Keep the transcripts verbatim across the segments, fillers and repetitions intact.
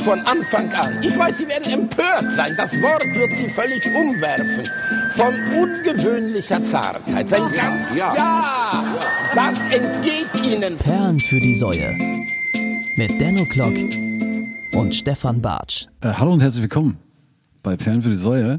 von Anfang an. Ich weiß, Sie werden empört sein. Das Wort wird Sie völlig umwerfen. Von ungewöhnlicher Zartheit. Sein ganz, ja, ja, das entgeht Ihnen. Perlen für die Säue. Mit Denno Klock und Stefan Bartsch. Äh, hallo und herzlich willkommen bei Perlen für die Säue.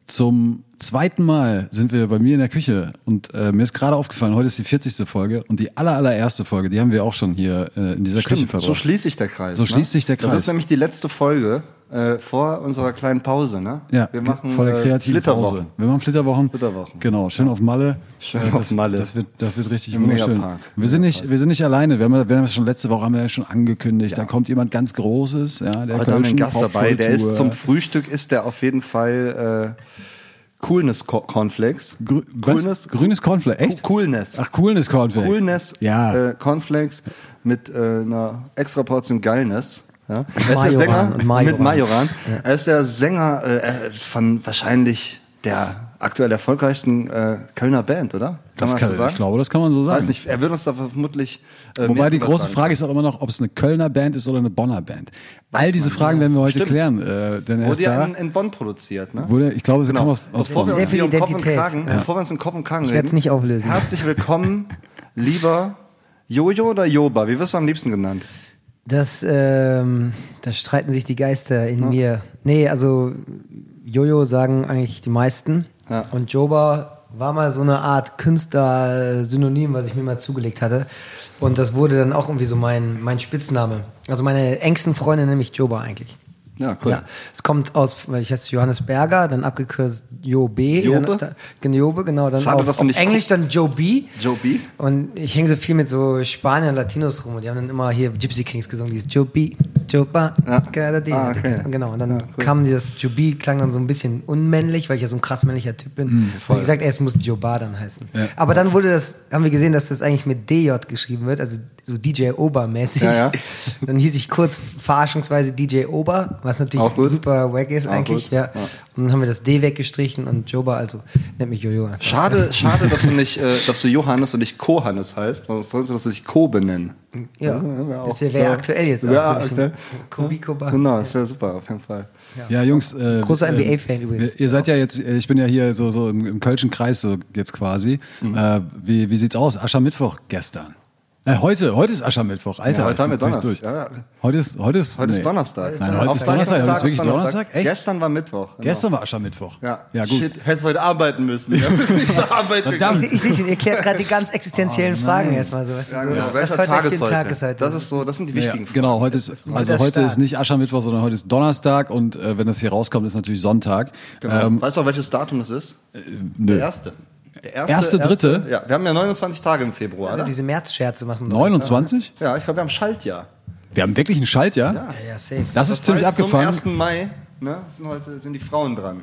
Zum zweiten Mal sind wir bei mir in der Küche und äh, mir ist gerade aufgefallen, heute ist die vierzigste Folge und die aller, allererste Folge, die haben wir auch schon hier äh, in dieser Stimmt, Küche verbracht. So schließt sich der Kreis. So ne? schließt sich der Kreis. Das ist nämlich die letzte Folge äh, vor unserer kleinen Pause, ne? Ja, wir machen vor der kreativen Flitterwochen. Pause. Wir machen Flitterwochen. Flitterwochen. Genau, schön auf Malle. Schön äh, das, auf Malle. Das wird, das wird richtig Im wunderschön. Megapark. Wir sind nicht, wir sind nicht alleine. Wir haben, wir haben das schon letzte Woche haben wir ja schon angekündigt. Ja. Da kommt jemand ganz Großes. Ja, der Heute haben wir einen Gast dabei. Der ist zum Hauptkultur. Frühstück ist der auf jeden Fall äh, Coolness Cornflakes. Grü Coolness, Grünes Cornflakes. Echt? Coolness. Ach, Coolness Cornflakes. Coolness Ja. äh, Cornflakes mit äh, einer extra Portion Geilness. Ja. Er ist der Majoran Sänger und Majoran. mit Majoran. Ja. Er ist der Sänger äh, von wahrscheinlich der aktuell erfolgreichsten äh, Kölner Band, oder? Das man kann, so sagen? ich glaube, das kann man so sagen. Weiß nicht, er wird uns da vermutlich äh, Wobei mehr die drüber große sagen. Frage ist auch immer noch, ob es eine Kölner Band ist oder eine Bonner Band. All diese Fragen werden wir heute Stimmt. klären. Äh, denn er Wurde ist ja da. in, in Bonn produziert, ne? Wurde, ich glaube, sie Genau. kommen aus, aus Bevor Bonn. wir uns Sehr hier viel um Kopf und Identität. Kragen, Ja. bevor wir uns in Kopf und Kragen Ich reden, werd's nicht auflösen. herzlich willkommen, lieber Jojo oder Joba? Wie wirst du am liebsten genannt? Das, ähm, da streiten sich die Geister in mir. Nee, also Jojo sagen eigentlich die meisten. Ja. Und Joba war mal so eine Art Künstler-Synonym, was ich mir mal zugelegt hatte. Und das wurde dann auch irgendwie so mein, mein Spitzname. Also meine engsten Freunde nenne ich Joba eigentlich. Ja, cool. Ja, es kommt aus, weil ich heiße Johannes Berger, dann abgekürzt Jo B. Jobe? Dann, da, genau, Jobe, genau. Dann Schade, auf, dass du auf nicht Englisch dann Joe B. Joe B. Und ich hänge so viel mit so Spaniern und Latinos rum und die haben dann immer hier Gypsy Kings gesungen, dieses Joe B, Joe Ba, Ja. cada día. Ah, okay. Genau, und dann Ja, cool. kam dieses Joe B, klang dann so ein bisschen unmännlich, weil ich ja so ein krass männlicher Typ bin. Mhm, voll. und ich gesagt, es muss Joe Ba dann heißen. Aber dann wurde das, haben wir gesehen, dass das eigentlich mit D J geschrieben wird, also so D J Ober-mäßig. Ja, ja. Dann hieß ich kurz verarschungsweise D J Ober, was natürlich Auch gut. super wack ist Auch eigentlich. gut. Ja. Ja. Und dann haben wir das D weggestrichen und Joba, also nennt mich Jojo einfach. Schade, schade, dass du nicht, äh, dass du Johannes und nicht Kohannes heißt, sonst sollst du dass du dich Ko benennen. Ja, wär auch- das wäre ja. aktuell jetzt auch Ja, so ein bisschen. aktuell. Kobi Koba. Genau, das wäre super, auf jeden Fall. Ja, Jungs. Äh, Großer äh, N B A-Fan übrigens. Ihr, ihr seid ja jetzt, äh, ich bin ja hier so, so im, im Kölschen Kreis so jetzt quasi. Mhm. Äh, wie, wie sieht's aus? Aschermittwoch gestern. Äh, heute, heute ist Aschermittwoch, Alter. Ja, heute haben wir ich guck Donnerstag. durch. Ja, ja. Heute ist, heute ist, Heute nee. ist Donnerstag. Heute ist Nein, heute ist Auf Donnerstag. Heute ist wirklich Donnerstag. Donnerstag. Echt? Gestern war Mittwoch. Genau. Gestern war Aschermittwoch. Ja. Ja, gut. Shit, hättest heute arbeiten müssen. Wir müssen nicht zur Arbeit Verdammt. Ich, ich sehe schon, ihr klärt gerade die ganz existenziellen Oh, Fragen nein. erstmal so. Was, Ja, so, genau. was, Welcher was heute Tag eigentlich ist für ein heute? Tag ist heute? Das ist so, das sind die Ja, wichtigen Fragen. genau, heute ist, ist ein also guter heute Start. ist nicht Aschermittwoch, sondern heute ist Donnerstag und äh, wenn das hier rauskommt, ist natürlich Sonntag. Genau. Ähm, Weißt du auch, welches Datum es ist? nö. Der erste. Der erste, Erste, dritte? Ja, wir haben ja neunundzwanzig Tage im Februar, Also oder? diese Märzscherze machen wir. neunundzwanzig? Ja, ich glaube, wir haben Schaltjahr. Wir haben wirklich ein Schaltjahr? Ja. Ja, ja, safe. Das ist ziemlich heißt, abgefahren. Zum ersten Mai ne, sind heute sind die Frauen dran.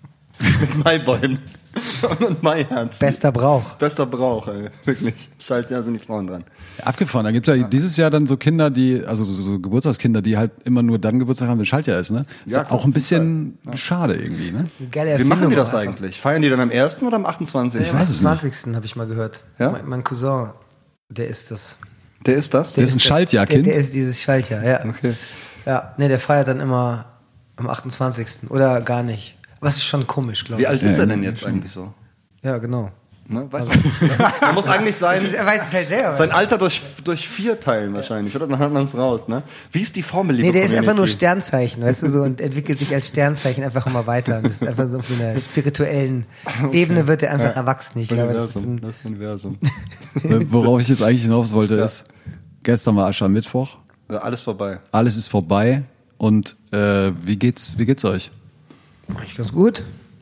Mit Maibäumen und Maiherzen. Bester Brauch. Bester Brauch, ey. Wirklich. Schaltjahr sind die Frauen dran. Abgefahren. Da gibt's ja dieses Jahr dann so Kinder, die, also so, so Geburtstagskinder, die halt immer nur dann Geburtstag haben, wenn Schaltjahr ist, ne? Ist Ja, ja, klar, auch ein auf bisschen schade irgendwie, ne? Eine geile Wie Erfindung machen die das auch einfach. eigentlich? Feiern die dann am ersten oder am achtundzwanzigsten? Ich weiß es nicht. Am zwanzigsten habe ich mal gehört. Ja? Mein, mein Cousin, der ist das. Der ist das? Der ist ein das. Schaltjahrkind? Der, der ist dieses Schaltjahr, ja. Okay. Ja, ne, der feiert dann immer am achtundzwanzigsten Oder gar nicht. Was ist schon komisch, glaube Wie ich. alt ist er denn jetzt eigentlich so? Ja, genau. Ne? Weiß man nicht. Er muss eigentlich sein, Er weiß es halt selber. sein Alter durch, durch vier teilen wahrscheinlich, oder? Dann hat man es raus, ne? Wie ist die Formel, liebe Nee, der ist einfach nur Community? Sternzeichen, weißt du, so, und entwickelt sich als Sternzeichen einfach immer weiter. Und das ist einfach so auf so einer spirituellen Ebene wird er einfach erwachsen. Ich glaube, das ist Universum, ein, das Universum. Äh, Worauf ich jetzt eigentlich hinaus wollte, ist, gestern war Aschermittwoch, Ja, alles vorbei. alles ist vorbei und äh, wie geht's, wie geht's euch? eigentlich ganz gut.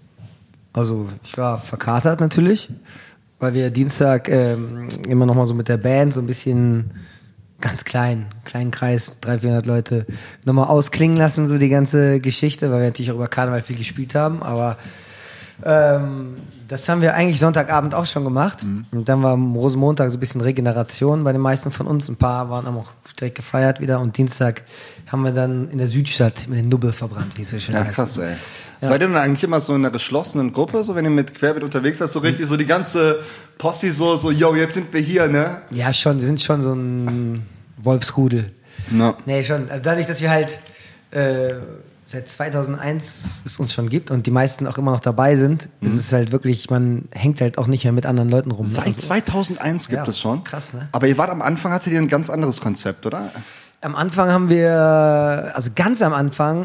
Also ich war verkatert natürlich, weil wir Dienstag ähm, immer noch mal so mit der Band so ein bisschen ganz klein, kleinen Kreis, dreihundert, vierhundert Leute, nochmal ausklingen lassen, so die ganze Geschichte, weil wir natürlich auch über Karneval viel gespielt haben, aber ähm, das haben wir eigentlich Sonntagabend auch schon gemacht. Mhm. Und dann war am Rosenmontag so ein bisschen Regeneration bei den meisten von uns. Ein paar waren haben auch direkt gefeiert wieder. Und Dienstag haben wir dann in der Südstadt mit den Nubbel verbrannt, wie es so schön Ja, heißt. krass, ey. Ja. Seid ihr denn eigentlich immer so in einer geschlossenen Gruppe, so wenn ihr mit Querbeet unterwegs seid, so richtig so die ganze Posse so, so, yo, jetzt sind wir hier, ne? Ja, schon. Wir sind schon so ein Wolfsrudel. No. Nee, schon. Also dadurch, dass wir halt äh, seit zweitausendeins es uns schon gibt und die meisten auch immer noch dabei sind, mhm. ist es halt wirklich, man hängt halt auch nicht mehr mit anderen Leuten rum. Seit also, zweitausendeins gibt ja, es schon? Krass, ne? Aber ihr wart am Anfang, hattet ihr ein ganz anderes Konzept, oder? Am Anfang haben wir, also ganz am Anfang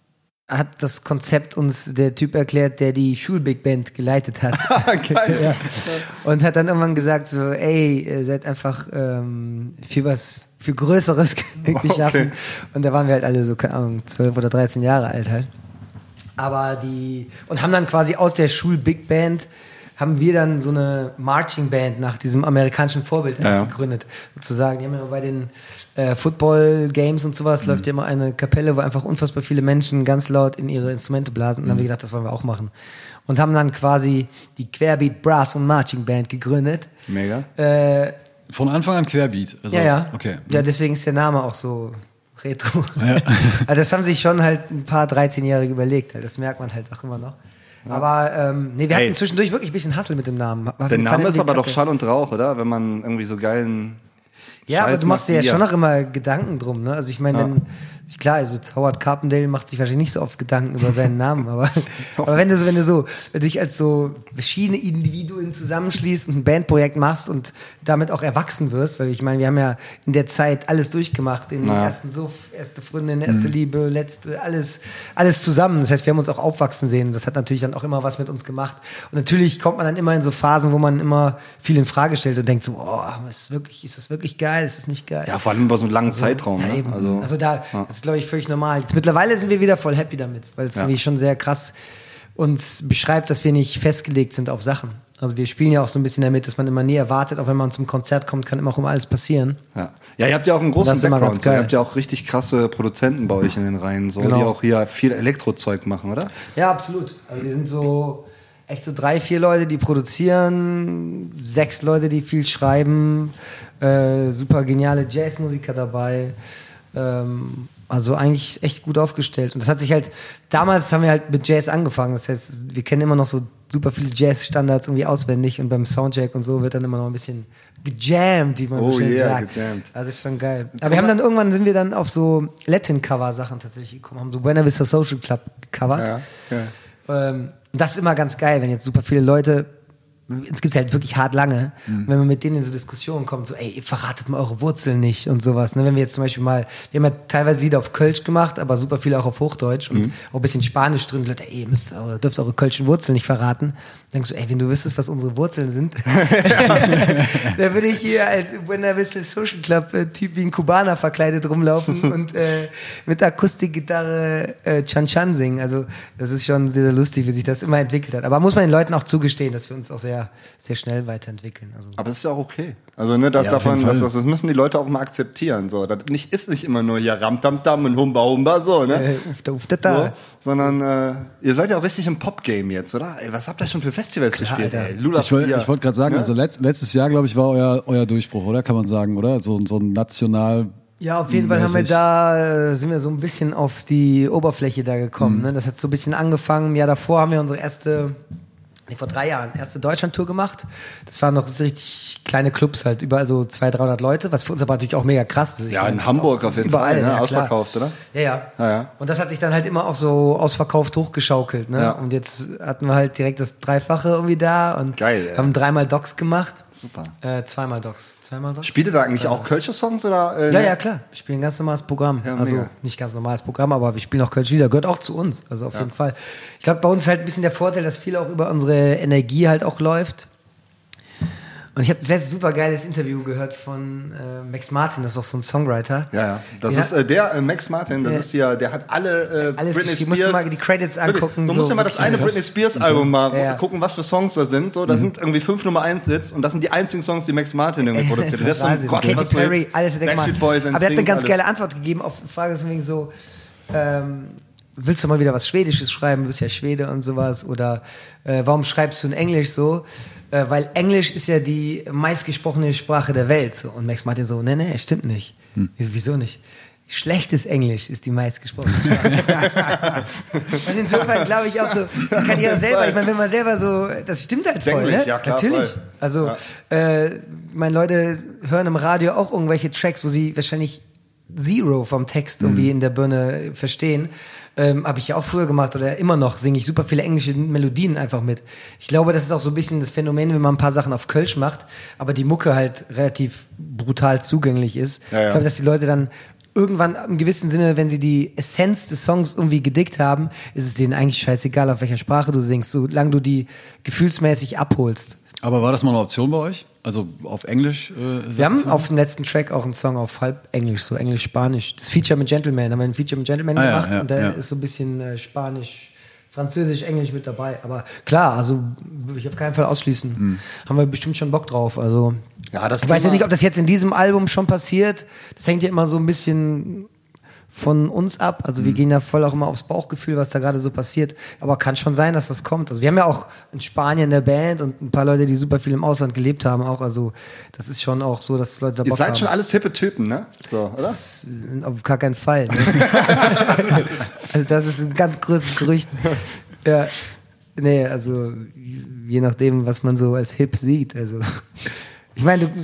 hat das Konzept uns der Typ erklärt, der die Schulbig Band geleitet hat. Geil. Ja. Und hat dann irgendwann gesagt so, ey, ihr seid einfach ähm, für was, für Größeres geschaffen. Okay. Und da waren wir halt alle so, keine Ahnung, zwölf oder dreizehn Jahre alt halt. Aber die, und haben dann quasi aus der Schul-Big Band haben wir dann so eine Marching Band nach diesem amerikanischen Vorbild ja. gegründet. Sozusagen, die haben ja bei den äh, Football Games und sowas mhm. läuft ja immer eine Kapelle, wo einfach unfassbar viele Menschen ganz laut in ihre Instrumente blasen. Und dann mhm. haben wir gedacht, das wollen wir auch machen. Und haben dann quasi die Querbeat Brass und Marching Band gegründet. Mega. Äh, Von Anfang an Querbeat? Also, ja, ja. Okay. Ja, deswegen ist der Name auch so retro. Ja. Also das haben sich schon halt ein paar dreizehnjährige überlegt. Halt. Das merkt man halt auch immer noch. Ja. Aber ähm, nee, wir hey. hatten zwischendurch wirklich ein bisschen Hassel mit dem Namen. Der Name ist aber doch Schall und Rauch, oder? Wenn man irgendwie so geilen Ja, Scheiß aber du machst dir ja hier. schon noch immer Gedanken drum, ne? Also ich meine, Ja. wenn klar, also Howard Carpendale macht sich wahrscheinlich nicht so oft Gedanken über seinen Namen, aber, aber wenn du so, wenn du so, wenn du dich als so verschiedene Individuen zusammenschließt und ein Bandprojekt machst und damit auch erwachsen wirst, weil ich meine, wir haben ja in der Zeit alles durchgemacht, in Ja. ersten Suff, erste Freundin, erste mhm. Liebe, letzte, alles, alles zusammen. Das heißt, wir haben uns auch aufwachsen sehen. Das hat natürlich dann auch immer was mit uns gemacht. Und natürlich kommt man dann immer in so Phasen, wo man immer viel in Frage stellt und denkt so, oh, ist das wirklich, ist das wirklich geil? Ist das nicht geil? Ja, vor allem über so einen langen Also, Zeitraum. ja, Ne? eben. Also, Also da, ja. das ist, glaube ich, völlig normal. Jetzt mittlerweile sind wir wieder voll happy damit, weil es Ja. irgendwie schon sehr krass uns beschreibt, dass wir nicht festgelegt sind auf Sachen. Also wir spielen ja auch so ein bisschen damit, dass man immer nie erwartet, auch wenn man zum Konzert kommt, kann immer auch immer alles passieren. Ja. ja, ihr habt ja auch einen großen Das ist immer Background. ganz So. Ihr geil. habt ja auch richtig krasse Produzenten bei euch in den Reihen, so, Genau. die auch hier viel Elektrozeug machen, oder? Ja, absolut. Also wir sind so echt so drei, vier Leute, die produzieren, sechs Leute, die viel schreiben, äh, super geniale Jazzmusiker dabei. Ähm, also eigentlich ist echt gut aufgestellt. Und das hat sich halt, damals haben wir halt mit Jazz angefangen. Das heißt, wir kennen immer noch so super viele Jazz-Standards irgendwie auswendig und beim Soundcheck und so wird dann immer noch ein bisschen gejammt, wie man Oh so schön yeah, sagt. gejammt. Also das ist schon geil. Aber wir haben dann irgendwann sind wir dann auf so Latin-Cover-Sachen tatsächlich gekommen, haben so Buena Vista Social Club gecovert. Ja, ja. Ähm, das ist immer ganz geil, wenn jetzt super viele Leute, es gibt's halt wirklich hart lange, mhm. wenn man mit denen in so Diskussionen kommt, so, ey, ihr verratet mal eure Wurzeln nicht und sowas. Ne? Wenn wir jetzt zum Beispiel mal, wir haben ja teilweise Lieder auf Kölsch gemacht, aber super viele auch auf Hochdeutsch und Mhm. auch ein bisschen Spanisch drin. Die Leute, ey, ihr müsst, eure, dürft eure kölschen Wurzeln nicht verraten. Dann denkst du, ey, wenn du wüsstest, was unsere Wurzeln sind, dann würde ich hier als Buena Vista Social Club äh, Typ wie ein Kubaner verkleidet rumlaufen und äh, mit Akustikgitarre äh, Chan Chan singen. Also das ist schon sehr, sehr lustig, wie sich das immer entwickelt hat. Aber muss man den Leuten auch zugestehen, dass wir uns auch sehr, sehr schnell weiterentwickeln. Also Aber das ist ja auch okay. Also ne, das Ja, auf jeden davon, das, Fall. das müssen die Leute auch mal akzeptieren. So, das nicht ist nicht immer nur hier Ram Tam Tam und Humba Humba so, ne? äh, uf, da, uf, da, da. So, sondern äh, ihr seid ja auch richtig im Pop-Game jetzt, oder? Ey, was habt ihr schon für Festivals Klar, gespielt? Alter. Ey, Lula Ich wollte Fria. ich wollt gerade sagen, Ne? also letzt, letztes Jahr, glaube ich, war euer, euer Durchbruch, oder? Kann man sagen, oder? So, so ein national. Ja, auf jeden Fall haben wir mäßig. da, äh, sind wir so ein bisschen auf die Oberfläche da gekommen. Mhm. Ne? Das hat so ein bisschen angefangen. Im Jahr davor haben wir unsere erste, nee, vor drei Jahren, erste Deutschland-Tour gemacht. Das waren noch so richtig kleine Clubs halt, überall so zweihundert, dreihundert Leute, was für uns aber natürlich auch mega krass ist. Ich Ja, meine, in das ist Hamburg auch- auf jeden überall, Fall, ne? ja, klar. Ausverkauft, oder? Ja, ja, Ja, ja. Und das hat sich dann halt immer auch so ausverkauft hochgeschaukelt. Ne? Ja. Und jetzt hatten wir halt direkt das Dreifache irgendwie da und Geil, ey. haben dreimal Docs gemacht. Super. Äh, zweimal Docs. Zweimal Docs. Spielt ihr da eigentlich Zweimal auch Docs. Kölsche Songs oder? Äh, Ja, ne? ja, klar. Wir spielen ein ganz normales Programm. Ja, also mega. nicht ganz normales Programm, aber wir spielen auch Kölsch Lieder. Gehört auch zu uns. Also auf jeden Fall. Ich glaube, bei uns ist halt ein bisschen der Vorteil, dass viel auch über unsere Energie halt auch läuft. Und ich habe das letzte super geiles Interview gehört von äh, Max Martin, das ist auch so ein Songwriter. Ja, ja. Das Ja. ist äh, der äh, Max Martin, das Ja. ist ja, der hat alle äh, Alles Britney geschrieben. Musst du Spears. mal die Credits Wirklich, angucken, Du so musst dir mal das wirklich eine krass. Britney Spears Album mal Ja, ja. gucken, was für Songs da sind. So, da sind irgendwie fünf Nummer eins Hits und das sind die einzigen Songs, die Max Martin irgendwie produziert. Das ist Wahnsinn. Gott, Katy was für Perry, Hits. alles hat er gemacht. Backstreet Boys, Aber er hat eine N Sync, ganz alles. geile Antwort gegeben auf die Frage von wegen so, ähm, willst du mal wieder was Schwedisches schreiben? Du bist ja Schwede und sowas. Oder äh, warum schreibst du in Englisch so? Äh, weil Englisch ist ja die meistgesprochene Sprache der Welt. So. Und Max Martin so, nee, nee, stimmt nicht. Hm. Ich so, wieso nicht? Schlechtes Englisch ist die meistgesprochene Sprache. Und insofern glaube ich auch so, kann ich ja selber, ich meine, wenn man selber so, das stimmt halt voll, Englisch, ne? ja, klar, Natürlich. voll. Also, Ja. äh, meine Leute hören im Radio auch irgendwelche Tracks, wo sie wahrscheinlich Zero vom Text irgendwie mhm. in der Birne verstehen. Ähm, habe ich ja auch früher gemacht oder immer noch singe ich super viele englische Melodien einfach mit. Ich glaube, das ist auch so ein bisschen das Phänomen, wenn man ein paar Sachen auf Kölsch macht, aber die Mucke halt relativ brutal zugänglich ist. Ja, ja. Ich glaube, dass die Leute dann irgendwann im gewissen Sinne, wenn sie die Essenz des Songs irgendwie gedickt haben, ist es denen eigentlich scheißegal, auf welcher Sprache du singst, solange du die gefühlsmäßig abholst. Aber war das mal eine Option bei euch? Also auf Englisch? Äh, wir haben auf dem letzten Track auch einen Song auf halb Englisch, so Englisch-Spanisch. Das Feature mit Gentleman, haben wir ein Feature mit Gentleman ah, gemacht ja, ja, und da ja. ist so ein bisschen äh, Spanisch, Französisch, Englisch mit dabei. Aber klar, also würde ich auf keinen Fall ausschließen. Hm. Haben wir bestimmt schon Bock drauf. Also ja, das ich weiß ja nicht, ob das jetzt in diesem Album schon passiert. Das hängt ja immer so ein bisschen von uns ab. Also wir mhm. gehen ja voll auch immer aufs Bauchgefühl, was da gerade so passiert. Aber kann schon sein, dass das kommt. Also wir haben ja auch in Spanien eine Band und ein paar Leute, die super viel im Ausland gelebt haben auch. Also das ist schon auch so, dass Leute da Bock haben. Ihr seid haben. schon alles hippe Typen, ne? So, oder? Das ist auf gar keinen Fall. Ne? Also das ist ein ganz großes Gerücht. Ja. Nee, also je nachdem, was man so als hip sieht. Also ich meine, du...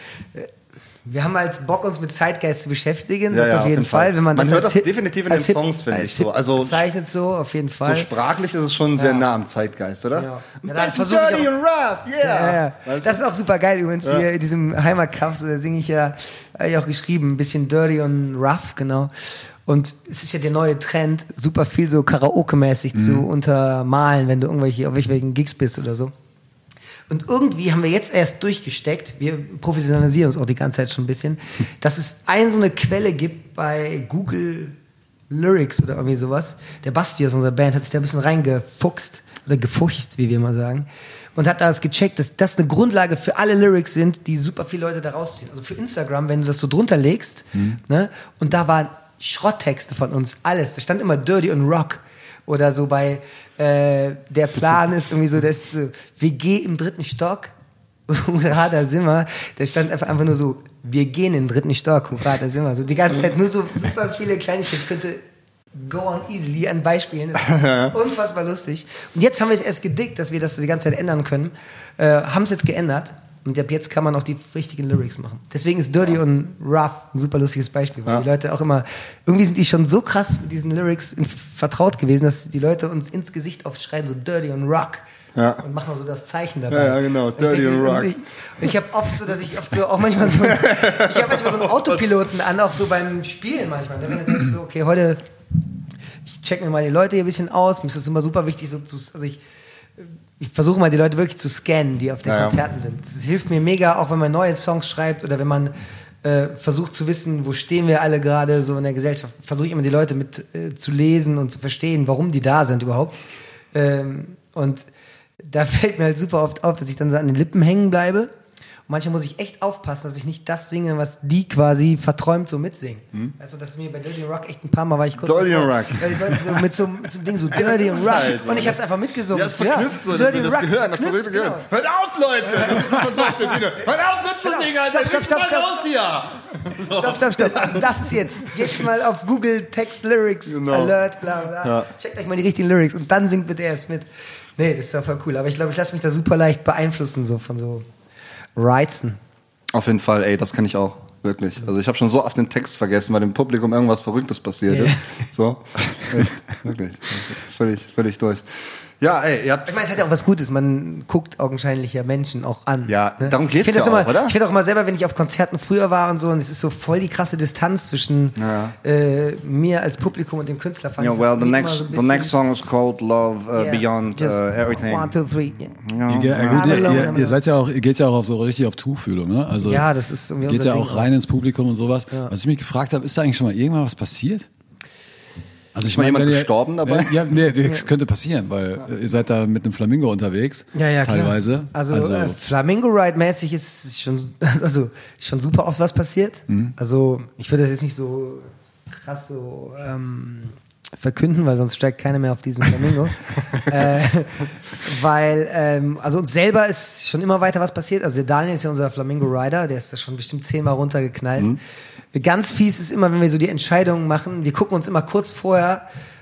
Wir haben halt Bock, uns mit Zeitgeist zu beschäftigen, ja, das ja, auf jeden Fall. Fall. Wenn man, man das hört das Hip, definitiv in den Songs, finde ich so. Also bezeichnet so, auf jeden Fall. So sprachlich ist es schon sehr ja. nah am Zeitgeist, oder? Ja. Ja, das ist dirty and rough, yeah. Ja, ja. Weißt du? Das ist auch super geil übrigens ja. hier in diesem Heimatkampf, so, da singe ich ja, habe ich auch geschrieben, ein bisschen dirty und rough, genau. Und es ist ja der neue Trend, super viel so Karaoke-mäßig mhm. zu untermalen, wenn du irgendwelche, auf welchen Gigs bist oder so. Und irgendwie haben wir jetzt erst durchgesteckt, wir professionalisieren uns auch die ganze Zeit schon ein bisschen, dass es eine so eine Quelle gibt bei Google Lyrics oder irgendwie sowas. Der Basti aus unserer Band hat sich da ein bisschen reingefuchst oder gefurcht, wie wir mal sagen, und hat das gecheckt, dass das eine Grundlage für alle Lyrics sind, die super viele Leute da rausziehen. Also für Instagram, wenn du das so drunter legst, mhm. ne, und da waren Schrotttexte von uns, alles. Da stand immer Dirty und Rock. Oder so bei, äh, der Plan ist irgendwie so, das so, W G im dritten Stock, hurra, da sind wir. Da stand einfach, einfach nur so, wir gehen in den dritten Stock, hurra, da sind wir. So die ganze Zeit nur so super viele Kleinigkeiten. Ich könnte go on easily an Beispielen. Das ist unfassbar lustig. Und jetzt haben wir es erst gedickt, dass wir das die ganze Zeit ändern können. Äh, haben es jetzt geändert. Und ab jetzt kann man auch die richtigen Lyrics machen. Deswegen ist Dirty und Rough ein super lustiges Beispiel, weil ja. die Leute auch immer, irgendwie sind die schon so krass mit diesen Lyrics in, vertraut gewesen, dass die Leute uns ins Gesicht oft schreien, so Dirty und Rock. Ja. Und machen so das Zeichen dabei. Ja, ja genau, Dirty denke, und Rock. Und ich, ich habe oft so, dass ich oft so, auch manchmal so, ich habe manchmal so einen Autopiloten an, auch so beim Spielen manchmal. Wenn du denkst so, okay, heute, ich check mir mal die Leute hier ein bisschen aus, mir ist das immer super wichtig, so zu, also ich, Ich versuche mal, die Leute wirklich zu scannen, die auf den ja, Konzerten ja. sind. Das hilft mir mega, auch wenn man neue Songs schreibt oder wenn man äh, versucht zu wissen, wo stehen wir alle gerade so in der Gesellschaft. Versuche ich immer, die Leute mit äh, zu lesen und zu verstehen, warum die da sind überhaupt. Ähm, und da fällt mir halt super oft auf, dass ich dann so an den Lippen hängen bleibe. Und manchmal muss ich echt aufpassen, dass ich nicht das singe, was die quasi verträumt so mitsingen. Hm? Also das ist mir bei Dirty Rock echt ein paar Mal, war ich kurz Dirty Rock. Weil die Leute so mit so, mit so einem Ding so Dirty Rock. Halt, und ich hab's einfach mitgesungen. Ja, das verknüpft so. Dirty das Rock. Gehört, das verrückte Gehirn. Genau. Hört auf, Leute! Hört auf mitzusingen, Alter! Stopp, stopp, stopp, raus hier! So. Stopp, stopp, stopp. Also das ist jetzt. Geht mal auf Google Text Lyrics genau. Alert, bla bla. Ja. Checkt euch mal die richtigen Lyrics und dann singt bitte erst mit. Nee, das ist doch voll cool. Aber ich glaube, ich lasse mich da super leicht beeinflussen, so von so Reizen. Auf jeden Fall, ey, das kann ich auch, wirklich. Also ich habe schon so oft den Text vergessen, weil dem Publikum irgendwas Verrücktes passiert yeah. ist. So, echt, wirklich, völlig, völlig durch. Ja, ey, ihr habt... Ich meine, es hat ja auch was Gutes, man guckt augenscheinlich ja Menschen auch an. Ja, ne? Darum geht's ja auch, immer, oder? Ich finde auch immer selber, wenn ich auf Konzerten früher war und so, und es ist so voll die krasse Distanz zwischen ja. äh, mir als Publikum und dem Künstler. Fand yeah, well, the next, so the next song is called Love uh, yeah, Beyond uh, Everything. One, two, three. Yeah. Ja. Ihr, ja, gut, ihr, ihr, ihr seid ja auch, ihr geht ja auch auf so richtig auf Tuchfühlung, ne? Also ja, das ist irgendwie geht ja Ding auch rein ins Publikum und sowas. Ja. Was ich mich gefragt habe, ist da eigentlich schon mal irgendwann was passiert? Also ich meine, jemand gestorben ihr, dabei? Ja, nee, das könnte passieren, weil ja. ihr seid da mit einem Flamingo unterwegs. Ja, ja, teilweise. Klar. Also, also äh, Flamingo Ride mäßig ist schon, also schon super oft was passiert. Mhm. Also ich würde das jetzt nicht so krass so ähm, verkünden, weil sonst steigt keiner mehr auf diesen Flamingo. äh, weil, ähm, also uns selber ist schon immer weiter was passiert. Also der Daniel ist ja unser Flamingo Rider, der ist da schon bestimmt zehnmal runtergeknallt. Mhm. Ganz fies ist immer, wenn wir so die Entscheidungen machen, wir gucken uns immer kurz vorher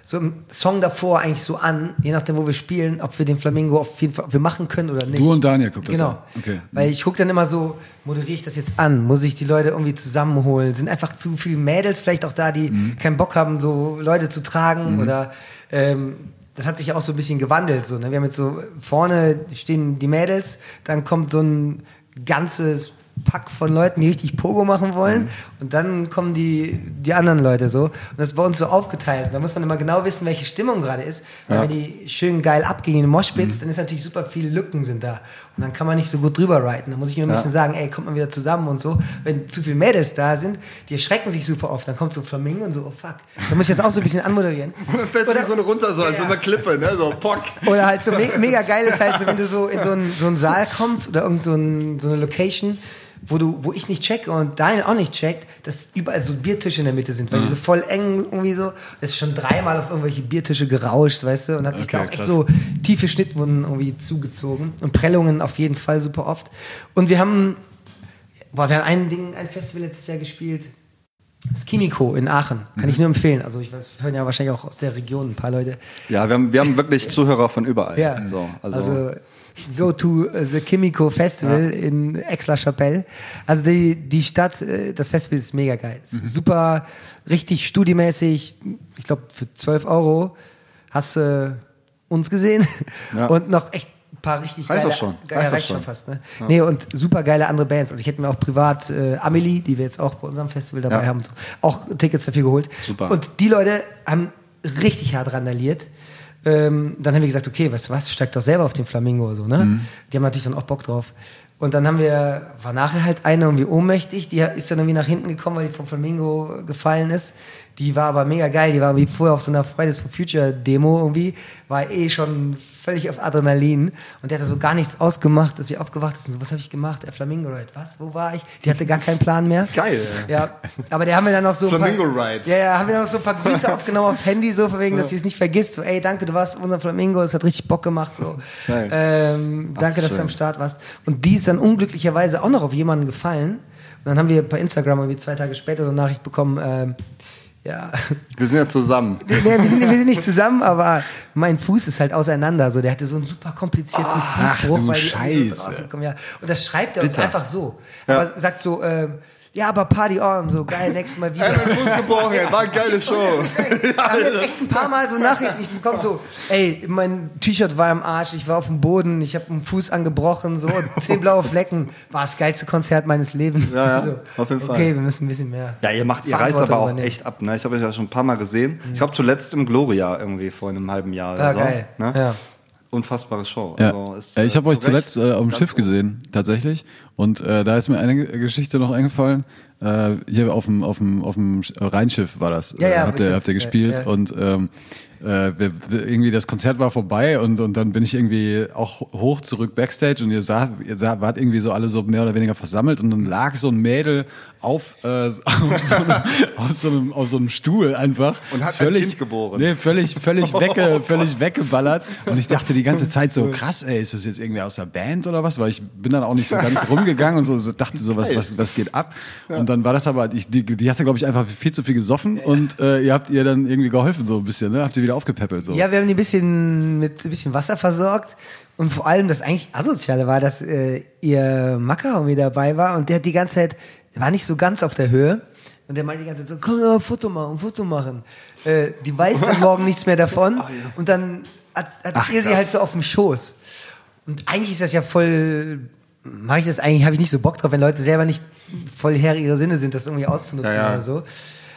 so im Song davor eigentlich so an, je nachdem, wo wir spielen, ob wir den Flamingo auf jeden Fall ob wir machen können oder nicht. Du und Daniel guckt das Genau. an. Okay. Weil ich gucke dann immer so, moderiere ich das jetzt an? Muss ich die Leute irgendwie zusammenholen? Sind einfach zu viele Mädels vielleicht auch da, die mhm. keinen Bock haben, so Leute zu tragen? Mhm. Oder ähm, das hat sich ja auch so ein bisschen gewandelt. So, ne? Wir haben jetzt so, vorne stehen die Mädels, dann kommt so ein ganzes Pack von Leuten, die richtig Pogo machen wollen mhm. und dann kommen die, die anderen Leute so und das ist bei uns so aufgeteilt. Da muss man immer genau wissen, welche Stimmung gerade ist, weil ja. wenn die schön geil abgehen in den Moshpits, mhm. dann ist natürlich super viele Lücken sind da und dann kann man nicht so gut drüber reiten. Da muss ich immer ein ja. bisschen sagen, ey, kommt mal wieder zusammen und so. Wenn zu viele Mädels da sind, die erschrecken sich super oft, dann kommt so Flamingo und so, oh fuck. Da muss ich jetzt auch so ein bisschen anmoderieren. Und dann fällst du so eine runter, so, ja. so eine Klippe, ne, so pock. Oder halt so me- mega geil ist halt so, wenn du so in so einen, so einen Saal kommst oder irgend so, ein, so eine Location, wo du, wo ich nicht checke und Daniel auch nicht checkt, dass überall so Biertische in der Mitte sind, weil die so voll eng irgendwie so, das ist schon dreimal auf irgendwelche Biertische gerauscht, weißt du, und hat sich okay, da auch krass. echt so tiefe Schnittwunden irgendwie zugezogen und Prellungen auf jeden Fall super oft. Und wir haben, boah, wir haben ein Ding, ein Festival letztes Jahr gespielt, das Kimiko in Aachen, kann mhm. ich nur empfehlen, also ich weiß, hören ja wahrscheinlich auch aus der Region ein paar Leute. Ja, wir haben, wir haben wirklich Zuhörer von überall. Ja, so, also, also go to the Kimiko Festival ja. in Aix-la-Chapelle. Also die, die Stadt, das Festival ist mega geil. Es ist mhm. super, richtig studiemäßig. Ich glaube, für zwölf Euro hast du uns gesehen ja. und noch echt ein paar richtig reicht geile... Auch schon. Geil, reicht, reicht schon fast, ne? Ja. Nee, und super geile andere Bands. Also ich hätte mir auch privat äh, Amelie, die wir jetzt auch bei unserem Festival dabei ja. haben, so, auch Tickets dafür geholt. Super. Und die Leute haben richtig hart randaliert. Ähm, dann haben wir gesagt, okay, weißt du was, steig doch selber auf den Flamingo, so, ne? Mhm. Die haben natürlich dann auch Bock drauf. Und dann haben wir, war nachher halt eine irgendwie ohnmächtig, die ist dann irgendwie nach hinten gekommen, weil die vom Flamingo gefallen ist. Die war aber mega geil, die war wie vorher auf so einer Fridays for Future Demo irgendwie, war eh schon völlig auf Adrenalin und der hatte so gar nichts ausgemacht, dass sie aufgewacht ist und so, was habe ich gemacht? Der Flamingo Ride, was, wo war ich? Die hatte gar keinen Plan mehr. Geil. Ja, aber der haben wir dann noch so Flamingo ein paar, Ride. Ja, ja, haben wir dann noch so ein paar Grüße aufgenommen aufs Handy, so von wegen, dass sie es nicht vergisst, so, ey, danke, du warst unser Flamingo, es hat richtig Bock gemacht, so. Geil. Ähm, danke, Ach, dass du am Start warst. Und die ist dann unglücklicherweise auch noch auf jemanden gefallen. Und dann haben wir bei Instagram irgendwie zwei Tage später so eine Nachricht bekommen, ähm, ja. Wir sind ja zusammen. Nee, wir, sind, wir sind nicht zusammen, aber mein Fuß ist halt auseinander. So, der hatte so einen super komplizierten oh, Fußbruch. Ach, weil die Scheiße. So drauf, ja. Und das schreibt er uns Bitter. einfach so. Ja. Aber sagt so, ähm, ja, aber Party on, so geil, nächstes Mal wieder. Ey, mein Fuß gebrochen, ey, war eine geile Show. Da haben jetzt echt ein paar Mal so Nachrichten ich bekomme, so, ey, mein T-Shirt war im Arsch, ich war auf dem Boden, ich habe einen Fuß angebrochen, so, zehn blaue Flecken, war das geilste Konzert meines Lebens. Ja, ja, so, auf jeden Fall. Okay, wir müssen ein bisschen mehr. Ja, ihr macht, ihr reißt aber auch übernehmen. echt ab, ne? Ich habe euch ja schon ein paar Mal gesehen. Mhm. Ich glaube zuletzt im Gloria irgendwie vor einem halben Jahr oder ja, so. Geil. Ne? Ja. Unfassbare Show. Ja. Also ist, ich habe äh, euch zuletzt äh, auf dem Schiff gesehen, tatsächlich. Und äh, da ist mir eine Geschichte noch eingefallen. Äh, hier auf dem auf dem auf dem Rheinschiff war das. Ja, ja, äh, habt ihr habt ihr gespielt ja, ja. und ähm, äh, wir, wir, irgendwie das Konzert war vorbei und und dann bin ich irgendwie auch hoch zurück backstage und ihr sah ihr sah, wart irgendwie so alle so mehr oder weniger versammelt und dann lag so ein Mädel auf, äh, auf, so einem, auf, so einem, auf so einem Stuhl einfach. Und hat völlig, ein Kind geboren. Nee, völlig, völlig, wegge, völlig weggeballert. Und ich dachte die ganze Zeit so, krass, ey, ist das jetzt irgendwie aus der Band oder was? Weil ich bin dann auch nicht so ganz rumgegangen und so, so dachte so, was, was, was geht ab? Ja. Und dann war das aber, ich, die, die hatte, glaube ich, einfach viel zu viel gesoffen ja. und äh, ihr habt ihr dann irgendwie geholfen so ein bisschen, ne? Habt ihr wieder aufgepäppelt so. Ja, wir haben die ein bisschen mit ein bisschen Wasser versorgt. Und vor allem das eigentlich Asoziale war, dass äh, ihr Macker irgendwie dabei war und der hat die ganze Zeit, der war nicht so ganz auf der Höhe und der meinte die ganze Zeit so, komm, ja, Foto machen, Foto machen. Äh, die weiß dann morgen nichts mehr davon und dann hat, hat Ach, ihr sie halt so auf dem Schoß. Und eigentlich ist das ja voll, mache ich das eigentlich, habe ich nicht so Bock drauf, wenn Leute selber nicht voll Herr ihrer Sinne sind, das irgendwie auszunutzen ja, ja. oder so.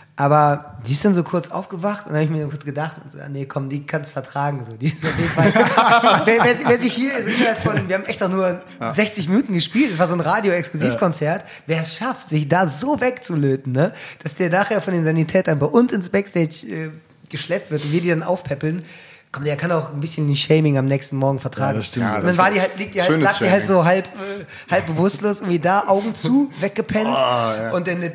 Aber die ist dann so kurz aufgewacht und dann habe ich mir kurz gedacht, und so, nee, komm, die kann's vertragen. So. Die ist auf jeden Fall. wer, wer, wer sich hier, also innerhalb von, wir haben echt auch nur ja. sechzig Minuten gespielt, es war so ein Radio-Exklusivkonzert. Ja. Wer es schafft, sich da so wegzulöten, ne, dass der nachher von den Sanitätern bei uns ins Backstage äh, geschleppt wird und wir die dann aufpäppeln. Komm, der kann auch ein bisschen die Shaming am nächsten Morgen vertragen. Ja, das stimmt. Ja, und dann war die halt, liegt die halt, lag die halt so halb, äh, halb bewusstlos irgendwie da, Augen zu, weggepennt. Oh, ja. Und dann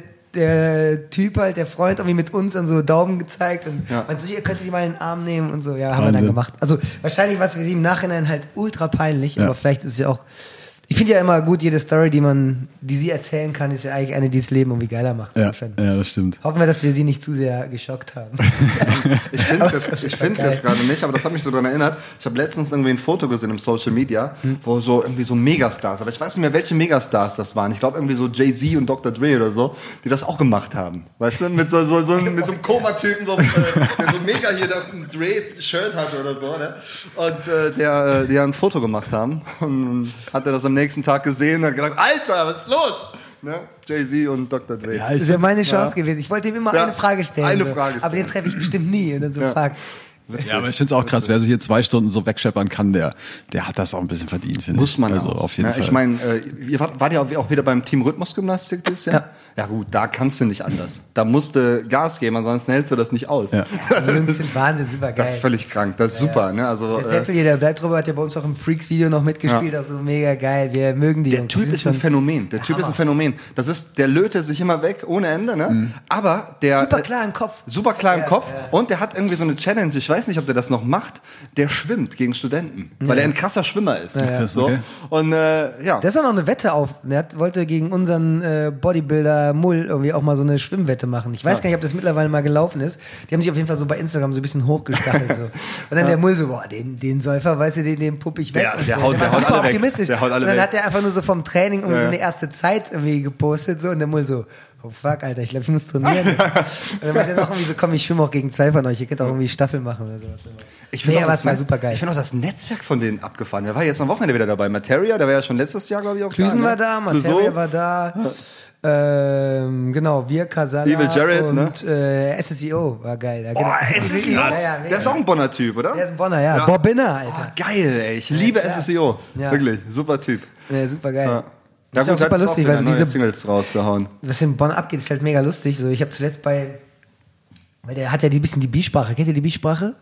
der Typ halt, der Freund, irgendwie mit uns dann so Daumen gezeigt und ja. meinte so, hier könnt ihr die mal in den Arm nehmen und so. Ja, haben Wahnsinn. Wir dann gemacht. Also wahrscheinlich war es für sie im Nachhinein halt ultra peinlich, ja. aber vielleicht ist es ja auch Ich finde ja immer gut, jede Story, die man, die sie erzählen kann, ist ja eigentlich eine, die das Leben irgendwie geiler macht. Ja, ja, das stimmt. Hoffen wir, dass wir sie nicht zu sehr geschockt haben. Ich finde es jetzt, ich find's jetzt gerade nicht, aber das hat mich so daran erinnert. Ich habe letztens irgendwie ein Foto gesehen im Social Media, hm. wo so irgendwie so Megastars, aber ich weiß nicht mehr, welche Megastars das waren. Ich glaube irgendwie so Jay-Z und Doktor Dre oder so, die das auch gemacht haben. Weißt du, mit so, so, so, mit so einem Koma-Typen, so, äh, der so mega hier ein Dre-Shirt hatte oder so, ne? Und äh, der, die ein Foto gemacht haben und hat er das am nächsten Tag gesehen und hat gedacht, Alter, was ist los? Ne? Jay-Z und Doktor Dre. Ja, Das wäre meine Chance ja. gewesen. Ich wollte ihm immer ja. eine Frage stellen. Eine so. Frage stellen. Aber den treffe ich bestimmt nie. Und dann so Ja. fragt. Ja, aber ich finde es auch krass, wer sich hier zwei Stunden so wegscheppern kann, der, der hat das auch ein bisschen verdient, finde ich. Muss man also auch. auf jeden ja, Fall. Ich meine, äh, ihr wart, wart ja auch wieder beim Team Rhythmusgymnastik dieses Jahr? Ja. Ja gut, da kannst du nicht anders. Da musst du Gas geben, ansonsten hältst du das nicht aus. Ja. Die Jungs sind Wahnsinn, super geil. Das ist völlig krank, das ist Ja, super. ja. Ne? Also, Der äh, Seppel hier, der bleibt drüber, hat ja bei uns auch im Freaks-Video noch mitgespielt, Ja. auch so mega geil. Wir mögen die der Jungs. Die Typ sind ist ein schon- Phänomen. Der Typ Hammer. ist ein Phänomen. Das ist, der löte sich immer weg ohne Ende, ne? Mhm. Aber der Super äh, klar im Kopf. super klar im Ja, Kopf ja. und der hat irgendwie so eine Challenge. Ich weiß nicht, ob der das noch macht. Der schwimmt gegen Studenten, weil er ein krasser Schwimmer ist. ja. So. Okay. Und äh, ja. Das ist auch noch eine Wette auf. Der hat, wollte gegen unseren äh, Bodybuilder Mull irgendwie auch mal so eine Schwimmwette machen. Ich weiß gar nicht, ob das mittlerweile mal gelaufen ist. Die haben sich auf jeden Fall so bei Instagram so ein bisschen hochgestachelt. So. Und dann der Mull so, boah, den, den Säufer, weißt du, den, den pupp ich weg. Der- und der so. haut- der der war haut super alle weg. optimistisch. Der haut alle und dann weg. hat er einfach nur so vom Training irgendwie Ja. so eine erste Zeit irgendwie gepostet. So. Und der Mull so, oh fuck, Alter, ich glaube, ich muss trainieren. Und dann meinte er noch irgendwie so, komm, ich schwimme auch gegen zwei von euch. Ihr könnt auch irgendwie Staffel machen oder sowas. Ich Nee, finde aber auch, es war das- super geil. Ich finde auch das Netzwerk von denen abgefahren. Der war jetzt am Wochenende wieder dabei. Materia, der war ja schon letztes Jahr, glaube ich, auch Klüsen da. war da, Materia war da. Ähm, genau, wir, Casala Evil Jared, und ne? äh, S S E O war geil. Ja, genau. Boah, es ist krass. Ja, ja, mega. Der ist auch ein Bonner Typ, oder? Der ist ein Bonner, ja. Ja. Bobbinner, Alter. Oh, geil, ey. Ich liebe klar. S S E O. Ja. Wirklich, super Typ. Ja, super geil. Ja. Das ist Ja, auch gut, super hat jetzt lustig, auch weil wieder so neue diese, Singles rausgehauen. was in Bonn abgeht, ist halt mega lustig. So, ich habe zuletzt bei, weil der hat ja die bisschen die B-Sprache. Kennt ihr die B-Sprache?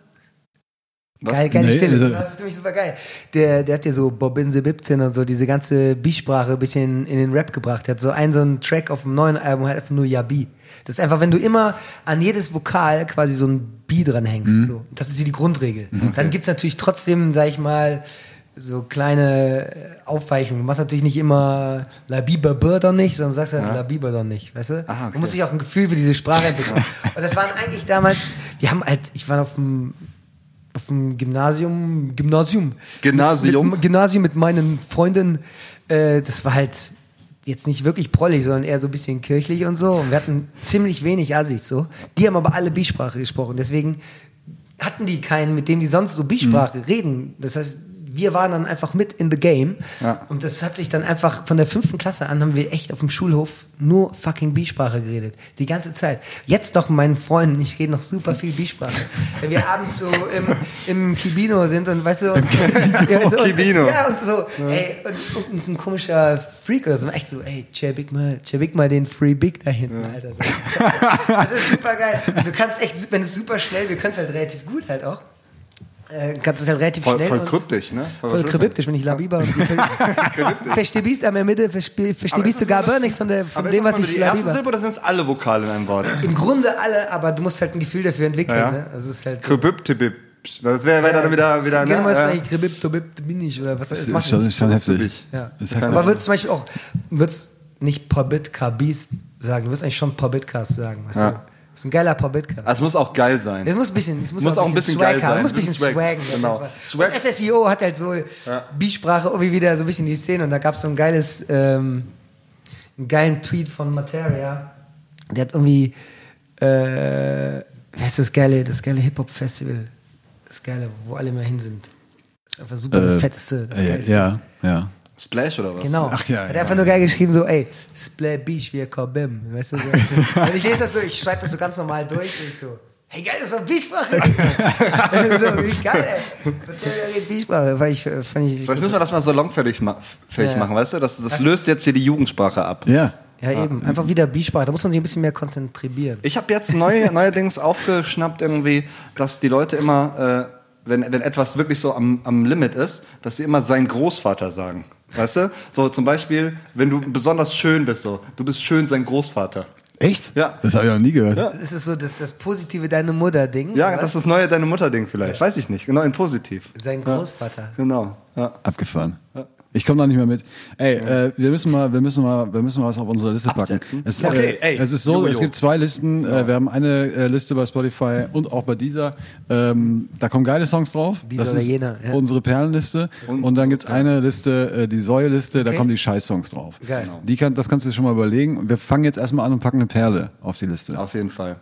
Was? Geil, geile Nee, Stille. also- Das ist nämlich super geil. Der, der hat ja so Bobinse Bibzin und so diese ganze B-Sprache ein bisschen in den Rap gebracht. Der hat so einen, so einen Track auf dem neuen Album, halt einfach nur Yabi. Das ist einfach, wenn du immer an jedes Vokal quasi so ein B dran hängst. Mhm. So. Das ist die Grundregel. Dann gibt's natürlich trotzdem, sag ich mal, so kleine Aufweichungen. Du machst natürlich nicht immer La Biber doch nicht, sondern sagst halt La Biber doch nicht, weißt du? Aha, okay. Du musst dich auch ein Gefühl für diese Sprache entwickeln. Und das waren eigentlich damals, wir haben halt, ich war auf dem auf dem Gymnasium, Gymnasium. Gymnasium? Mit, Gymnasium mit meinen Freunden, äh, das war halt jetzt nicht wirklich prollig, sondern eher so ein bisschen kirchlich und so. Und wir hatten ziemlich wenig Assis so. Die haben aber alle B-Sprache gesprochen. Deswegen hatten die keinen, mit dem die sonst so B-Sprache Mhm. reden. Das heißt, wir waren dann einfach mit in the game. Ja. Und das hat sich dann einfach von der fünften Klasse an haben wir echt auf dem Schulhof nur fucking B-Sprache geredet. Die ganze Zeit. Jetzt noch mit meinen Freunden, ich rede noch super viel B-Sprache. Wenn wir abends so im, im Kibino sind und weißt du, und, ja, so, Kibino. Und, ja, und so, ey, und, und ein komischer Freak oder so, echt so, ey, check mal, check mal den Free Big da hinten, Alter. So. Das ist super geil. Du kannst echt, wenn es super schnell, wir können es halt relativ gut halt auch. Äh, kannst es halt relativ Voll, schnell. voll uns- kryptisch, ne? Voll kryptisch, wenn ich Labiba und die Verstehst am Ende, verstehst du gar nichts von, der, von Aber dem, ist das was nur ich die erste Labiba. Silbe oder sind es alle Vokale in einem Wort? Im Grunde alle, aber du musst halt ein Gefühl dafür entwickeln. Ja, ja. Ne? Also es ist halt so. Kribib, tibib. Das wäre wär dann wieder, wieder Gerne ne? mal Ja. eigentlich Kribib, Tobib, bin ich oder was das Das ist. ist schon, ist schon heftig. Ja. Das ist heftig. Aber würdest zum Beispiel auch, würdest nicht Pobit Kabist sagen, du wirst eigentlich schon Pobitcast sagen. Weißt Ja. du? Das ist ein geiler Pobitcast. Also es muss auch geil sein. Es muss ein bisschen, es muss, Muss auch ein bisschen geil Swag haben, sein, muss ein bisschen ein bisschen swaggen. Swag, genau. Swag. Und S S E O hat halt so B-Sprache irgendwie wieder so ein bisschen die Szene und da gab es so ein geiles, ähm, einen geilen Tweet von Materia. Der hat irgendwie, äh, wie heißt das geile, das geile Hip-Hop-Festival? Das geile, wo alle immer hin sind. Das ist einfach super, das Äh, fetteste, das äh, geilste. ja, ja. Splash oder was? Genau. Ach ja, Hat ja. einfach nur geil geschrieben, so, ey, Splay Beach, wir Kabim. Weißt du, so. Und ich lese das so, ich schreibe das so ganz normal durch und ich so, hey geil, das war B-Sprache. So, wie geil, ey. Materia redet B-Sprache. Weil ich, äh, fand ich, Vielleicht müssen wir das mal salonfähig ma fähig Ja. machen, weißt du? Das, das Das- löst jetzt hier die Jugendsprache ab. Ja. ja, eben. Einfach wieder B-Sprache. Da muss man sich ein bisschen mehr konzentrieren. Ich habe jetzt neu, neuerdings aufgeschnappt irgendwie, dass die Leute immer, äh, wenn, wenn etwas wirklich so am, am Limit ist, dass sie immer sein Großvater sagen. Weißt du? So zum Beispiel, wenn du besonders schön bist, so, du bist schön sein Großvater. Echt? Ja. Das habe ich noch nie gehört. Ja. Ist es so das, das positive Deine Mutter-Ding? Ja, oder das was? ist das neue Deine Mutter-Ding vielleicht. Weiß ich nicht. Genau, in positiv. Sein Großvater. Genau. Ja. Abgefahren. Ich komme da nicht mehr mit. Ey, äh, wir müssen mal, wir müssen mal, wir müssen mal was auf unsere Liste packen. Absetzen? Es, Okay, äh, ey. es ist so, Jojo. es gibt zwei Listen. Äh, wir haben eine äh, Liste bei Spotify und auch bei dieser. Ähm, da kommen geile Songs drauf. Dieser das oder ist jener, ja. unsere Perlenliste. Und, und dann gibt's eine Liste, äh, die Säue-Liste. Da Okay. kommen die Scheiß-Songs drauf. Geil. Die kann, das kannst du dir schon mal überlegen. Und wir fangen jetzt erstmal an und packen eine Perle auf die Liste. Auf jeden Fall.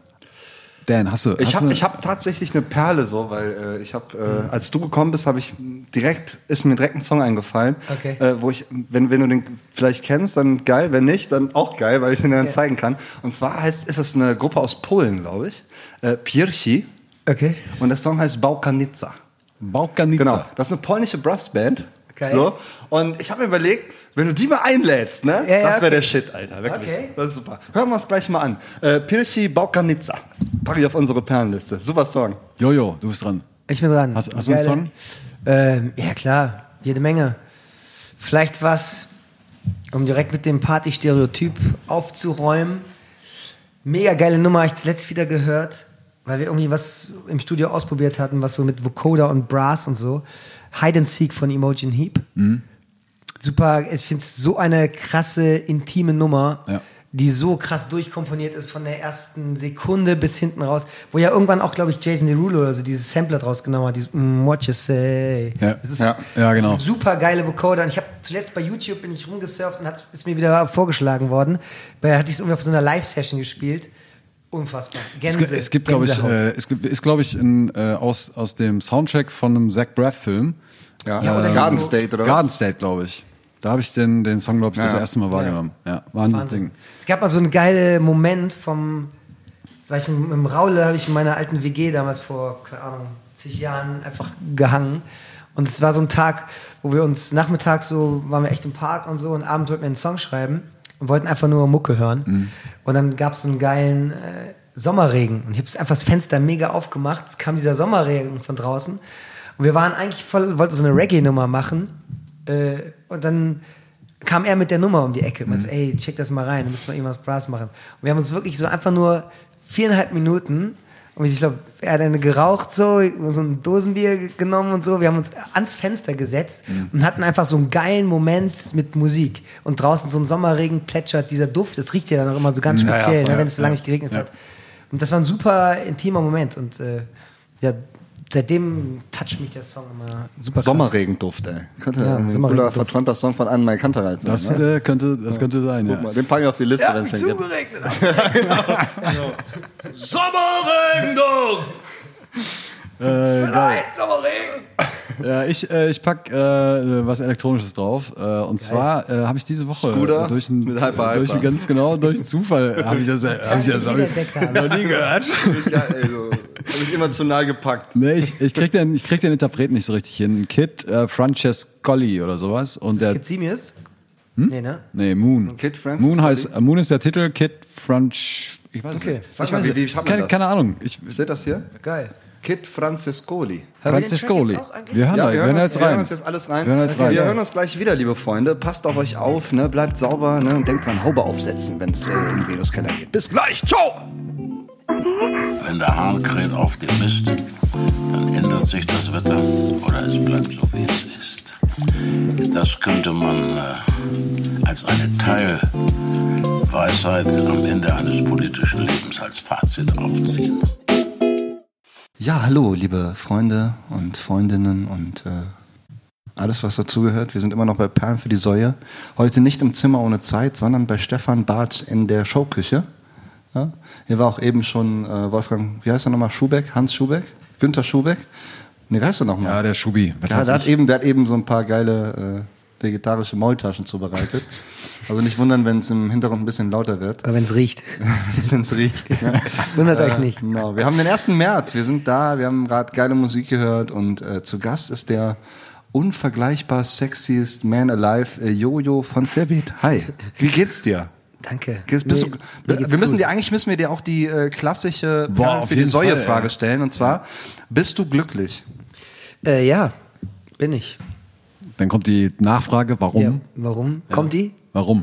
Dan, hast du? Ich hast habe du- ich hab tatsächlich eine Perle so, weil äh, ich habe, äh, als du gekommen bist, habe ich direkt, ist mir direkt ein Song eingefallen, Okay. äh, wo ich, wenn, wenn du den vielleicht kennst, dann geil, wenn nicht, dann auch geil, weil ich den dann Ja. zeigen kann. Und zwar heißt, ist es eine Gruppe aus Polen, glaube ich, äh, Piersi, Okay. und der Song heißt Bałkanica. Bałkanica. Genau, das ist eine polnische Brassband. Geil. So. Und ich habe mir überlegt, wenn du die mal einlädst, ne? Ja, ja, das wäre okay. der Shit, Alter. Wirklich. Okay. Das ist super. Hören wir es gleich mal an. Äh, Piersi Bałkanica. Packe ich auf unsere Perlenliste. Super Song. Jojo, du bist dran. Ich bin dran. Hast- hast du einen Geile- Song? Ähm, ja, klar. Jede Menge. Vielleicht was, um direkt mit dem Party-Stereotyp aufzuräumen. Mega geile Nummer, habe ich zuletzt wieder gehört, weil wir irgendwie was im Studio ausprobiert hatten, was so mit Vocoder und Brass und so. Hide and Seek von Imogen Heap. Mhm. Super, ich finde es so eine krasse, intime Nummer, Ja. die so krass durchkomponiert ist von der ersten Sekunde bis hinten raus, wo ja irgendwann auch, glaube ich, Jason Derulo oder so dieses Sampler draus genommen hat, dieses mm, What You Say. Ja. Das ist, Ja. Ja, genau. Das ist super geile Vocoder. Und ich habe zuletzt bei YouTube bin ich rumgesurft und hat, ist mir wieder vorgeschlagen worden. Da hatte ich es irgendwie auf so einer Live-Session gespielt. Unfassbar. Es, Gänse, gibt- es gibt, glaube ich, Gänsehaut. äh, es gibt, ist, glaube ich, ein, äh, aus, aus dem Soundtrack von einem Zach Braff-Film. Ja, Ja, oder Garden so- State, oder Garden State, glaube ich. Da habe ich den, den Song, glaube ich, das Ja. erste Mal wahrgenommen. Ja, wahnsinniges Wahnsinn. Ding. Es gab mal so einen geilen Moment vom, das war ich mit dem Raule, habe ich in meiner alten W G damals vor, keine Ahnung, zig Jahren einfach gehangen. Und es war so ein Tag, wo wir uns nachmittags so, waren wir echt im Park und so und abends wollten wir einen Song schreiben und wollten einfach nur Mucke hören. Mhm. Und dann gab es so einen geilen äh, Sommerregen. Und ich habe einfach das Fenster mega aufgemacht. Es kam dieser Sommerregen von draußen. Und wir waren eigentlich voll, wollten so eine Reggae-Nummer machen. Äh, und dann kam er mit der Nummer um die Ecke. Und meinte so, ey, check das mal rein, du musst mal irgendwas Brass machen. Und wir haben uns wirklich so einfach nur viereinhalb Minuten, und ich glaube, er hat eine geraucht, so, so ein Dosenbier genommen und so. Wir haben uns ans Fenster gesetzt und hatten einfach so einen geilen Moment mit Musik. Und draußen so ein Sommerregen plätschert, dieser Duft, das riecht ja dann auch immer so ganz Ja, ja, speziell, voll, ne, wenn es ja. lange nicht geregnet Ja. hat. Und das war ein super intimer Moment. Und äh, ja, seitdem toucht mich der Song immer super krass. Sommerregenduft, ey. Könnte Ja, ein cooler, Sommerregenduft. verträumter Song von Anne-Mai Kantereit sein. Das ne? äh, könnte, das könnte sein, ja. Guck mal, den packe ich auf die Liste, wenn es den gibt. zugeregnet. Sommerregenduft! Nein, Sommerregen. Ja, ich, äh, ich pack äh, was Elektronisches drauf. Äh, und zwar äh, habe ich diese Woche Scooter äh, durch ein, mit Hyper, durch Hyper. ganz genau durch einen Zufall habe ich das, äh, hab ich das hab ich wiederentdeckt haben. noch nie gehört. Geil, ey, so. Hab ich emotional gepackt. Nee, ich, ich krieg den, ich krieg den Interpreten nicht so richtig hin. Kid äh, Francescoli oder sowas. Und Ist der, das Kitsimius? Nee, ne? nee, Moon. Kid Francis Moon heißt, äh, Moon ist der Titel. Kid Franch, ich weiß Okay. nicht. Sag Ich mal, weiß wie- nicht. wie schreibt man keine, das? keine Ahnung. Ich, Steht das hier? Geil. Kid Francescoli. Hören wir den Track Francescoli. jetzt auch eigentlich? Wir hören, Ja, da, wir hören uns, jetzt wir hören rein. uns jetzt alles rein. Wir hören jetzt rein. Wir hören uns gleich wieder, liebe Freunde. Passt auf euch auf, ne? Bleibt sauber, ne? Und denkt dran, Haube aufsetzen, wenn es äh, in den Venuskeller geht. Bis gleich, ciao! Wenn der Hahn kräht auf dem Mist, dann ändert sich das Wetter oder es bleibt so, wie es ist. Das könnte man äh, als eine Teilweisheit am Ende eines politischen Lebens als Fazit aufziehen. Ja, hallo, liebe Freunde und Freundinnen und äh, alles, was dazugehört. Wir sind immer noch bei Perlen für die Säue. Heute nicht im Zimmer ohne Zeit, sondern bei Stefan Bartsch in der Showküche. Ja? Hier war auch eben schon äh, Wolfgang, wie heißt er nochmal? Schubeck? Hans Schubeck? Günther Schubeck? Nee, wie heißt er nochmal? Ja, der Schubi. Ja, der hat eben, der hat eben so ein paar geile äh, vegetarische Maultaschen zubereitet. Also nicht wundern, wenn es im Hintergrund ein bisschen lauter wird. Aber wenn es riecht. Wenn es riecht. Ne? Wundert Äh, euch nicht. Genau. Wir haben den ersten März, wir sind da, wir haben gerade geile Musik gehört und äh, zu Gast ist der unvergleichbar sexiest Man alive, äh, Jojo von Querbeat. Hi, wie geht's dir? Danke. Bist Nee, du, mir wir geht's müssen gut. dir eigentlich müssen wir dir auch die äh, klassische Boah, Perlen auf für die jeden Säue Fall, Frage ja. stellen und zwar: Bist du glücklich? Äh, ja, bin ich. Dann kommt die Nachfrage, warum? Ja, warum? Kommt die? Warum?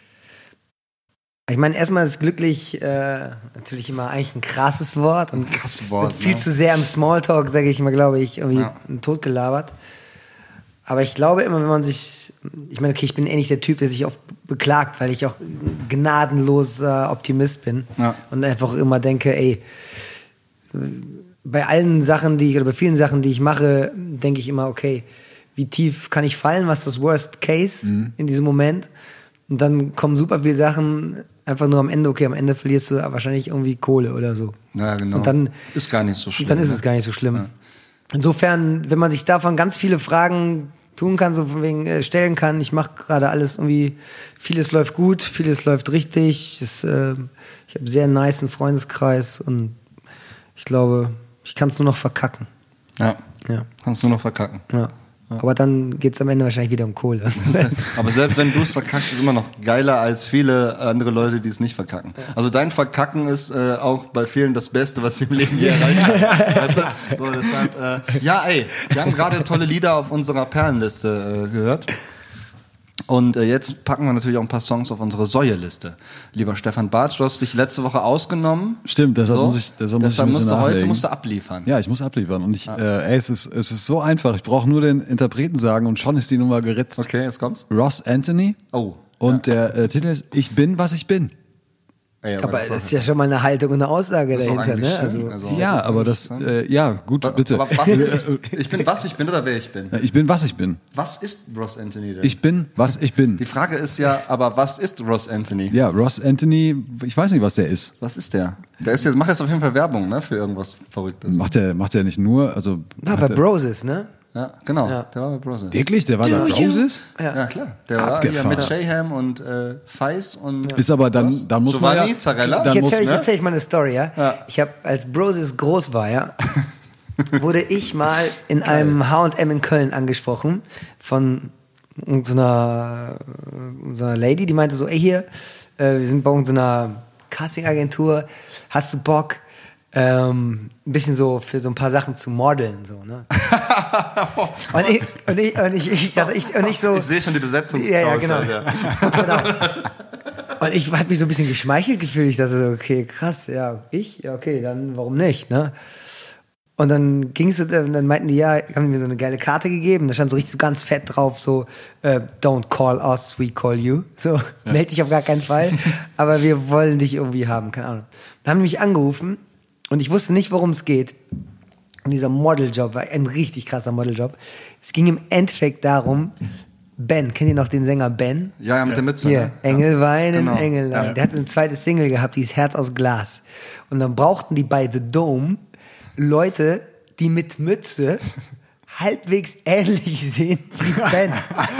Ich meine, erstmal ist glücklich äh, natürlich immer eigentlich ein krasses Wort und Krasses Wort, wird viel ne? zu sehr im Smalltalk, sage ich immer, glaube ich, irgendwie Ja. totgelabert. Aber ich glaube immer, wenn man sich, ich meine, okay, ich bin eh nicht der Typ, der sich oft beklagt, weil ich auch ein gnadenloser Optimist bin. Ja. Und einfach immer denke, ey, bei allen Sachen, die ich, oder bei vielen Sachen, die ich mache, denke ich immer, okay, wie tief kann ich fallen, was ist das Worst Case mhm. in diesem Moment? Und dann kommen super viele Sachen einfach nur am Ende, okay, am Ende verlierst du wahrscheinlich irgendwie Kohle oder so. Ja, genau. Und dann ist gar nicht so schlimm. Dann ist ne? es gar nicht so schlimm. Ja. Insofern, wenn man sich davon ganz viele Fragen tun kann, so von wegen äh, stellen kann, ich mache gerade alles irgendwie, vieles läuft gut, vieles läuft richtig, es, äh, ich habe einen sehr nicen Freundeskreis und ich glaube, ich kann es nur noch verkacken. Ja. Ja. Kannst nur noch verkacken. Ja. Aber dann geht es am Ende wahrscheinlich wieder um Kohle. Aber selbst wenn du es verkackst, ist immer noch geiler als viele andere Leute, die es nicht verkacken. Also dein Verkacken ist äh, auch bei vielen das Beste, was sie im Leben je erreicht haben. Weißt du? So, deshalb, äh, ja, ey, wir haben gerade tolle Lieder auf unserer Perlenliste äh, gehört. Und äh, jetzt packen wir natürlich auch ein paar Songs auf unsere Säue-Liste. Lieber Stefan Bartsch, du hast dich letzte Woche ausgenommen. Stimmt, deshalb so. muss ich, deshalb muss deshalb ich ein bisschen musst du heute nachlegen. musst du abliefern. Ja, ich muss abliefern. Und ich, ah. äh, ey, es ist, es ist so einfach. Ich brauche nur den Interpreten sagen und schon ist die Nummer geritzt. Okay, jetzt kommt's. Ross Anthony. Oh. Und ja. der äh, Titel ist Ich bin, was ich bin. Ey, aber, aber das, das ist ja schon mal eine Haltung und eine Aussage dahinter, ne? Also, also ja, aber das, äh, ja, gut, aber, bitte. Aber was ist, ich bin, was ich bin oder wer ich bin? Ich bin, was ich bin. Was ist Ross Anthony denn? Ich bin, was ich bin. Die Frage ist ja, aber was ist Ross Anthony? Ja, Ross Anthony, ich weiß nicht, was der ist. Was ist der? Der ist jetzt, macht jetzt auf jeden Fall Werbung, ne, für irgendwas Verrücktes. Macht der, macht der nicht nur, also. War bei Broses, ne? Ja, genau. Ja. Der war bei Broses. Wirklich? Der war bei Broses? Ja. ja, klar. Der war ja mit Shayham und äh, Feiss und. Ist aber dann, dann muss Giovanni, man ja, Zarella. Dann ich muss, erzähle ne? erzähl ich mal eine Story, ja. ja. Ich habe, als Broses groß war, ja, wurde ich mal in einem H und M in Köln angesprochen von so einer, so einer Lady, die meinte so, ey hier, äh, wir sind bei uns in so einer Casting-Agentur, hast du Bock, ähm, ein bisschen so für so ein paar Sachen zu modeln, so, ne? und ich, und ich, und ich, ich, dachte, ich, und ich so. Ich sehe schon die Besetzungscouch. Ja, ja, genau. genau. Und ich habe mich so ein bisschen geschmeichelt gefühlt. Ich dachte so, okay, krass, ja, ich? Ja, okay, dann warum nicht, ne? Und dann ging's, dann meinten die, ja, haben die mir so eine geile Karte gegeben, da stand so richtig so ganz fett drauf, so, äh, don't call us, we call you. So, ja. Meld dich auf gar keinen Fall, aber wir wollen dich irgendwie haben, keine Ahnung. Dann haben die mich angerufen und ich wusste nicht, worum es geht. Und dieser Modeljob war ein richtig krasser Modeljob. Es ging im Endeffekt darum, Ben, kennt ihr noch den Sänger Ben? Ja, ja, mit der Mütze. Hier, Ne? Engel weinen, Genau. Engel weinen. Ja. Der hat ein zweites Single gehabt, die ist Herz aus Glas. Und dann brauchten die bei The Dome Leute, die mit Mütze halbwegs ähnlich sehen wie Ben.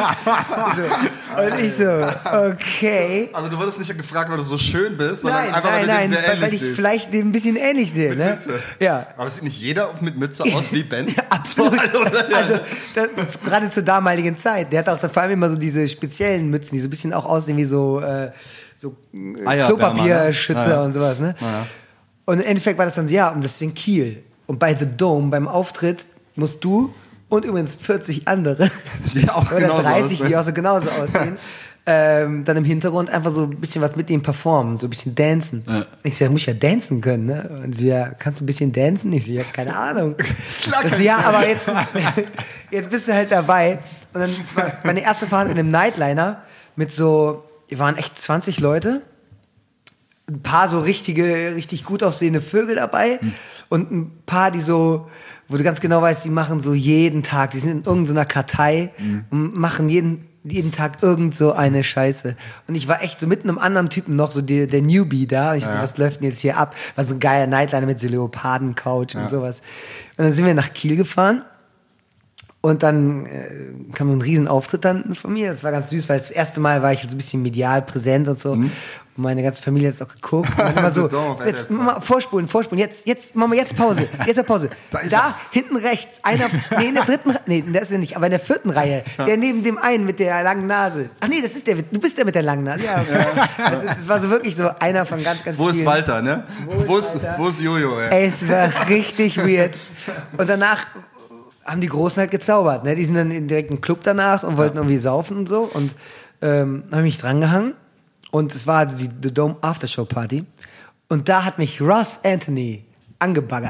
so. Und ich so, okay. Also du wurdest nicht gefragt, weil du so schön bist, sondern Nein, einfach, nein, weil du nein, den sehr weil, ähnlich weil ich siehst. vielleicht den ein bisschen ähnlich sehe. Mit Ne? Mütze. Ja. Aber sieht nicht jeder mit Mütze aus wie Ben? Absolut. Also das, das, gerade zur damaligen Zeit. Der hat auch vor allem immer so diese speziellen Mützen, die so ein bisschen auch aussehen wie so, äh, so äh, Eierwärmer, Klopapierschützer ne? Ja, ja. und sowas. Ne? Ja, ja. Und im Endeffekt war das dann so, ja, und das ist in Kiel. Und bei The Dome, beim Auftritt, musst du und übrigens vierzig andere, Die auch oder genauso dreißig, aussehen. die auch so genauso aussehen, ähm, dann im Hintergrund einfach so ein bisschen was mit ihm performen, so ein bisschen dancen. Ja. Und ich so, ja, muss ich ja dancen können, ne? Und sie, ja, kannst du ein bisschen dancen? Ich so, ja, keine Ahnung. Klar Ich so, ja, aber jetzt, jetzt bist du halt dabei. Und dann das war meine erste Fahrt in einem Nightliner mit so, wir waren echt zwanzig Leute, ein paar so richtige, richtig gut aussehende Vögel dabei hm. und ein paar, die so, wo du ganz genau weißt, die machen so jeden Tag, die sind in irgendeiner Kartei hm. und machen jeden, jeden Tag irgend so eine Scheiße. Und ich war echt so mit einem anderen Typen noch, so der, der Newbie da. Und ich ja. so, was läuft denn jetzt hier ab? War so ein geiler Nightliner mit so Leoparden-Couch ja. und sowas. Und dann sind wir nach Kiel gefahren. Und dann äh, kam ein Riesenauftritt dann von mir. Das war ganz süß, weil das erste Mal war ich so ein bisschen medial präsent und so. Mhm. Und meine ganze Familie hat es auch geguckt. Und dann immer so, jetzt mal vorspulen, vorspulen. Jetzt, jetzt, machen wir jetzt Pause. Jetzt mal Pause. Da, da hinten rechts, einer, nee, in der dritten, nee, das ist er nicht, aber in der vierten Reihe, der neben dem einen mit der langen Nase. Ach nee, das ist der, du bist der mit der langen Nase. Ja, okay. das, das war so wirklich so einer von ganz, ganz Wo vielen. ist Walter, ne? Wo ist, wo ist Jojo, ey? Ey, es war richtig weird. Und danach haben die Großen halt gezaubert, ne? Die sind dann direkt im Club danach und wollten ja. irgendwie saufen und so und ähm, habe mich drangehangen und es war also die The Dome Aftershow Party und da hat mich Ross Anthony angebaggert.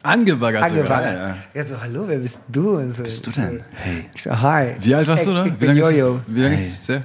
Angebaggert sogar. Angebaggert. Ja, ja. Ja, so, hallo, wer bist du? Und so, bist du denn? Hey. Ich so, hi. Wie alt warst du da? Ich, ich Wie bin lange ist Jojo. es- wie lange Hey. ist es her?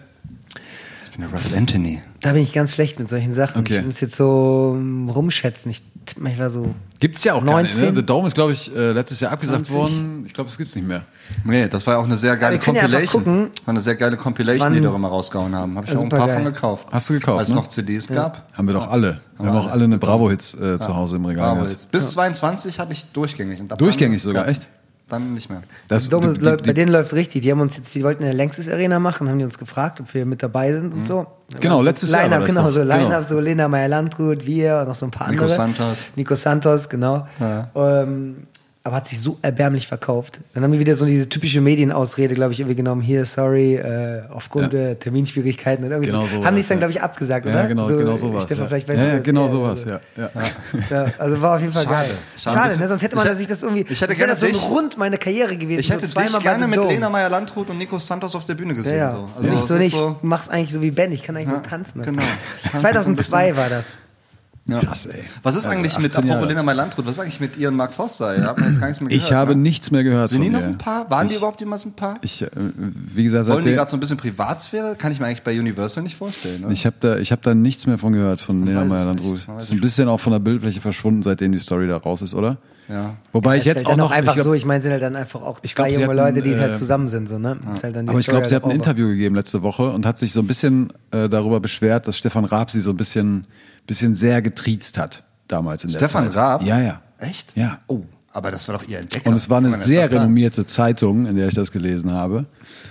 Ich bin der Russ Anthony. Da bin ich ganz schlecht mit solchen Sachen. Okay. Ich muss jetzt so um, rumschätzen. Ich tippe mal, ich war so. Gibt's ja auch gar nicht, ne? neunzehn. The Dome ist, glaube ich, äh, letztes Jahr abgesagt zwanzig. worden. Ich glaube, es gibt's nicht mehr. Nee, das war ja auch eine sehr geile wir können ja einfach Compilation. gucken, War eine sehr geile Compilation, wann- die die doch immer rausgehauen haben. Habe ich auch ein Super paar geil. von gekauft. Hast du gekauft, Als ne? es noch C Ds gab. Haben wir doch alle. Wir haben auch alle eine Bravo-Hits äh, zu Hause im Regal Aber gehabt. jetzt bis zweiundzwanzig habe ich durchgängig. Und ab Durchgängig dann, sogar, ja, echt? Dann nicht mehr. Das, Dome die- läuft, die- bei denen läuft richtig. Die haben uns jetzt, die wollten eine Längstes Arena machen, haben die uns gefragt, ob wir mit dabei sind und so. Genau, so letztes Jahr war Line-Up, das genau, doch. so Line-Up, Genau. so Lena Meyer-Landrut, wir und noch so ein paar Nico andere. Santos. Nico Santos, genau. Ja. Ähm, aber hat sich so erbärmlich verkauft. Dann haben wir wieder so diese typische Medienausrede, glaube ich, irgendwie genommen. Hier, sorry, äh, aufgrund Ja. der Terminschwierigkeiten. Und irgendwie Genau so. sowas, Haben die es dann, ja. glaube ich, abgesagt, Ja, oder? genau, so, genau sowas. Stefan, ja. vielleicht weißt ja, du ja, das. genau eher, sowas, also. ja. ja. Ja, also war auf jeden Fall Schade. geil. Schade. Schade, ne? Sonst hätte man Ich hätte- sich das irgendwie. ich hätte das wäre gerne das so dich- rund meine Karriere gewesen. Ich hätte so zweimal dich gerne bei mit The Dome. Lena Meyer-Landrut und Nico Santos auf der Bühne gesehen. Ja, ja. So. Also nicht so das nicht, ist so, mach's eigentlich so wie Ben, ich kann eigentlich Ja, nur tanzen. Ne? genau. zweitausendzwei war das. ja. Krass, ey. Was ist eigentlich mit, achtzehn Jahre. apropos Lena Meyer-Landrut, was ist eigentlich mit ihr und Mark Foster? Ihr habt jetzt gar nichts mehr gehört. Ich habe ne? nichts mehr gehört Sind von die noch ihr. ein Paar? Waren die Ich- überhaupt jemals ein Paar? Ich, äh, wie gesagt, Wollen die seitdem, gerade so ein bisschen Privatsphäre? Kann ich mir eigentlich bei Universal nicht vorstellen. Ne? ich habe da, ich habe da nichts mehr von gehört von Lena weiß es Meyer-Landrut. nicht, man weiß Ist ein bisschen auch von der Bildfläche verschwunden, seitdem die Story da raus ist, oder? Ja. Wobei ich Ist jetzt halt auch dann noch einfach ich glaub, so, ich meine, sind halt dann einfach auch Ich zwei glaub, sie junge hatten, Leute, die halt äh, zusammen sind. So, ne? Ist halt dann die Aber ich Story glaube, sie halt hat ein auch. Interview gegeben letzte Woche und hat sich so ein bisschen äh, darüber beschwert, dass Stefan Raab sie so ein bisschen, bisschen sehr getriezt hat damals in der Stefan Zeit. Raab? Ja, ja. Echt? Ja. Oh, aber das war doch ihr Entdecker. Und es war Kann eine man das sehr doch sagen? renommierte Zeitung, in der ich das gelesen habe.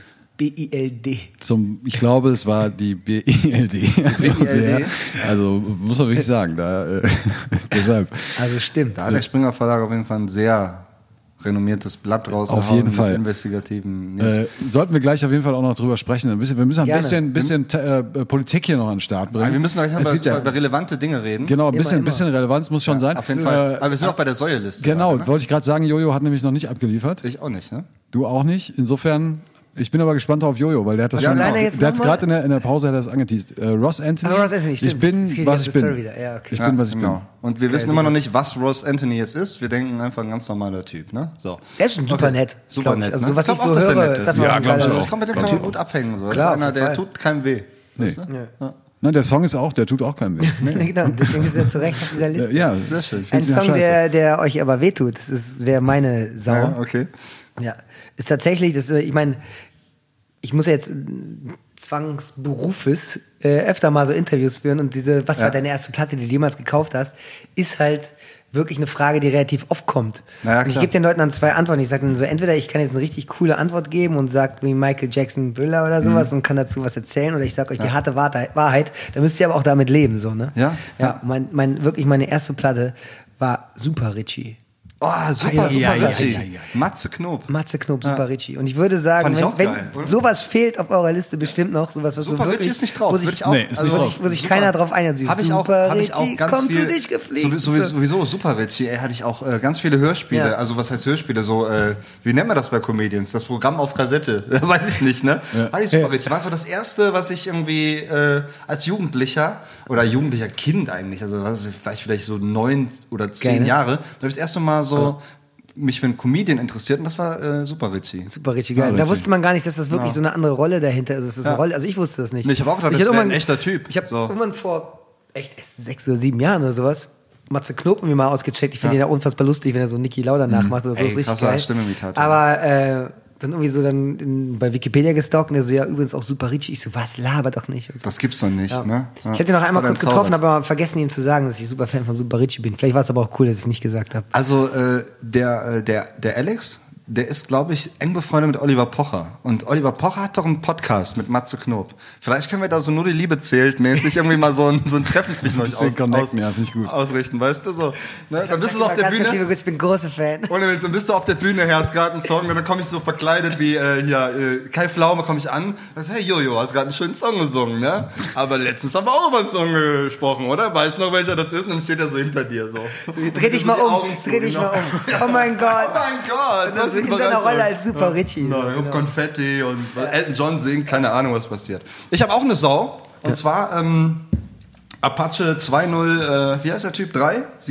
B I L D. Zum, ich glaube, es war die B I L D. Also, B I L D? sehr, also muss man wirklich sagen, da äh, deshalb. Also stimmt. Da hat der Springer Verlag auf jeden Fall ein sehr renommiertes Blatt rausgehauen. Auf jeden mit Fall. investigativen News. Äh, sollten wir gleich auf jeden Fall auch noch drüber sprechen. Ein bisschen, wir müssen ein Gerne. bisschen, bisschen äh, Politik hier noch an den Start bringen. Nein, wir müssen gleich noch Es über, gibt ja- über relevante Dinge reden. Genau, ein Immer, bisschen, immer. bisschen Relevanz muss schon sein. Auf jeden Äh, Fall. Aber wir sind auch bei der Säueliste. Genau, gerade, ne? wollte ich gerade sagen, Jojo hat nämlich noch nicht abgeliefert. Ich auch nicht, ne? Du auch nicht. Insofern, ich bin aber gespannt auf Jojo, weil der hat das Ja, schon, genau. der Jetzt hat noch mal? gerade in der, in der Pause hat er das angeteased. Äh, Ross Anthony. Ah, Ross Anthony, ich stimmt. bin, Jetzt krieg ich was die ich bin. Story wieder. Ja, okay. Ich Ja, bin, was ich genau. bin. Und wir wissen super. immer noch nicht, was Ross Anthony jetzt ist. Wir denken einfach ein ganz normaler Typ, ne? So. Er ist schon super Okay. nett. Super glaub ich. nett. Also, ne? was glaub ich so auch, dass er höre, nett ist ist. das Ja, noch ein glaub ich geiler- auch. Ich glaube, mit dem kann man gut abhängen. So. Das Klar, ist einer, auf jeden der Fall. tut keinem weh. Nee. Weißt du? Ja. Nein, der Song ist auch, der tut auch keinem weh. genau, deswegen ist er zu Recht auf dieser Liste. Ja, Sehr schön. Ein Find's ja Song, scheiße. der, der euch aber wehtut, das ist- wäre meine Sau. Ja, okay. Ja, ist tatsächlich, das, ich meine, ich muss ja jetzt äh, zwangsberufes äh, öfter mal so Interviews führen und diese, was Ja. war deine erste Platte, die du jemals gekauft hast, ist halt wirklich eine Frage, die relativ oft kommt. Ja, ja, und ich klar. gebe den Leuten dann zwei Antworten. Ich sage dann so, entweder ich kann jetzt eine richtig coole Antwort geben und sage wie Michael Jackson Thriller oder sowas und kann dazu was erzählen, oder ich sage euch die harte Wahrheit, Wahrheit, da müsst ihr aber auch damit leben, so, ne? Ja, Ja, ja. mein, mein, wirklich meine erste Platte war Super Richie. Oh, super, Ja, super ja, ja, Richie. ja, ja. Matze Knob. Matze Knob, Ja. Super Richie. Und ich würde sagen, Fand ich wenn, auch wenn geil, oder? sowas fehlt auf eurer Liste bestimmt noch, sowas, was Super so wirklich, Richie ist nicht drauf. wo sich, Würde ich auch, Nee, ist also nicht wo drauf. sich, wo sich super. keiner drauf einigt. Habe ich auch, Super hab ich auch Richie, ganz komm viel, zu dich gefliegt. Sowieso, sowieso Super Richie, ey, hatte ich auch äh, ganz viele Hörspiele. Ja. Also was heißt Hörspiele? So, äh, wie nennt man das bei Comedians? Das Programm auf Kassette. Weiß ich nicht, ne? Ja. Hatte ich Super Richie. War so das erste, was ich irgendwie äh, als Jugendlicher oder jugendlicher Kind eigentlich, also was, war ich vielleicht so neun oder zehn Geil, ne? Jahre, da habe ich das erste Mal so mich für einen Comedian interessiert und das war äh, Super Richie. Super Richie, geil. Super Da Richie. wusste man gar nicht, dass das wirklich Ja. so eine andere Rolle dahinter ist. Das ist Ja. eine Rolle, also ich wusste das nicht. Nee, ich hab auch gedacht, Ich das hatte wär ein irgendwann- echter Typ. Ich habe So. irgendwann vor echt erst sechs oder sieben Jahren oder sowas Matze Knob mir mal ausgecheckt. Ich finde Ja. den ja unfassbar lustig, wenn er so Niki Lauda nachmacht oder so. Ey, ist richtig krasser geil. Stimmimitator. Aber äh, dann irgendwie so dann in, bei Wikipedia gestalkt und der so, ja, übrigens auch Super Richie. Ich so, was, laber doch nicht. Und so. Das gibt's doch nicht, Ja. ne? Ja. Ich hätte ihn noch einmal Voll kurz getroffen, entzaubert. habe aber vergessen ihm zu sagen, dass ich super Fan von Super Richie bin. Vielleicht war es aber auch cool, dass ich es nicht gesagt habe. Also äh, der, äh, der, der Alex, der ist, glaube ich, eng befreundet mit Oliver Pocher. Und Oliver Pocher hat doch einen Podcast mit Matze Knob. Vielleicht können wir da so nur die Liebe zählt mäßig irgendwie mal so ein, so ein Treffen zwischen euch Bisschen aus, connecten, aus, ja, finde ich gut. ausrichten, weißt du so. Ne? Dann bist du so auf Sag der mal ganz kurz, Bühne. liebe Grüße, ich bin großer Fan. Und dann bist du auf der Bühne, hast gerade einen Song, und dann komme ich so verkleidet wie äh, hier äh, Kai Pflaume, komme ich an, und sag, hey Jojo, hast gerade einen schönen Song gesungen, ne? Aber letztens haben wir auch über einen Song gesprochen, oder? Weißt du noch, welcher das ist? Und dann steht er so hinter dir so. Dreh dich So mal die um, Augen zu, dreh dich genau. mal um. Oh mein Gott. Oh mein Gott, das Also in seiner Rolle als Super Richie. Genau, Genau. Konfetti und Elton John singt, keine Ahnung, was passiert. Ich habe auch eine Sau, und zwar ähm, Apache zwei null, äh, wie heißt der Typ? drei? sieben?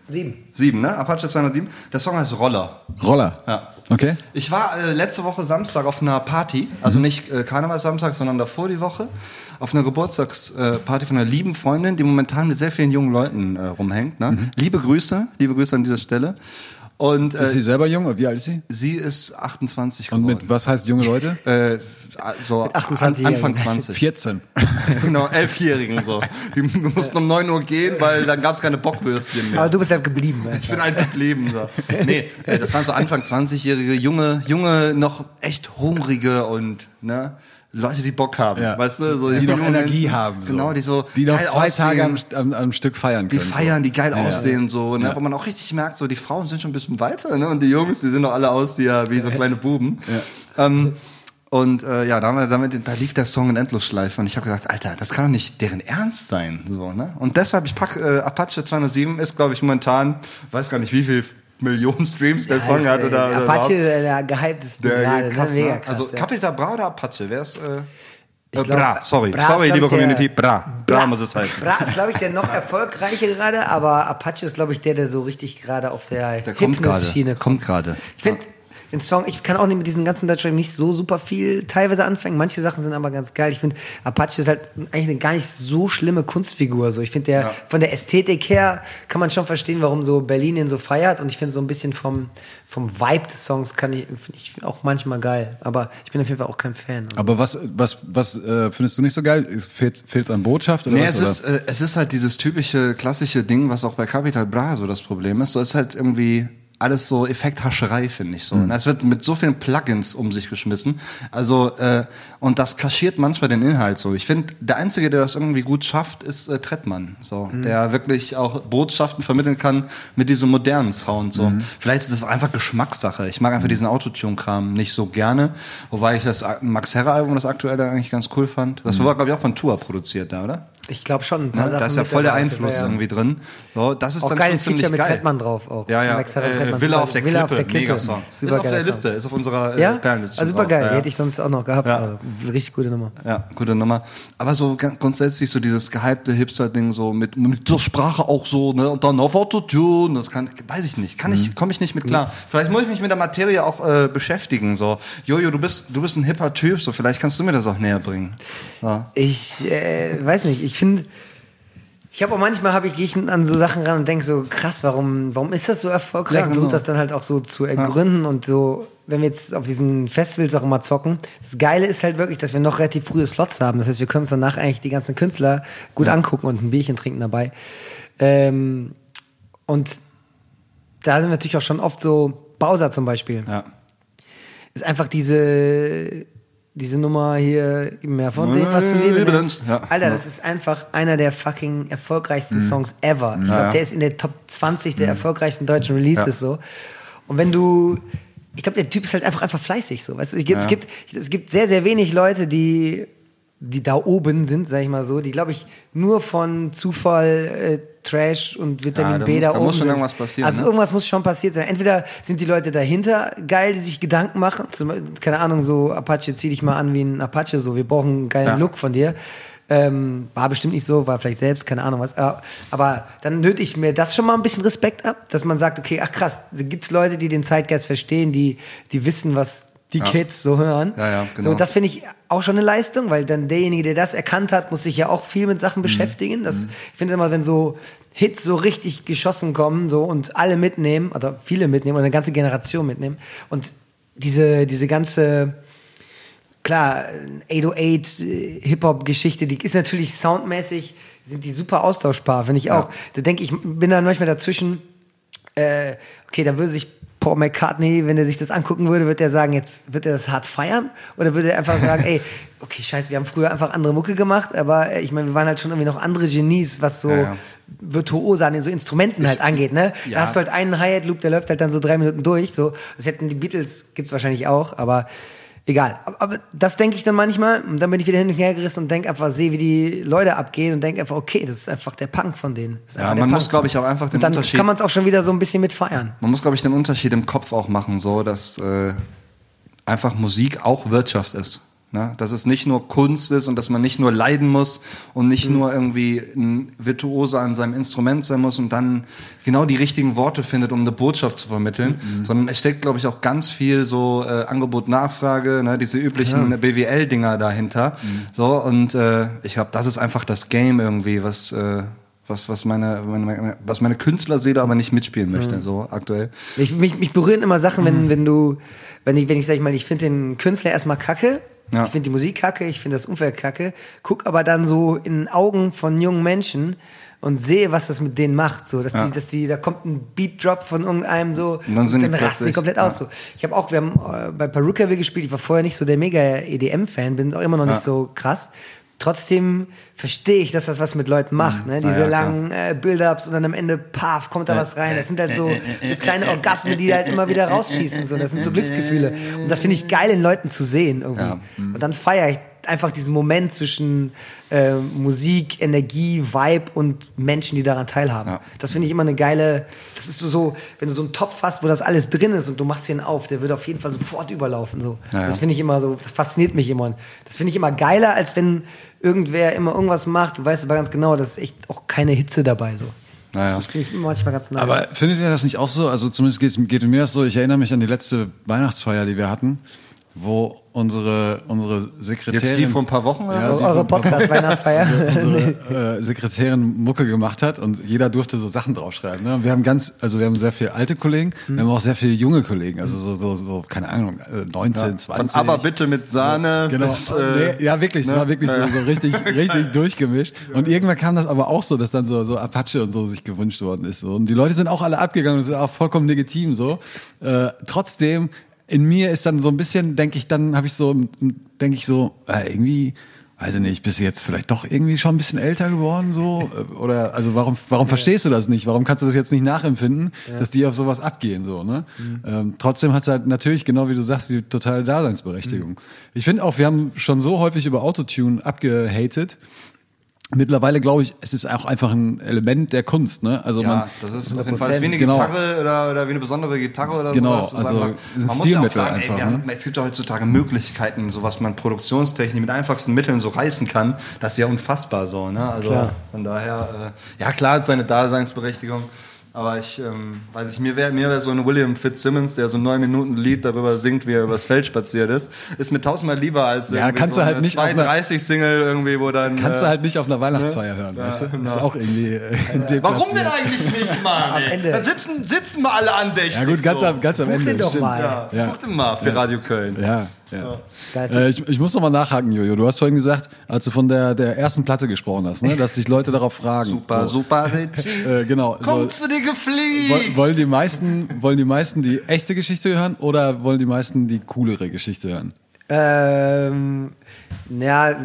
Sieben. Sieben, ne? Apache zweihundertsieben. Der Song heißt Roller. Roller. Ja. Okay. Ich war äh, letzte Woche Samstag auf einer Party, also nicht äh, Karnevalssamstag, sondern davor die Woche, auf einer Geburtstagsparty äh, von einer lieben Freundin, die momentan mit sehr vielen jungen Leuten äh, rumhängt. Ne? Mhm. Liebe Grüße, liebe Grüße an dieser Stelle. Und, äh, ist sie selber jung? Wie alt ist sie? Sie ist achtundzwanzig geworden. Und mit was heißt junge Leute? Äh, so achtundzwanzig an, Anfang zwanzig. vierzehn. Genau, Elfjährigen so. Die mussten um neun Uhr gehen, weil dann gab es keine Bockwürstchen mehr. Aber du bist halt geblieben. Ich bin halt geblieben. So. Nee, äh, das waren so Anfang zwanzigjährige, junge, junge, noch echt hungrige und ne, Leute, die Bock haben, Ja. weißt du, so Die noch junge Energie Menschen, haben. So. Genau, die so die noch geil zwei aussehen, Tage am, am, am Stück feiern die können. feiern, die geil Ja, aussehen, ja. so, ne, Ja. wo man auch richtig merkt, so die Frauen sind schon ein bisschen weiter, ne, und die Jungs, die sehen doch alle aus, die ja wie so kleine Buben. Ja. Ähm, und äh, ja, da, haben wir, damit, da lief der Song in Endlosschleife und ich habe gesagt, Alter, das kann doch nicht deren Ernst sein, so, ne? Und deshalb, ich pack äh, Apache zweihundertsieben ist, glaube ich, momentan, weiß gar nicht, wie viel Millionen Streams der Ja, Song ist, hatte äh, da. oder Apache, überhaupt. der gehypteste Der gerade. krass, ne? Mega ne? krass, Also ja. Capital Bra oder Apache? Wer ist äh, Ich äh, glaub, Bra, sorry. Bra ist, sorry, glaub liebe ich, der- Community. Bra. Bra muss es heißen. Bra ist, glaube ich, der noch erfolgreiche gerade, aber Apache ist, glaube ich, der, der so richtig gerade auf der, Der kommt gerade. Hipness-Schiene Kommt gerade. Ich finde den Song, ich kann auch nicht mit diesen ganzen Deutschrap nicht so super viel teilweise anfangen. Manche Sachen sind aber ganz geil. Ich finde, Apache ist halt eigentlich eine gar nicht so schlimme Kunstfigur. So, ich finde, der Ja. von der Ästhetik her kann man schon verstehen, warum so Berlin ihn so feiert. Und ich finde so ein bisschen vom vom Vibe des Songs kann ich, finde ich auch manchmal geil. Aber ich bin auf jeden Fall auch kein Fan. Also. Aber was, was, was äh, findest du nicht so geil? Fehlt es an Botschaft oder Nee, was? es ist, äh, es ist halt dieses typische, klassische Ding, was auch bei Capital Bra so das Problem ist. So ist halt irgendwie alles so Effekthascherei, finde ich so. Mhm. Es wird mit so vielen Plugins um sich geschmissen. Also, äh, und das kaschiert manchmal den Inhalt so. Ich finde, der Einzige, der das irgendwie gut schafft, ist äh, Trettmann. So, mhm. der wirklich auch Botschaften vermitteln kann mit diesem modernen Sound. So. Mhm. Vielleicht ist das einfach Geschmackssache. Ich mag einfach diesen Autotune-Kram nicht so gerne. Wobei ich das Max Herre-Album, das aktuelle, eigentlich ganz cool fand. Das mhm. war, glaube ich, auch von Tua produziert da, oder? Ich glaube schon. Ein paar Ne? Sachen Da ist ja mit voll der dabei, Einfluss ja. irgendwie drin. So, das ist Auch dann geiles schon Feature ziemlich mit geil. Trettmann drauf auch. Ja, ja. Max Herre, Äh, Trettmann, Villa super- auf der Villa Klippe, auf der Klippe. Megasong. Ist Super auf der geiler Liste, Song. ist auf unserer äh, Ja? Perlenliste. Also super geil. drauf. Die hätte ich sonst auch noch gehabt. Ja. Also, richtig gute Nummer. Ja, gute Nummer. Aber so ganz grundsätzlich so dieses gehypte Hipster-Ding so mit, mit der Sprache auch so, ne, und dann auf Autotune, das kann, weiß ich nicht, kann ich, komme ich nicht mit klar. Vielleicht muss ich mich mit der Materie auch äh, beschäftigen, so. Jojo, du bist, du bist ein hipper Typ, so, vielleicht kannst du mir das auch näher bringen. Ja. Ich äh, weiß nicht, ich finde, ich habe auch manchmal, habe ich, gehe ich an so Sachen ran und denke so, krass, warum, warum ist das so erfolgreich? Ja, Und versuche genau. das dann halt auch so zu ergründen und so, wenn wir jetzt auf diesen Festivals auch immer zocken. Das Geile ist halt wirklich, dass wir noch relativ frühe Slots haben. Das heißt, wir können uns danach eigentlich die ganzen Künstler gut Ja. angucken und ein Bierchen trinken dabei. Ähm, und da sind wir natürlich auch schon oft so, Bowser zum Beispiel. Ja. Ist einfach diese, diese Nummer hier, mehr von dem, was du Liebe Liebe nennst. nennst, ja. Alter, das ist einfach einer der fucking erfolgreichsten Songs ever. Ich Ja, glaube, ja. der ist in der Top zwanzig der erfolgreichsten deutschen Releases so. Und wenn du, ich glaube, der Typ ist halt einfach einfach fleißig so. Weißt du, es gibt, Ja. es gibt, es gibt sehr, sehr wenig Leute, die, die da oben sind, sag ich mal so, die, glaube ich, nur von Zufall äh, Trash und Vitamin Ja, da B muss- da, da oben muss schon sind. irgendwas passieren, Also ne? irgendwas muss schon passiert sein. Entweder sind die Leute dahinter geil, die sich Gedanken machen, zum, keine Ahnung, so Apache, zieh dich mal an wie ein Apache, so, wir brauchen einen geilen Ja. Look von dir. Ähm, war bestimmt nicht so, war vielleicht selbst, keine Ahnung was. Aber, aber dann nötig ich mir das schon mal ein bisschen Respekt ab, dass man sagt, okay, ach krass, gibt's Leute, die den Zeitgeist verstehen, die, die wissen, was die Ja. Kids so hören. Ja, ja, genau. So, das finde ich auch schon eine Leistung, weil dann derjenige, der das erkannt hat, muss sich ja auch viel mit Sachen beschäftigen. Das, ich finde immer, wenn so Hits so richtig geschossen kommen, so, und alle mitnehmen, oder viele mitnehmen, oder eine ganze Generation mitnehmen, und diese, diese ganze, klar, achthundertacht äh, Hip-Hop-Geschichte, die ist natürlich soundmäßig, sind die super austauschbar, finde ich auch. Da denke ich, bin dann manchmal dazwischen, äh, okay, da würde sich Paul McCartney, wenn er sich das angucken würde, wird er sagen, jetzt wird er das hart feiern? Oder würde er einfach sagen, ey, okay, scheiße, wir haben früher einfach andere Mucke gemacht, aber äh, ich meine, wir waren halt schon irgendwie noch andere Genies, was so Ja, ja. virtuose an den so Instrumenten halt angeht, ne? ja. Da hast du halt einen Hi-Hat-Loop, der läuft halt dann so drei Minuten durch, so. Das hätten die Beatles, gibt's wahrscheinlich auch, aber egal. Aber, aber das denke ich dann manchmal, und dann bin ich wieder hin und her gerissen und denke einfach, sehe, wie die Leute abgehen und denke einfach, okay, das ist einfach der Punk von denen. Das ist Ja, einfach der man muss, Punk. glaube ich, auch einfach den Und dann Unterschied. kann man es auch schon wieder so ein bisschen mit feiern. Man muss, glaube ich, den Unterschied im Kopf auch machen, so, dass äh, einfach Musik auch Wirtschaft ist. Ne? Dass es nicht nur Kunst ist und dass man nicht nur leiden muss und nicht mhm. nur irgendwie ein Virtuose an seinem Instrument sein muss und dann genau die richtigen Worte findet, um eine Botschaft zu vermitteln, mhm. sondern es steckt, glaube ich, auch ganz viel so äh, Angebot-Nachfrage, ne? Diese üblichen ja. B W L-Dinger dahinter. Mhm. So, und äh, ich glaube, das ist einfach das Game irgendwie, was äh, was was meine, meine was meine Künstlerseele aber nicht mitspielen möchte, mhm. so aktuell. Ich, mich, mich berühren immer Sachen, wenn mhm. wenn du wenn ich wenn ich sag ich mal, ich finde den Künstler erstmal kacke. Ja. Ich finde die Musik kacke, ich finde das Umfeld kacke, guck aber dann so in den Augen von jungen Menschen und sehe, was das mit denen macht, so, dass ja. die, dass die, da kommt ein Beat-Drop von irgendeinem so, und dann, und dann rasten die komplett ja. aus, so. Ich habe auch, wir haben äh, bei Perukaville gespielt, ich war vorher nicht so der mega E D M-Fan, bin auch immer noch ja. nicht so krass. Trotzdem verstehe ich, dass das was mit Leuten macht, ne? Diese ja, langen äh, Build-ups und dann am Ende, paf, kommt da was rein. Das sind halt so, so kleine Orgasmen, die halt immer wieder rausschießen, so. Das sind so Glücksgefühle. Und das finde ich geil in Leuten zu sehen, irgendwie. Ja. Und dann feiere ich einfach diesen Moment zwischen äh, Musik, Energie, Vibe und Menschen, die daran teilhaben. Ja. Das finde ich immer eine geile, das ist so, so, wenn du so einen Topf hast, wo das alles drin ist und du machst den auf, der wird auf jeden Fall sofort überlaufen. So. Ja, ja. Das finde ich immer so, das fasziniert mich immer. Und das finde ich immer geiler, als wenn irgendwer immer irgendwas macht, du weißt aber ganz genau, da ist echt auch keine Hitze dabei. So. Naja. Das finde ich manchmal ganz nice. Aber findet ihr das nicht auch so? Also zumindest geht, geht mir das so, ich erinnere mich an die letzte Weihnachtsfeier, die wir hatten, wo unsere unsere Sekretärin... Jetzt die vor ein paar Wochen? Oder? Ja, eure Podcast-Weihnachtsfeier. Unsere äh, Sekretärin Mucke gemacht hat und jeder durfte so Sachen draufschreiben. Ne? Und wir haben ganz, also wir haben sehr viele alte Kollegen, mhm. wir haben auch sehr viele junge Kollegen, also so, so, so keine Ahnung, neunzehn, ja, zwanzig. Von aber bitte mit Sahne. So, genau. Bis, äh, nee, ja, wirklich, es ne? war wirklich so, so richtig, richtig durchgemischt. Und irgendwann kam das aber auch so, dass dann so, so Apache und so sich gewünscht worden ist. So. Und die Leute sind auch alle abgegangen und sind auch vollkommen legitim so. Äh, trotzdem in mir ist dann so ein bisschen, denke ich, dann habe ich so, denke ich so, äh, irgendwie, weiß ich nicht, bist du jetzt vielleicht doch irgendwie schon ein bisschen älter geworden so? Oder, also warum, warum ja. verstehst du das nicht? Warum kannst du das jetzt nicht nachempfinden, ja. dass die auf sowas abgehen, so, ne? Mhm. Ähm, trotzdem hat es halt natürlich, genau wie du sagst, die totale Daseinsberechtigung. Mhm. Ich finde auch, wir haben schon so häufig über Autotune abgehatet. Mittlerweile glaube ich, es ist auch einfach ein Element der Kunst, ne? Also ja, man, das ist auf jeden Fall, das ist wie eine genau. Gitarre oder, oder wie eine besondere Gitarre oder genau, sowas. Das also ist einfach, ein man Stilmittel muss ja auch sagen, einfach. Ey, wir haben, es gibt ja heutzutage Möglichkeiten, so was man Produktionstechnik mit einfachsten Mitteln so reißen kann. Das ist ja unfassbar so, ne? Also klar. Von daher, äh, ja klar, hat seine Daseinsberechtigung. Aber ich, ähm, weiß ich, mir wäre mir wär so ein William Fitzsimmons, der so ein neun Minuten Lied darüber singt, wie er übers Feld spaziert ist, ist mir tausendmal lieber als ja, kannst so du halt nicht zwei dreißig Single irgendwie, wo dann... Kannst äh, du halt nicht auf einer Weihnachtsfeier ne? hören, ja, weißt du? genau. Das ist auch irgendwie äh, Warum denn eigentlich nicht, Mann? Am Ende. Dann sitzen, sitzen wir alle andächtig. Ja gut, ganz so. am, ganz am Buch Ende. den doch stimmt. mal. Ja, Ja. Buch den mal für Ja. Radio Köln. Ja. Ja. Ja. Äh, ich, ich muss noch mal nachhaken, Jojo. Du hast vorhin gesagt, als du von der, der ersten Platte gesprochen hast, ne, dass dich Leute darauf fragen. Super, so. super. Äh, genau. Kommt so, zu dir gefliegt! Wollen, wollen die meisten, wollen die meisten die echte Geschichte hören oder wollen die meisten die coolere Geschichte hören? Ähm, ja,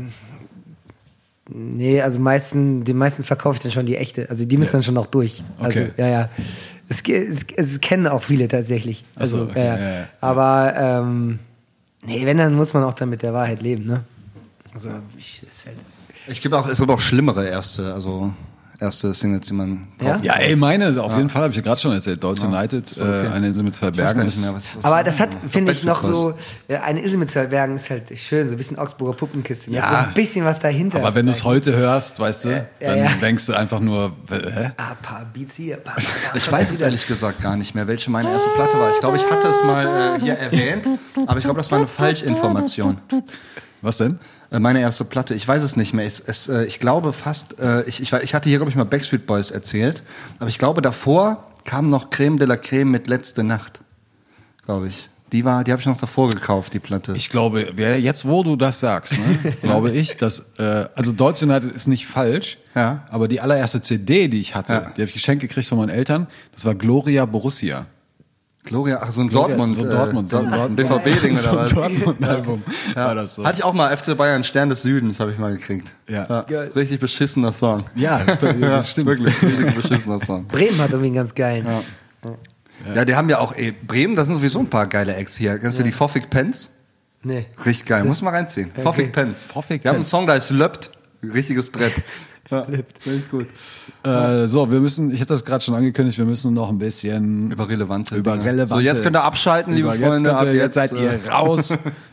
nee, also meisten, den meisten verkaufe ich dann schon die echte. Also die müssen ja. dann schon noch durch. Also, okay. ja, ja. Es, es, es kennen auch viele tatsächlich. Also, so, okay. ja, ja. Ja, ja. Aber, ähm, nee, wenn, dann muss man auch dann mit der Wahrheit leben, ne? Also, ich, das ist halt. Ich gebe auch, es gibt auch schlimmere erste, also erste Singles, die man kaufen Ja, kann. ey, meine, auf ja. jeden Fall, habe ich ja gerade schon erzählt. Dolce ja. United, äh, eine Insel mit zwei Bergen. Nicht mehr, was, was aber das hat, finde ich, noch was. so, ja, eine Insel mit zwei Bergen ist halt schön, so ein bisschen Augsburger Puppenkiste. Ja. Da ist so ein bisschen was dahinter. Aber wenn du es heute hörst, weißt du, ja, ja, dann ja. denkst du einfach nur, hä? Ah, paar Beats hier, paar, paar, Ich weiß es ehrlich gesagt gar nicht mehr, welche meine erste Platte war. Ich glaube, ich hatte es mal äh, hier erwähnt, aber ich glaube, das war eine Falschinformation. Was denn? Meine erste Platte, ich weiß es nicht mehr. Es, es, äh, ich glaube fast, äh, ich, ich, ich hatte hier, glaube ich, mal Backstreet Boys erzählt, aber ich glaube, davor kam noch Creme de la Creme mit Letzte Nacht, glaube ich. Die war, die habe ich noch davor gekauft, die Platte. Ich glaube, wer, jetzt wo du das sagst, ne, glaube ich, dass, äh, also Dolce United ist nicht falsch, ja. aber die allererste C D, die ich hatte, ja. die habe ich geschenkt gekriegt von meinen Eltern, das war Gloria Borussia. Gloria, ach so ein Gloria, Dortmund, so ein Dortmund, äh, so ein Dortmund, B V B-Ding so oder ein was? Dortmund-Album ja. war das so. Hatte ich auch mal, F C Bayern, Stern des Südens, habe ich mal gekriegt. Ja. ja. Richtig beschissener Song. Ja, das stimmt. Wirklich, richtig beschissener Song. Bremen hat irgendwie einen ganz geilen. Ja. Ja. ja, die haben ja auch, ey, Bremen, das sind sowieso ein paar geile Acts hier. Kennst ja. du die Foffig Pens? Nee. Richtig geil, muss mal reinziehen. Okay. Foffig Pens. Foffig Wir haben einen Song, da ist Löppt. Richtiges Brett. Ja, richtig gut. Äh, so, wir müssen, ich habe das gerade schon angekündigt, wir müssen noch ein bisschen über relevante über Dinge. relevante. So, jetzt könnt ihr abschalten, liebe über, Freunde. Jetzt, ab ihr, jetzt jetzt seid ihr raus.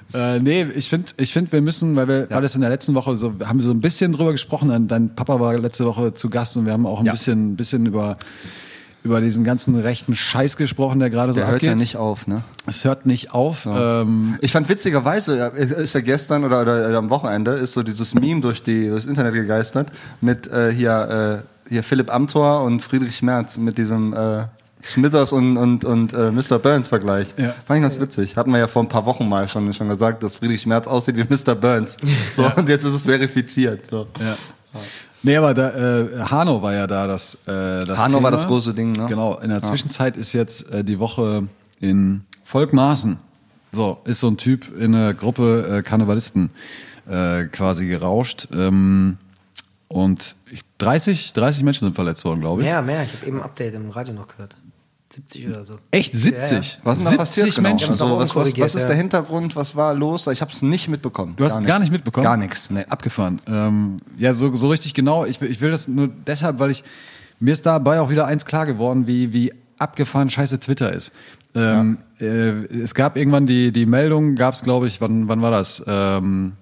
Äh, nee, ich finde, ich finde, wir müssen, weil wir, ja. weil das in der letzten Woche so, haben wir so ein bisschen drüber gesprochen. Dein, dein Papa war letzte Woche zu Gast und wir haben auch ein ja. bisschen, bisschen über, über diesen ganzen rechten Scheiß gesprochen, der gerade so der abgeht. Der hört ja nicht auf, ne? Es hört nicht auf. Ja. Ähm, ich fand witzigerweise, ist ja gestern oder, oder, oder am Wochenende, ist so dieses Meme durch die, durchs Internet gegeistert mit, äh, hier, äh, hier Philipp Amthor und Friedrich Merz mit diesem, äh, Smithers und, und, und äh, Mister Burns Vergleich. Ja. Fand ich ganz witzig. Hatten wir ja vor ein paar Wochen mal schon, schon gesagt, dass Friedrich Merz aussieht wie Mister Burns. So, ja. Und jetzt ist es verifiziert. So. Ja. Nee, aber da, äh, Hanau war ja da das, äh, das Hanau Thema. war das große Ding, ne? Genau. In der Zwischenzeit ist jetzt äh, die Woche in Volkmarsen. So, ist so ein Typ in einer Gruppe äh, Karnevalisten äh, quasi gerauscht. Ähm, und dreißig, dreißig Menschen sind verletzt worden, glaube ich. Mehr, mehr. Ich habe eben ein Update im Radio noch gehört. siebzig oder so. Echt? siebzig? Ja, ja. Was ist denn da passiert genau? Menschen? Also, was, was, was ist ja. der Hintergrund? Was war los? Ich habe es nicht mitbekommen. Du hast gar es gar nicht mitbekommen? Gar nichts. Nee. Abgefahren. Ähm, ja, so, so richtig genau. Ich, ich will das nur deshalb, weil ich, mir ist dabei auch wieder eins klar geworden, wie, wie abgefahren scheiße Twitter ist. Ähm, ja. äh, es gab irgendwann die, die Meldung, gab es glaube ich, wann, wann war das? Ähm,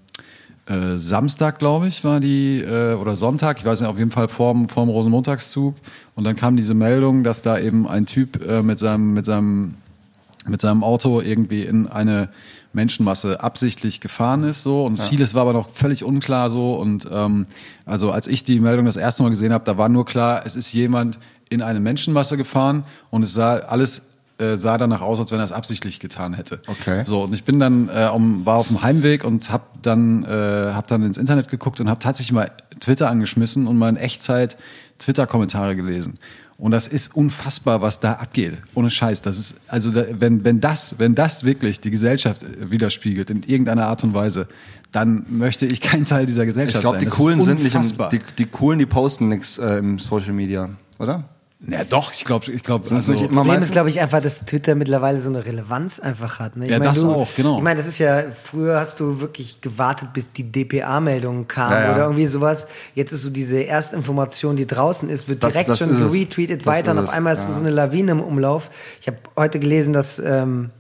Äh, Samstag, glaube ich, war die, äh, oder Sonntag, ich weiß nicht, auf jeden Fall vorm, vorm Rosenmontagszug. Und dann kam diese Meldung, dass da eben ein Typ äh, mit seinem, mit seinem, mit seinem Auto irgendwie in eine Menschenmasse absichtlich gefahren ist, so. Und ja. vieles war aber noch völlig unklar, so. Und, ähm, also als ich die Meldung das erste Mal gesehen habe, da war nur klar, es ist jemand in eine Menschenmasse gefahren und es sah alles sah danach aus, als wenn er es absichtlich getan hätte. Okay. So, und ich bin dann äh, um, war auf dem Heimweg und hab dann äh, hab dann ins Internet geguckt und hab tatsächlich mal Twitter angeschmissen und mal in Echtzeit Twitter-Kommentare gelesen. Und das ist unfassbar, was da abgeht. Ohne Scheiß. Das ist also da, wenn wenn das wenn das wirklich die Gesellschaft widerspiegelt in irgendeiner Art und Weise, dann möchte ich kein Teil dieser Gesellschaft ich glaub, sein. Die das Coolen ist sind nicht im, unfassbar. die die Coolen, die posten nichts äh, im Social Media, oder? Ja, doch, ich glaube, ich glaube, also, das Problem ist, glaube ich, einfach, dass Twitter mittlerweile so eine Relevanz einfach hat. Ne? Ich ja, mein, das du, auch, genau. Ich meine, das ist ja, früher hast du wirklich gewartet, bis die D P A-Meldung kam ja, ja. oder irgendwie sowas. Jetzt ist so diese Erstinformation, die draußen ist, wird das, direkt das schon retweetet weiter und auf einmal ist ja. so eine Lawine im Umlauf. Ich habe heute gelesen, dass ähm,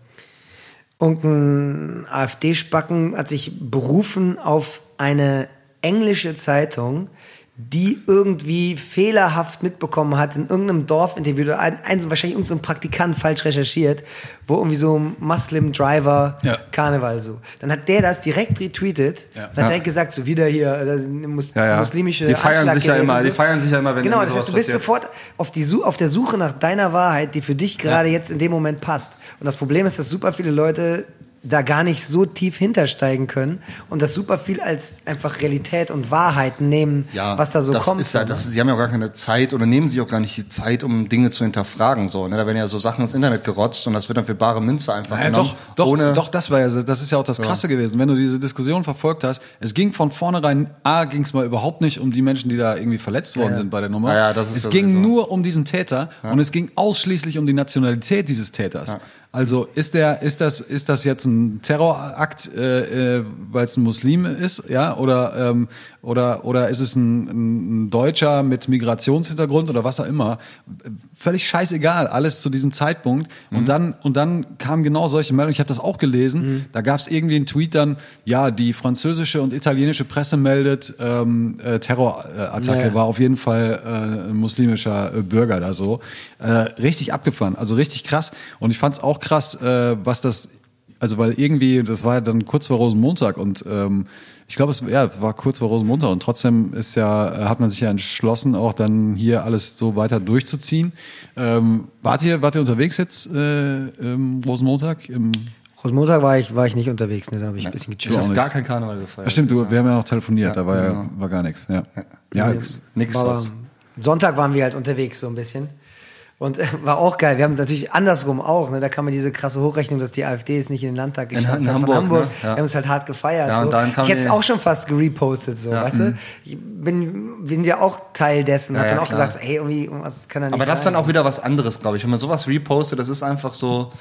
irgendein AfD-Spacken hat sich berufen auf eine englische Zeitung, die irgendwie fehlerhaft mitbekommen hat in irgendeinem Dorfinterview, ein, ein, wahrscheinlich irgendein so Praktikant falsch recherchiert, wo irgendwie so ein Muslim-Driver ja. Karneval so. Dann hat der das direkt retweetet, ja. hat ja. direkt gesagt, so wieder hier, das ist eine mus- ja, ja. muslimische die feiern Anschlag sich ja immer, so. die feiern sich ja immer, wenn genau, das sowas heißt, du bist passiert. sofort auf, die Su- auf der Suche nach deiner Wahrheit, die für dich gerade ja. jetzt in dem Moment passt. Und das Problem ist, dass super viele Leute da gar nicht so tief hintersteigen können und das super viel als einfach Realität und Wahrheit nehmen, ja, was da so das kommt. Ist ja, das ist, sie haben ja auch gar keine Zeit oder nehmen sich auch gar nicht die Zeit, um Dinge zu hinterfragen. So, ne? Da werden ja so Sachen ins Internet gerotzt und das wird dann für bare Münze einfach naja, genommen. Doch, doch, ohne doch, das war ja, das ist ja auch das Krasse ja. gewesen. Wenn du diese Diskussion verfolgt hast, es ging von vornherein, A, ging es mal überhaupt nicht um die Menschen, die da irgendwie verletzt worden ja. sind bei der Nummer. Ja, ja, das ist es das ging so. nur um diesen Täter ja. und es ging ausschließlich um die Nationalität dieses Täters. Ja. Also ist der, ist das, ist das jetzt ein Terrorakt, äh, äh, weil es ein Muslim ist, ja, oder ähm, oder oder ist es ein, ein Deutscher mit Migrationshintergrund oder was auch immer? Völlig scheißegal, alles zu diesem Zeitpunkt. Mhm. Und dann und dann kamen genau solche Meldungen. Ich habe das auch gelesen. Mhm. Da gab es irgendwie einen Tweet dann, ja, die französische und italienische Presse meldet ähm, äh, Terrorattacke, ja. war auf jeden Fall äh, ein muslimischer äh, Bürger da so. Äh, richtig abgefahren, also richtig krass. Und ich fand es auch krass, äh, was das, also weil irgendwie, das war ja dann kurz vor Rosenmontag und ähm, ich glaube, es ja, war kurz vor Rosenmontag und trotzdem ist ja, hat man sich ja entschlossen, auch dann hier alles so weiter durchzuziehen. Ähm, wart ihr, wart ihr unterwegs jetzt äh, im Rosenmontag? Im Rosenmontag war ich, war ich nicht unterwegs, ne? Da habe ich ein bisschen Ich gechillt. habe gar kein Karneval gefeiert. Ja, stimmt, du, wir haben ja noch telefoniert, ja, da war ja, genau. war gar nichts. Ja, ja, ja nix. nix Aber was. Sonntag waren wir halt unterwegs so ein bisschen. Und äh, war auch geil. Wir haben natürlich andersrum auch, ne? Da kam mir diese krasse Hochrechnung, dass die AfD es nicht in den Landtag geschafft in, in hat Hamburg, von Hamburg. Ne? Ja. Wir haben es halt hart gefeiert. Ja, so. und dann kam ich hätte es die- auch schon fast gerepostet, so, Ja. weißt du? Ich bin, wir sind ja auch Teil dessen. Ja, hat dann ja, auch klar. gesagt, so, hey, irgendwie, was kann da nicht Aber das ist sein. dann auch wieder was anderes, glaube ich. Wenn man sowas repostet, das ist einfach so,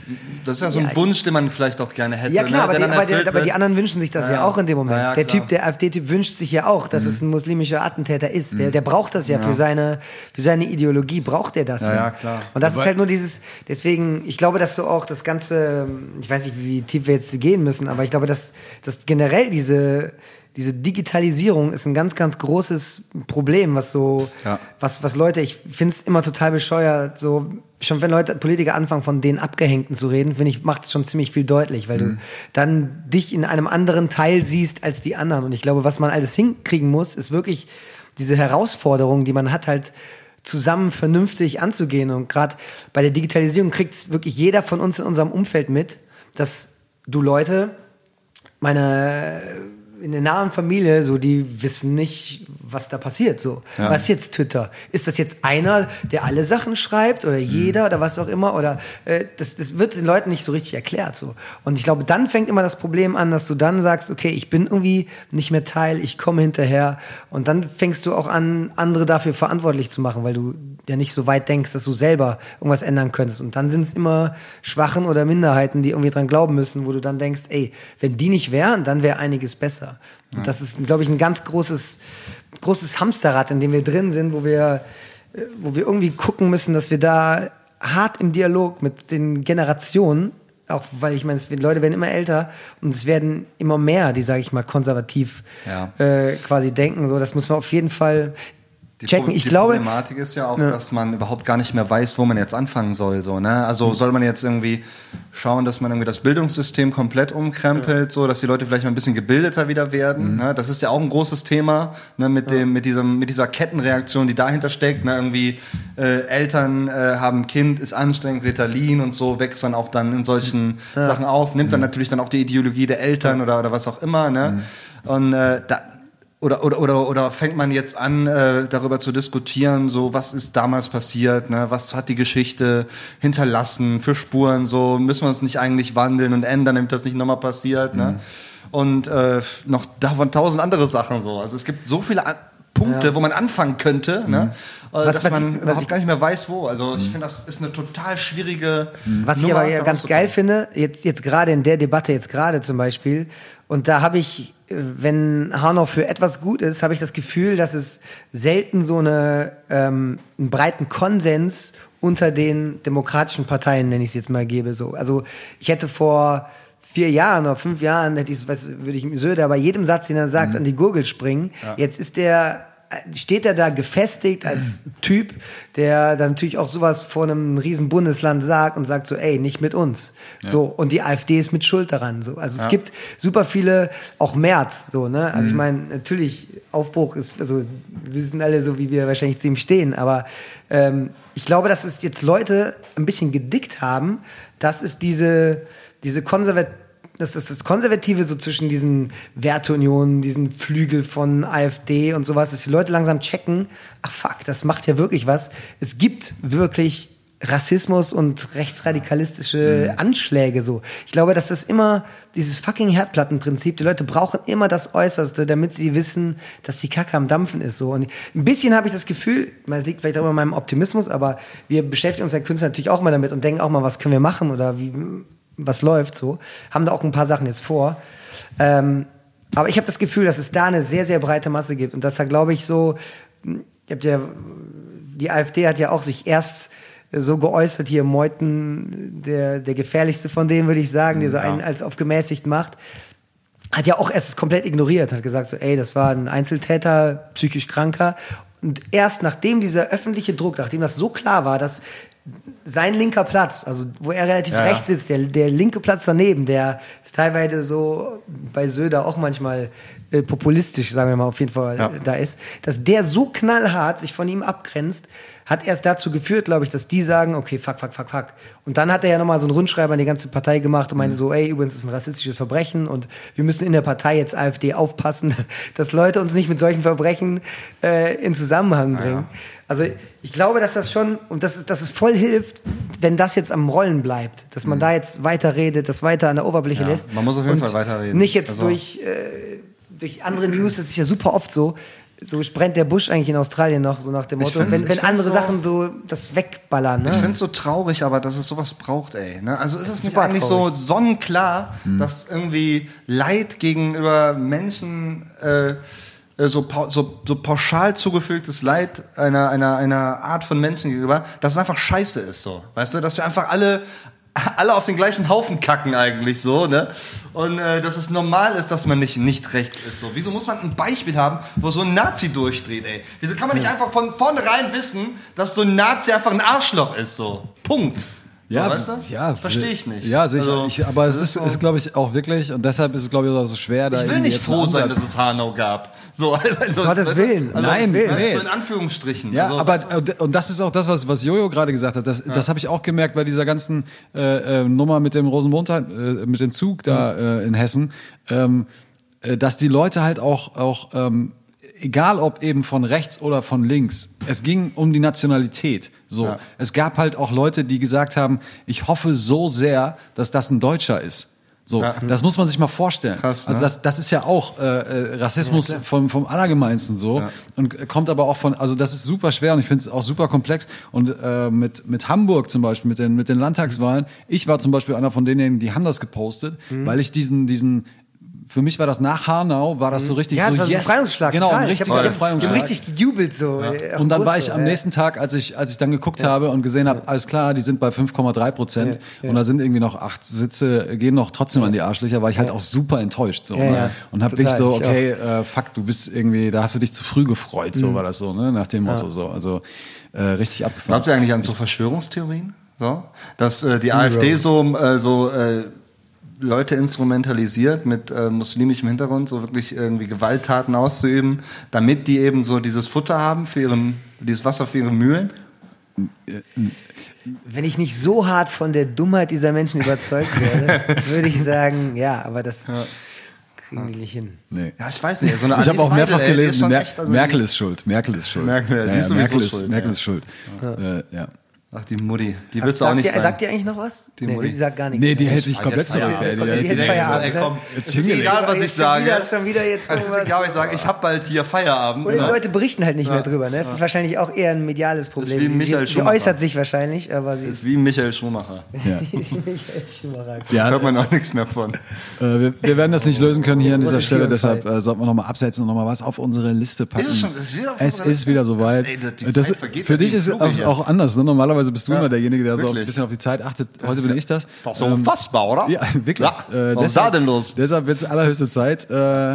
Das ist ja so ein Ja, Wunsch, den man vielleicht auch gerne hätte. Ja klar, ne? aber, die, aber, der, aber die anderen wünschen sich das ja, ja auch in dem Moment. Ja, ja, der klar. Typ, der AfD-Typ wünscht sich ja auch, dass mhm. es ein muslimischer Attentäter ist. Der, der braucht das ja, Ja. für seine für seine Ideologie, braucht er das Ja, ja. ja, klar. Und das Aber- ist halt nur dieses, deswegen, ich glaube, dass so auch das Ganze, ich weiß nicht, wie tief wir jetzt gehen müssen, aber ich glaube, dass, dass generell diese diese Digitalisierung ist ein ganz, ganz großes Problem, was so, Ja. was, was Leute, ich finde es immer total bescheuert, so, schon wenn Leute, Politiker anfangen, von den Abgehängten zu reden, finde ich, macht es schon ziemlich viel deutlich, weil Mhm. du dann dich in einem anderen Teil siehst als die anderen. Und ich glaube, was man alles hinkriegen muss, ist wirklich diese Herausforderung, die man hat, halt zusammen vernünftig anzugehen. Und gerade bei der Digitalisierung kriegt wirklich jeder von uns in unserem Umfeld mit, dass du Leute, meine in der nahen Familie, so, die wissen nicht, was da passiert, so. Ja. Was ist jetzt Twitter? Ist das jetzt einer, der alle Sachen schreibt oder jeder oder was auch immer oder, äh, das, das wird den Leuten nicht so richtig erklärt, so. Und ich glaube, dann fängt immer das Problem an, dass du dann sagst, okay, ich bin irgendwie nicht mehr Teil, ich komme hinterher und dann fängst du auch an, andere dafür verantwortlich zu machen, weil du ja nicht so weit denkst, dass du selber irgendwas ändern könntest. Und dann sind es immer Schwachen oder Minderheiten, die irgendwie dran glauben müssen, wo du dann denkst, ey, wenn die nicht wären, dann wäre einiges besser. Und das ist, glaube ich, ein ganz großes, großes Hamsterrad, in dem wir drin sind, wo wir, äh, wo wir irgendwie gucken müssen, dass wir da hart im Dialog mit den Generationen, auch weil ich meine, es wird- Leute werden immer älter und es werden immer mehr, die, sage ich mal, konservativ Ja. äh, quasi denken. So, das muss man auf jeden Fall Die, checken. Pro- Ich die glaube, Problematik ist ja auch, dass man überhaupt gar nicht mehr weiß, wo man jetzt anfangen soll. So, ne? Also soll man jetzt irgendwie schauen, dass man irgendwie das Bildungssystem komplett umkrempelt, so dass die Leute vielleicht mal ein bisschen gebildeter wieder werden. Ne? Das ist ja auch ein großes Thema, ne? mit dem, mit diesem, mit dieser Kettenreaktion, die dahinter steckt. Ne? Irgendwie äh, Eltern äh, haben ein Kind, ist anstrengend, Ritalin und so, wächst dann auch dann in solchen Sachen auf, nimmt dann natürlich dann auch die Ideologie der Eltern oder oder was auch immer. Ne? Und äh, da Oder, oder, oder, oder fängt man jetzt an, äh, darüber zu diskutieren, so, was ist damals passiert, ne? Was hat die Geschichte hinterlassen für Spuren, so, müssen wir uns nicht eigentlich wandeln und ändern, damit das nicht nochmal passiert, ne? Und äh, noch davon tausend andere Sachen, so. Also es gibt so viele an Punkte, Ja. wo man anfangen könnte, ne? Äh, Was- dass was man ich- was überhaupt ich- gar nicht mehr weiß, wo. Also ich finde, das ist eine total schwierige Was ich Nummer, aber ja da ganz geil finde, jetzt, jetzt gerade in der Debatte, jetzt gerade zum Beispiel, und da habe ich, äh, wenn Hanau für etwas gut ist, habe ich das Gefühl, dass es selten so eine, ähm, einen breiten Konsens unter den demokratischen Parteien, nenne ich es jetzt mal, gebe. So. Also ich hätte vor vier Jahren oder fünf Jahren, hätte ich, was, würde ich Söder bei jedem Satz, den er sagt, an die Gurgel springen. Jetzt ist der steht er da gefestigt als Typ, der dann natürlich auch sowas vor einem riesen Bundesland sagt und sagt so, ey, nicht mit uns. Ja. So, und die AfD ist mit Schuld daran. So. Also ja. es gibt super viele, auch Merz, so, ne? Also mhm. ich meine, natürlich, Aufbruch ist, also wir wissen alle so, wie wir wahrscheinlich zu ihm stehen, aber ähm, ich glaube, dass es jetzt Leute ein bisschen gedickt haben, dass es diese, diese konservative Das ist das Konservative so zwischen diesen Werteunionen, diesen Flügel von AfD und sowas, dass die Leute langsam checken, ach fuck, das macht ja wirklich was. Es gibt wirklich Rassismus und rechtsradikalistische mhm. Anschläge so. Ich glaube, dass das immer dieses fucking Herdplattenprinzip, die Leute brauchen immer das Äußerste, damit sie wissen, dass die Kacke am Dampfen ist so. Und ein bisschen habe ich das Gefühl, es liegt vielleicht auch in meinem Optimismus, aber wir beschäftigen uns als Künstler natürlich auch mal damit und denken auch mal, was können wir machen oder wie was läuft so, haben da auch ein paar Sachen jetzt vor. Ähm, aber ich habe das Gefühl, dass es da eine sehr, sehr breite Masse gibt. Und dass da, glaube ich, so, ich hab ja, die AfD hat ja auch sich erst so geäußert, hier Meuthen, der, der gefährlichste von denen, würde ich sagen, der so einen als auf gemäßigt macht, hat ja auch erst es komplett ignoriert, hat gesagt so, ey, das war ein Einzeltäter, psychisch Kranker. Und erst nachdem dieser öffentliche Druck, nachdem das so klar war, dass sein linker Platz, also wo er relativ ja. rechts sitzt, der, der linke Platz daneben, der teilweise so bei Söder auch manchmal äh, populistisch, sagen wir mal, auf jeden Fall ja. da ist, dass der so knallhart sich von ihm abgrenzt, hat erst dazu geführt, glaube ich, dass die sagen, okay, fuck, fuck, fuck, fuck. Und dann hat er ja nochmal so einen Rundschreiber an die ganze Partei gemacht und meinte mhm. so, ey, übrigens ist ein rassistisches Verbrechen und wir müssen in der Partei jetzt AfD aufpassen, dass Leute uns nicht mit solchen Verbrechen äh, in Zusammenhang bringen. Ja. Also ich glaube, dass das schon, und dass, dass es voll hilft, wenn das jetzt am Rollen bleibt, dass man mhm. da jetzt weiterredet, das weiter an der Oberfläche ja, lässt. Man muss auf jeden und Fall weiterreden. Nicht jetzt also. durch, äh, durch andere News, das ist ja super oft so, so brennt der Busch eigentlich in Australien noch, so nach dem Motto, wenn, wenn andere so, Sachen so das wegballern. Ne? Ich finde es so traurig, aber dass es sowas braucht, ey. Ne? Also ist es nicht super eigentlich traurig. so sonnenklar, Hm. dass irgendwie Leid gegenüber Menschen, äh, so, pau- so, so pauschal zugefügtes Leid einer, einer, einer Art von Menschen gegenüber, dass es einfach scheiße ist, so. Weißt du, dass wir einfach alle, alle auf den gleichen Haufen kacken eigentlich so, ne? Und äh, dass es normal ist, dass man nicht, nicht rechts ist, so. Wieso muss man ein Beispiel haben, wo so ein Nazi durchdreht, ey? Wieso kann man nicht einfach von vornherein wissen, dass so ein Nazi einfach ein Arschloch ist, so? Punkt. Ja, so, weißt du? ja, Verstehe ich nicht. Ja, sicher. Also, ich, aber es das ist, ist ist, so- glaube ich, auch wirklich, und deshalb ist es, glaube ich, auch so schwer, da Ich will irgendwie nicht jetzt einen froh sein, Ansatz- dass es Hanau gab. So, also, Gottes weißt du? Willen. Also, Nein, ne, nee. so in Anführungsstrichen. Ja, also, aber weißt du? und das ist auch das, was, was Jojo gerade gesagt hat. Das, das habe ich auch gemerkt bei dieser ganzen äh, äh, Nummer mit dem Rosenmontag, äh, mit dem Zug da äh, in Hessen, ähm, äh, dass die Leute halt auch, auch ähm, egal ob eben von rechts oder von links, es ging um die Nationalität. So, Ja. es gab halt auch Leute, die gesagt haben, ich hoffe so sehr, dass das ein Deutscher ist. So, Ja. das muss man sich mal vorstellen. Krass, also ne? das, das ist ja auch äh, äh, Rassismus vom, vom Allergemeinsten so Ja. und kommt aber auch von, also das ist super schwer und ich finde es auch super komplex und äh, mit mit Hamburg zum Beispiel, mit den mit den Landtagswahlen, ich war zum Beispiel einer von denen, die haben das gepostet, Mhm. weil ich diesen diesen für mich war das nach Hanau, war das so richtig Ja, so das war ein yes, Befreiungsschlag. genau, total. ein Ich richtiger hab, ich hab, ich hab Befreiungsschlag. richtig gejubelt so. äh, Und dann war August, ich am äh, nächsten Tag, als ich, als ich dann geguckt habe und gesehen habe, alles klar, die sind bei fünf Komma drei Prozent und da sind irgendwie noch acht Sitze, gehen noch trotzdem an die Arschlöcher, war ich halt auch super enttäuscht. So, Ja, ne? ja. Und hab Total, wirklich so, ich okay, äh, fuck, du bist irgendwie, da hast du dich zu früh gefreut, so war das so, ne? Nach dem Motto so. Also äh, richtig abgefahren. Glaubt ihr eigentlich an so Verschwörungstheorien? So? Dass äh, die AfD so, äh, so äh, Leute instrumentalisiert mit äh, muslimischem Hintergrund, so wirklich irgendwie Gewalttaten auszuüben, damit die eben so dieses Futter haben für ihren, dieses Wasser für ihre Mühlen? Wenn ich nicht so hart von der Dummheit dieser Menschen überzeugt werde, würde ich sagen, ja, aber das kriegen die nicht hin. Nee. Ja, ich weiß nicht. So eine Ich habe Alice auch mehrfach Weidel, ey, die ist gelesen, schon Mer echt, also Merkel die- ist schuld, Merkel ist schuld. Merkel, ja, die ja, ist ja, sowieso Merkel ist, schuld, Merkel ja. ist schuld. Äh, ja. Ach, die Mutti. Die Sagt, willst du auch sagt, nicht ihr, sein. sagt ihr eigentlich noch was? Die nee, Mutti. die sagt gar nichts. Nee, die hält sich Ah, komplett die hat zurück. Feierabend. ey. Die, Die die, hält die, Feierabend. Ey, komm, Jetzt ist hingelegt. egal, was ich Jetzt schon sage. Wieder, ist schon wieder jetzt Es ist irgendwas. egal, was ich sage. Ich habe bald hier Feierabend. Und die ne? Leute berichten halt nicht mehr drüber. Ne? Das ist wahrscheinlich auch eher ein mediales Problem. wie Sie, Michael sie, sie Schumacher. äußert sich wahrscheinlich, aber sie Das ist ist wie Michael Schumacher. ja. Michael Schumacher. Ja, Hört man auch nichts mehr von. Äh, wir, wir werden das nicht lösen können hier an dieser Große Stelle, Tieranfall. deshalb äh, sollten wir nochmal absetzen und nochmal was auf unsere Liste packen. Ist es schon- ist wieder auf es unserer ist Liste? wieder soweit. Das- ey, die Das, Zeit vergeht für ja dich wie im ist Fluge es hier. auch anders. Ne? Normalerweise bist du Ja, immer derjenige, der so ein wirklich. bisschen auf die Zeit achtet. Heute bin ich das. Doch so unfassbar, oder? Ja, wirklich. Ja. Äh, Was ist da denn los? Deshalb wird es allerhöchste Zeit. Äh,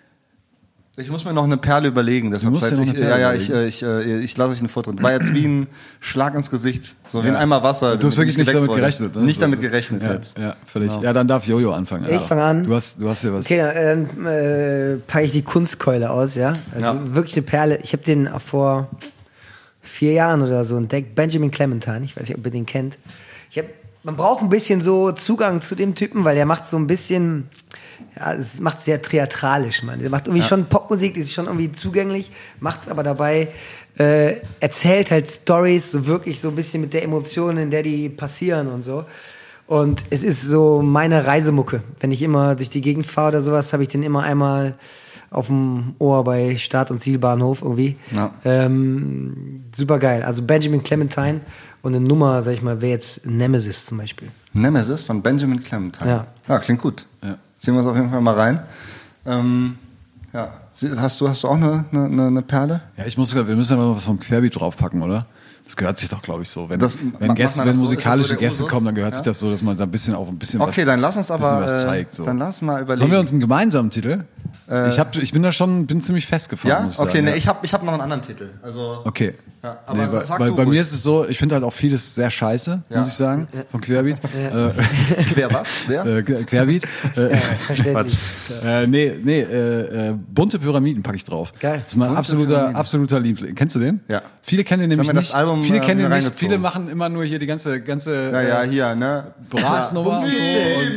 Ich muss mir noch eine Perle überlegen. Deshalb musst dir vielleicht- noch ich, eine ja, Perle ja, ich, äh, ich, äh, ich lasse euch eine Foto. War jetzt wie ein Schlag ins Gesicht. So wie ein Eimer Wasser. du hast wirklich nicht damit gerechnet. Ne? Nicht So, damit das- gerechnet ja, jetzt. ja, völlig. Ja, dann darf Jojo anfangen. Ich Ja. fang an. Du hast, du hast hier was. Okay, dann äh, packe ich die Kunstkeule aus, ja. Also Ja. wirklich eine Perle. Ich habe den auch vor vier Jahren oder so entdeckt. Benjamin Clementine. Ich weiß nicht, ob ihr den kennt. Ich hab, man braucht ein bisschen so Zugang zu dem Typen, weil der macht so ein bisschen, ja, es macht sehr theatralisch, man. Der macht irgendwie schon Popmusik, die ist schon irgendwie zugänglich, macht es aber dabei, äh, erzählt halt Stories so wirklich so ein bisschen mit der Emotion, in der die passieren und so. Und es ist so meine Reisemucke. Wenn ich immer durch die Gegend fahre oder sowas, habe ich den immer einmal auf dem Ohr bei Start- und Zielbahnhof irgendwie. Ja. Ähm, super geil. Also Benjamin Clementine und eine Nummer, sag ich mal, wäre jetzt Nemesis zum Beispiel. Nemesis von Benjamin Clementine. Ja. Ja, klingt gut. Ja. Ziehen wir es auf jeden Fall mal rein. Ähm, ja. Sie- Hast du, hast du auch eine, eine, eine Perle? Ja, ich muss, wir müssen ja mal was vom Querbeat draufpacken, oder? Das gehört sich doch, glaube ich, so. Wenn, Das- wenn, macht Gäste, man wenn das so? Ist musikalische das so der Gäste Usus? kommen, dann gehört Ja? sich das so, dass man da ein bisschen auch ein bisschen Okay, was, dann lass uns bisschen aber, was äh, zeigt. So. dann lass mal überlegen. Sollen wir uns einen gemeinsamen Titel? ich, hab, ich bin da schon, bin ziemlich festgefahren. Ja? muss ich Okay, sagen, ne, ja. ich habe ich hab noch einen anderen Titel. Also, Okay. Ja, aber nee, sag- weil, sag weil du bei ruhig. mir ist es so, ich finde halt auch vieles sehr scheiße, Ja. muss ich sagen, von Querbeat. Äh, Wer was? Wer? äh, Querbeat. Äh, Verständlich. äh, nee, nee, äh, äh, bunte Pyramiden packe ich drauf. Geil. Das ist mein Bunte absoluter, Pyramiden. absoluter Liebling. Kennst du den? Ja. Viele kennen den Ich hab nämlich mir das nicht. Album, viele äh, kennen mir den nicht. reingezogen. Viele machen immer nur hier die ganze, ganze Ja, ja, äh, hier, ne? Brassnummer und so. Und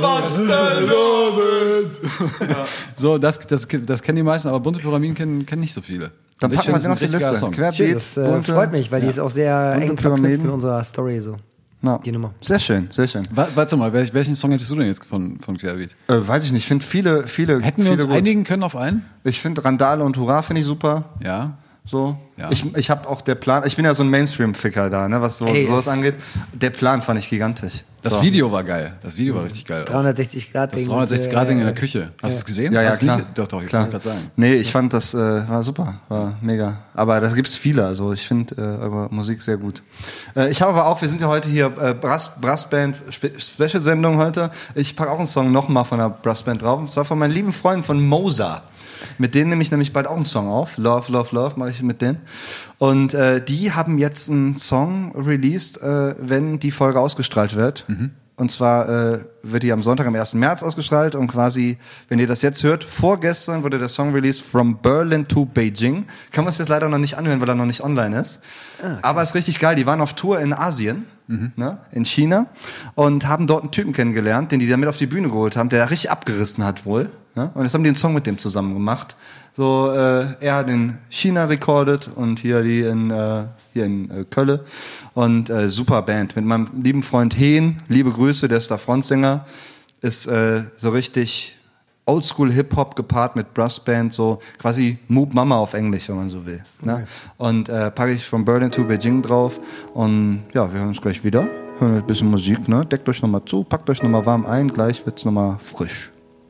so, das, das, das kennen die meisten, aber bunte Pyramiden kennen, kennen nicht so viele. Dann Und ich packen wir finde, den es auf ein die richtig geiler Liste. Song. Querbeat, Das äh, bunte, freut mich, weil die ist auch sehr bunte eng verknüpft Pyramiden. mit unserer Story so. Ja. Die Nummer. Sehr schön, sehr schön. Wa- Warte mal, welch, welchen Song hättest du denn jetzt von, von Querbeat? Äh, weiß ich nicht, ich finde viele, viele. Hätten wir viele uns gut. einigen können auf einen? Ich finde Randale und Hurra finde ich super. Ja. So. Ja. Ich, ich habe auch der Plan, ich bin ja so ein Mainstream-Ficker da, ne, was so, Ey, sowas es- angeht. Der Plan fand ich gigantisch. Das so. Video war geil. Das Video war richtig geil. dreihundertsechzig Grad Das Ding. dreihundertsechzig Grad Ding in der äh, Küche. Hast du es gesehen? Ja, ja, Hast du klar. nie- Doch, doch, ich klar. wollte gerade sagen. Nee, ich fand das, äh, war super, war mega. Aber da gibt's viele, also ich finde äh, eure Musik sehr gut. Äh, ich habe aber auch, wir sind ja heute hier, äh, Brass, Brassband, Spe- Special-Sendung heute. Ich packe auch einen Song nochmal von der Brassband drauf, und zwar von meinen lieben Freunden von Moza. Mit denen nehme ich nämlich bald auch einen Song auf. Love, Love, Love mache ich mit denen. Und äh, die haben jetzt einen Song released, äh, wenn die Folge ausgestrahlt wird. Mhm. Und zwar äh, wird die am Sonntag, am ersten März ausgestrahlt. Und quasi, wenn ihr das jetzt hört, vorgestern wurde der Song released From Berlin to Beijing. Kann man es jetzt leider noch nicht anhören, weil er noch nicht online ist. Ah, okay. Aber ist richtig geil. Die waren auf Tour in Asien. Mhm. Ne, in China und haben dort einen Typen kennengelernt, den die da mit auf die Bühne geholt haben, der da richtig abgerissen hat wohl. Ne? Und jetzt haben die einen Song mit dem zusammen gemacht. So, äh, er hat in China recorded und hier die in äh, hier in äh, Köln und äh, super Band mit meinem lieben Freund Hehn. Liebe Grüße, der ist da Frontsänger, ist äh, so richtig Oldschool Hip-Hop gepaart mit Brassband, so quasi Moop Mama auf Englisch, wenn man so will. Ne? Okay. Und äh, packe ich From Berlin to Beijing drauf und ja, wir hören uns gleich wieder. Hören ein bisschen Musik, ne? Deckt euch nochmal zu, packt euch nochmal warm ein, gleich wird's nochmal frisch.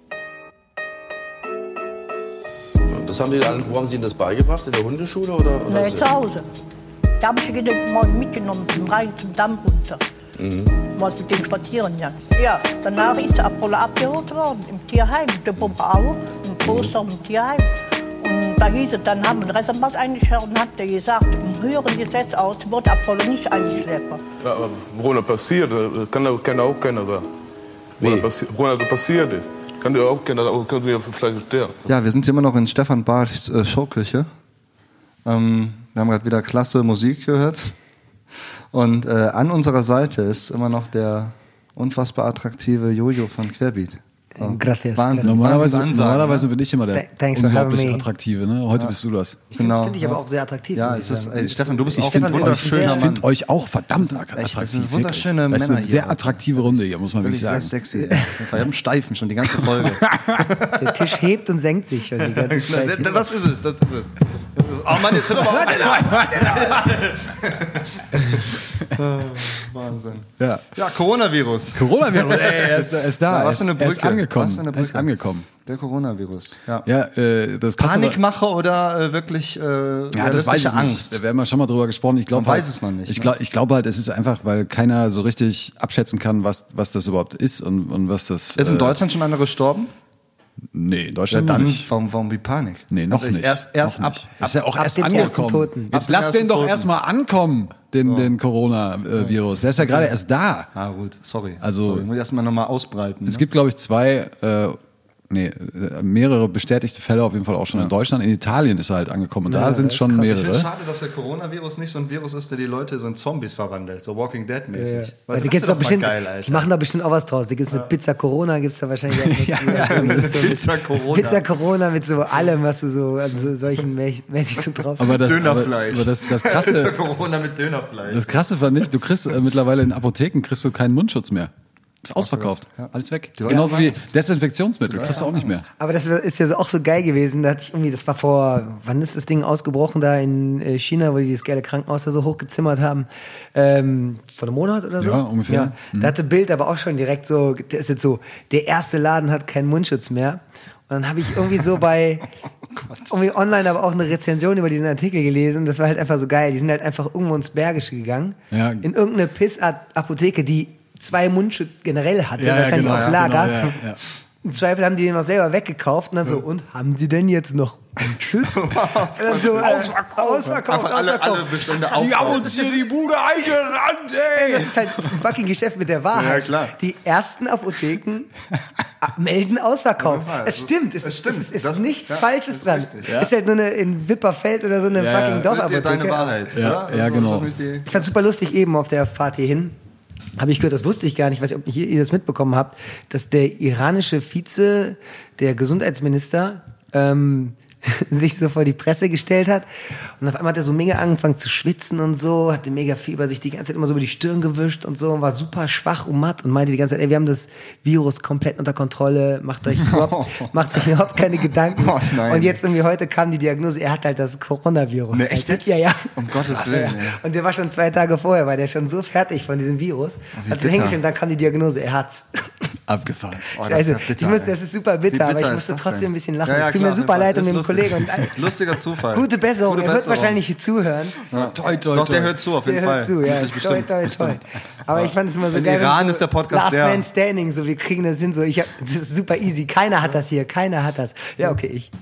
Das haben die alle, wo haben Sie Ihnen das beigebracht? In der Hundeschule oder? oder nee, zu Hause. Da habe ich jeden Morgen mitgenommen zum Rhein, zum Damm runter. Mhm. Mal mit dem spazieren, ja. Ja, danach ist der Apollo abgeholt worden, im Tierheim. Der Pumpe auch, im Poster im Tierheim. Und da hieß es, dann haben wir den Reservat eingeschert und hat der gesagt, im höheren Gesetz aus wird Apollo nicht eingeschleppt. Ja, aber wo das passiert, kann, kann auch keiner sagen. Wo das, passi- wo das passiert ist. Kann dir auch keiner, aber können wir vielleicht sterben. Ja, wir sind immer noch in Stefan Barths äh, Showküche. Ähm, wir haben gerade wieder klasse Musik gehört. Und äh, an unserer Seite ist immer noch der unfassbar attraktive Jojo von Querbeat. So. Gracias. Wahnsinn. Normalerweise, Wahnsinn normalerweise bin ich immer der Thanks for unglaublich having me. attraktive. Ne? Heute ja. bist du das. Genau. Finde ich aber auch sehr attraktiv. Ja, muss ich es ist, sagen. ey, Stefan, du bist Ich auch Stefan, ein du bist wunderschöner sehr- Ich Mann. finde euch auch verdammt attraktiv. Echt, das sind wunderschöne wirklich. Das ist Männer eine hier. sehr attraktive Runde hier, muss man wirklich Wirklich sagen. sehr sexy. Wir haben Steifen schon die ganze Folge. Der Tisch hebt und senkt sich schon die ganze Zeit. Das ist es, das ist es. Oh Mann, jetzt hört aber auf. Wahnsinn. Ja. Ja, Coronavirus. Coronavirus, ey, er ist, er ist da. Ja, was für eine Er ist Brücke. angekommen. Was für eine Er ist Brücke. angekommen. Der Coronavirus. Ja. Ja, äh, das Krasse war- Panikmache oder äh, wirklich äh, Ja, das weiß realistische ich Angst? nicht. Da werden wir schon mal drüber gesprochen. Ich glaube Man halt, weiß es noch nicht, Ich ne? glaube ich glaub halt, es ist einfach, weil keiner so richtig abschätzen kann, was, was das überhaupt ist und, und was das. Ist in äh, Deutschland schon einer gestorben? Nee, in Ja, Deutschland dann, nicht. warum, warum die Panik? Nee, noch Also nicht. Erst, erst noch ab, nicht. Ist ja auch ab erst dem ersten angekommen. Toten. Jetzt Ab dem lass den ersten doch Toten. erstmal ankommen, den, den Corona-Virus. Der ist ja gerade erst da. Ah, gut, sorry. Also- sorry. Muss ich erstmal nochmal ausbreiten. Es ne? gibt, glaube ich, zwei, äh, nee, äh, mehrere bestätigte Fälle auf jeden Fall auch schon in Deutschland. In Italien ist er halt angekommen und da sind schon Ich finde mehrere. es schade, dass der Coronavirus nicht so ein Virus ist, der die Leute so in Zombies verwandelt, so Walking Dead mäßig. Ja. Weil Weil das die, gibt's ist doch mal bestimmt, geil, Alter. die machen da bestimmt auch was draus. Da gibt's eine Pizza Corona, gibt's da wahrscheinlich auch ja, ja, Pizza Corona. Pizza Corona mit so allem, was du so an so solchen mäß- mäßig so drauf Aber das, aber, Dönerfleisch. aber das, das Pizza krasse, Corona mit Dönerfleisch. das krasse fand ich, du kriegst äh, mittlerweile in Apotheken kriegst du keinen Mundschutz mehr. Ist ausverkauft. Alles weg. Die Leute Genauso haben wie Angst. Desinfektionsmittel. Kriegst du auch nicht mehr. Aber das ist ja so- auch so geil gewesen. Da hatte ich irgendwie, das war vor, wann ist das Ding ausgebrochen da in äh, China, wo die das geile Krankenhaus da so hochgezimmert haben? Ähm, vor einem Monat oder so? Ja, ungefähr. Ja. Da hatte Bild aber auch schon direkt so, das ist jetzt so, der erste Laden hat keinen Mundschutz mehr. Und dann habe ich irgendwie so bei, irgendwie online aber auch eine Rezension über diesen Artikel gelesen. Das war halt einfach so geil. Die sind halt einfach irgendwo ins Bergische gegangen. Ja. In irgendeine Piss-Apotheke, die zwei Mundschutz generell hatte, Ja, ja, wahrscheinlich genau, auf ja, Lager. genau, ja, ja. Im Zweifel haben die den noch selber weggekauft und dann so, und haben die denn jetzt noch Mundschutz? Und dann so, äh, Ausverkauft. ausverkauft, Einfach alle, ausverkauft. alle Bestände Die haben aufkaufen. uns hier die Bude eingerannt, ey! Das ist halt ein fucking Geschäft mit der Wahrheit. Ja, klar. Die ersten Apotheken melden Ausverkauf. Ja, Es es ist- stimmt, es es ist, stimmt. es ist, es Das- ist nichts ja, Falsches ist dran. richtig. Ist halt nur eine in Wipperfeld oder so eine Ja, fucking ja. Dorfapotheke. Dir deine Wahrheit. Ja, oder? ja, Also, genau. ist das nicht die- Ich fand's super lustig eben auf der Fahrt hierhin. Habe ich gehört, das wusste ich gar nicht, weiß nicht, ob ihr, ihr das mitbekommen habt, dass der iranische Vize, der Gesundheitsminister, ähm, sich so vor die Presse gestellt hat. Und auf einmal hat er so mega angefangen zu schwitzen und so, hatte mega Fieber, sich die ganze Zeit immer so über die Stirn gewischt und so und war super schwach und matt und meinte die ganze Zeit, ey, wir haben das Virus komplett unter Kontrolle, macht euch überhaupt, macht euch überhaupt keine Gedanken. Oh, nein. Und jetzt irgendwie heute kam die Diagnose, er hat halt das Coronavirus. Ne, echt jetzt? Ja, ja. Um Gottes Willen. Ja. Und der war schon zwei Tage vorher, war der schon so fertig von diesem Virus. wie Hat so bitter. hingestellt, dann kam die Diagnose, er hat's. Abgefahren. Oh, das Scheiße, ist ja bitter, ich muss, ey. das ist super Wie bitter, aber ich ist musste das trotzdem denn? ein bisschen lachen. Ja, ja, es tut klar, mir super auf leid um jeden den Fall. Ist Kollegen. lustig. Und Lustiger Zufall. Gute Besserung, Gute er wird Besserung. wahrscheinlich hier zuhören. Ja. Toi, toi, Doch, der toi. hört zu, auf jeden Der Fall. hört zu, ja. Wirklich bestimmt. Toi, toi, toi. Aber ich fand es immer so In geil. Iran wenn so ist der Podcast Last der- Man Standing, so wir kriegen das hin, so ich hab, das ist super easy. Keiner hat das hier, keiner hat das. Ja, okay, ich.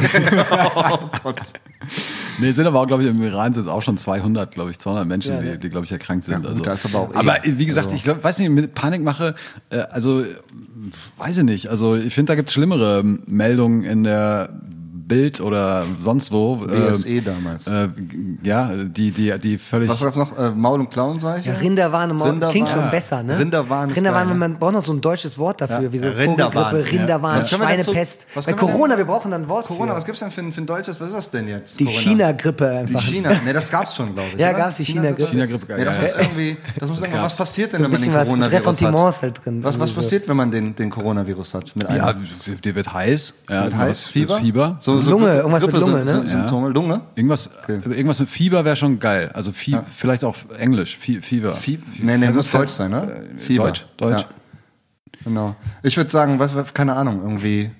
Oh Gott. Nee, sind aber auch, glaube ich, im Iran sind es auch schon zweihundert, glaube ich, zweihundert Menschen, Ja, ne? die, die glaube ich, erkrankt sind. Ja, gut, also. da ist aber auch eh- aber wie gesagt, also- ich glaube, weiß nicht, mit Panikmache, äh, also, weiß ich nicht. Also, ich finde, da gibt es schlimmere Meldungen in der Bild oder sonst wo. B S E damals. Äh, ja, die, die, die völlig. Was gab's noch? Äh, Maul- und Klauenseuche? Ja, Rinderwahn und Maul, Rinderwahn. klingt schon Ja. besser, ne? Rinderwahn ist Rinderwahn, geil, wenn ne? man braucht noch so ein deutsches Wort dafür, Ja. wie so Rinderwahn. Vogelgrippe, Ja. Rinderwahn, Was können wir denn Schweinepest. zu- was Bei können wir denn- Corona, wir brauchen dann ein Wort Corona, für. was gibt's denn für ein, für ein deutsches, was ist das denn jetzt? Die Corona? China-Grippe Die einfach. China, ne, das gab's schon, glaube ich. Ja, oder? gab's die China-Grippe. China-Grippe, Nee, das ja, muss ja. irgendwie, das muss irgendwie, was gab's. passiert denn, So ein wenn man den bisschen was mit Coronavirus Ressentiments hat? halt drin. Was, was irgendwie so. passiert, wenn man den, den Coronavirus hat? Mit Ja, einem? dir wird heiß. Ja, Mit du heiß, hast Fieber? Fieber. So, so Lunge, Grippe- irgendwas mit Grippe- Lunge, so- ne? so Symptome, Lunge? Irgendwas, Okay. irgendwas mit Fieber wäre schon geil. Also Fie vielleicht auch Englisch, Fie Fieber. Fie nee, nee, muss Deutsch sein, ne? Fieber. Deutsch, Deutsch. Ja. Genau. Ich würde sagen, was, was, keine Ahnung, irgendwie,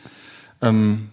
ähm,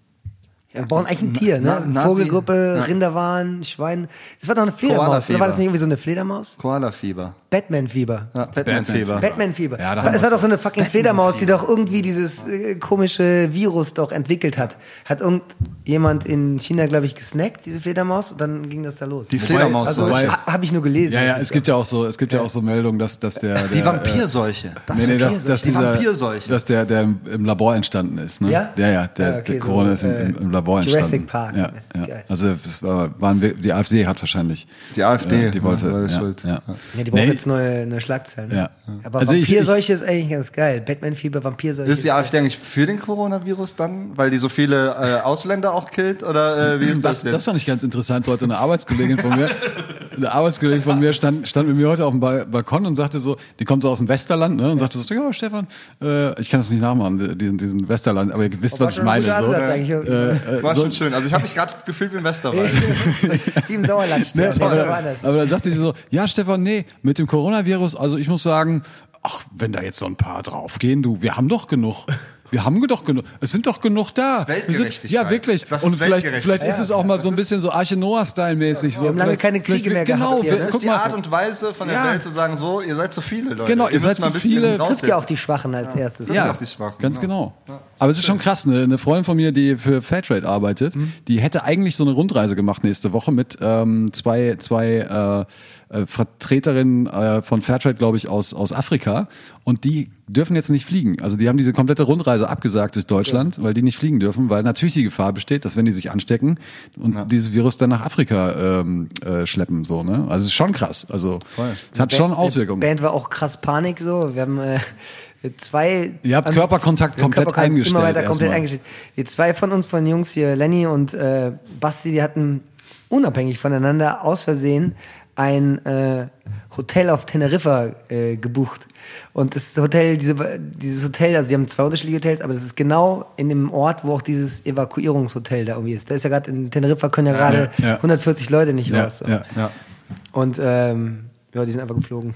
Ja, wir brauchen eigentlich ein Tier, ne? Na- Nasi- Vogelgruppe, ja. Rinderwahn, Schwein. Das war doch eine Fledermaus, Koala-Fieber. oder war das nicht irgendwie so eine Fledermaus? Koala-Fieber. Batman-Fieber. Ja, Batman-Fieber. Batman-Fieber. Ja, da es haben war, es war wir's. doch so eine fucking Fledermaus, die doch irgendwie dieses äh, komische Virus doch entwickelt hat. Hat irgendjemand in China, glaube ich, gesnackt, diese Fledermaus, und dann ging das da los. Die Fledermaus. also, Wobei- ha, habe ich nur gelesen. Ja, ja, Das es ist gibt ja auch so, es gibt ja auch so Meldungen, dass, dass der, der Die Vampirseuche. Das Nee, nee, dass, Vampirseuche. dass die dieser, Vampirseuche. dass der, der im, im Labor entstanden ist, ne? Ja? Ja, ja, der, Ah, okay, der so, Corona ist im, äh, im, im Labor Jurassic entstanden. Park. Ja, Geil. ja. Also das war, waren wir, die AfD hat wahrscheinlich. Die AfD, äh, die wollte, ja, war ja, schuld. Ja. Ja, die brauchen Nee, jetzt neue, neue Schlagzeilen. Ja. Aber Also ich- Vampirseuche ist eigentlich ganz geil. Batman-Fieber, Vampirseuche. Ist die geil. AfD eigentlich für den Coronavirus dann? Weil die so viele äh, Ausländer auch killt? Oder äh, wie ist das, Das, denn? das fand ich ganz interessant. Heute eine Arbeitskollegin von mir, eine Arbeitskollegin von mir stand, stand mit mir heute auf dem ba Balkon und sagte so, die kommt so aus dem Westerland, ne, und sagte so, ja, Stefan, äh, ich kann das nicht nachmachen, diesen, diesen Westerland, aber ihr wisst, Oh, was ich war schon ein meine. guter So. Ansatz eigentlich. Äh, äh, War so, schon schön. Also ich habe mich gerade gefühlt wie im Westerwald. Wie im Sauerland stehen. Ne, Nee, so war aber, das. aber dann sagte sie so, ja Stefan, nee, mit dem Coronavirus, also ich muss sagen, ach, wenn da jetzt so ein paar draufgehen, du, wir haben doch genug. Wir haben doch genug. Es sind doch genug da. Wir sind, Weltgerechtigkeit. ja, wirklich. Das ist Und vielleicht, Weltgerechtigkeit. vielleicht ist es auch mal so ein bisschen so Arche Noah-Style-mäßig. So. Wir haben lange Vielleicht- keine Kriege vielleicht- mehr genau, gehabt hier, wir- ne? Das guck ist die mal. Art und Weise von der Ja. Welt zu sagen, so, ihr seid zu viele, Leute. Genau, ihr seid müsst mal zu ein bisschen viele. Das trifft raushelfen. ja auch die Schwachen als erstes. Ja. auch die Schwachen, Ganz genau. genau. Aber es ist schon krass. Eine, eine Freundin von mir, die für Fairtrade arbeitet, die hätte eigentlich so eine Rundreise gemacht nächste Woche mit ähm, zwei, zwei äh, äh, Vertreterinnen äh, von Fairtrade, glaube ich, aus, aus Afrika. Und die dürfen jetzt nicht fliegen. Also die haben diese komplette Rundreise abgesagt durch Deutschland, weil die nicht fliegen dürfen, weil natürlich die Gefahr besteht, dass wenn die sich anstecken und dieses Virus dann nach Afrika ähm, äh, schleppen. So, ne? Also es ist schon krass. Also es hat schon Auswirkungen. Die Band war auch krass Panik so. Wir haben äh, zwei... Ihr habt haben- Körperkontakt wir haben komplett eingestellt Immer weiter komplett erstmal. eingestellt. Wir zwei von uns, von Jungs hier, Lenny und äh, Basti, die hatten unabhängig voneinander aus Versehen ein äh, Hotel auf Teneriffa äh, gebucht. Und das Hotel, diese, dieses Hotel, also die haben zwei unterschiedliche Hotels, aber das ist genau in dem Ort, wo auch dieses Evakuierungshotel da irgendwie ist. Da ist ja gerade in Teneriffa können ja gerade ja. hundertvierzig Leute nicht Ja, raus. So. ja. Ja. Und ähm, ja, die sind einfach geflogen.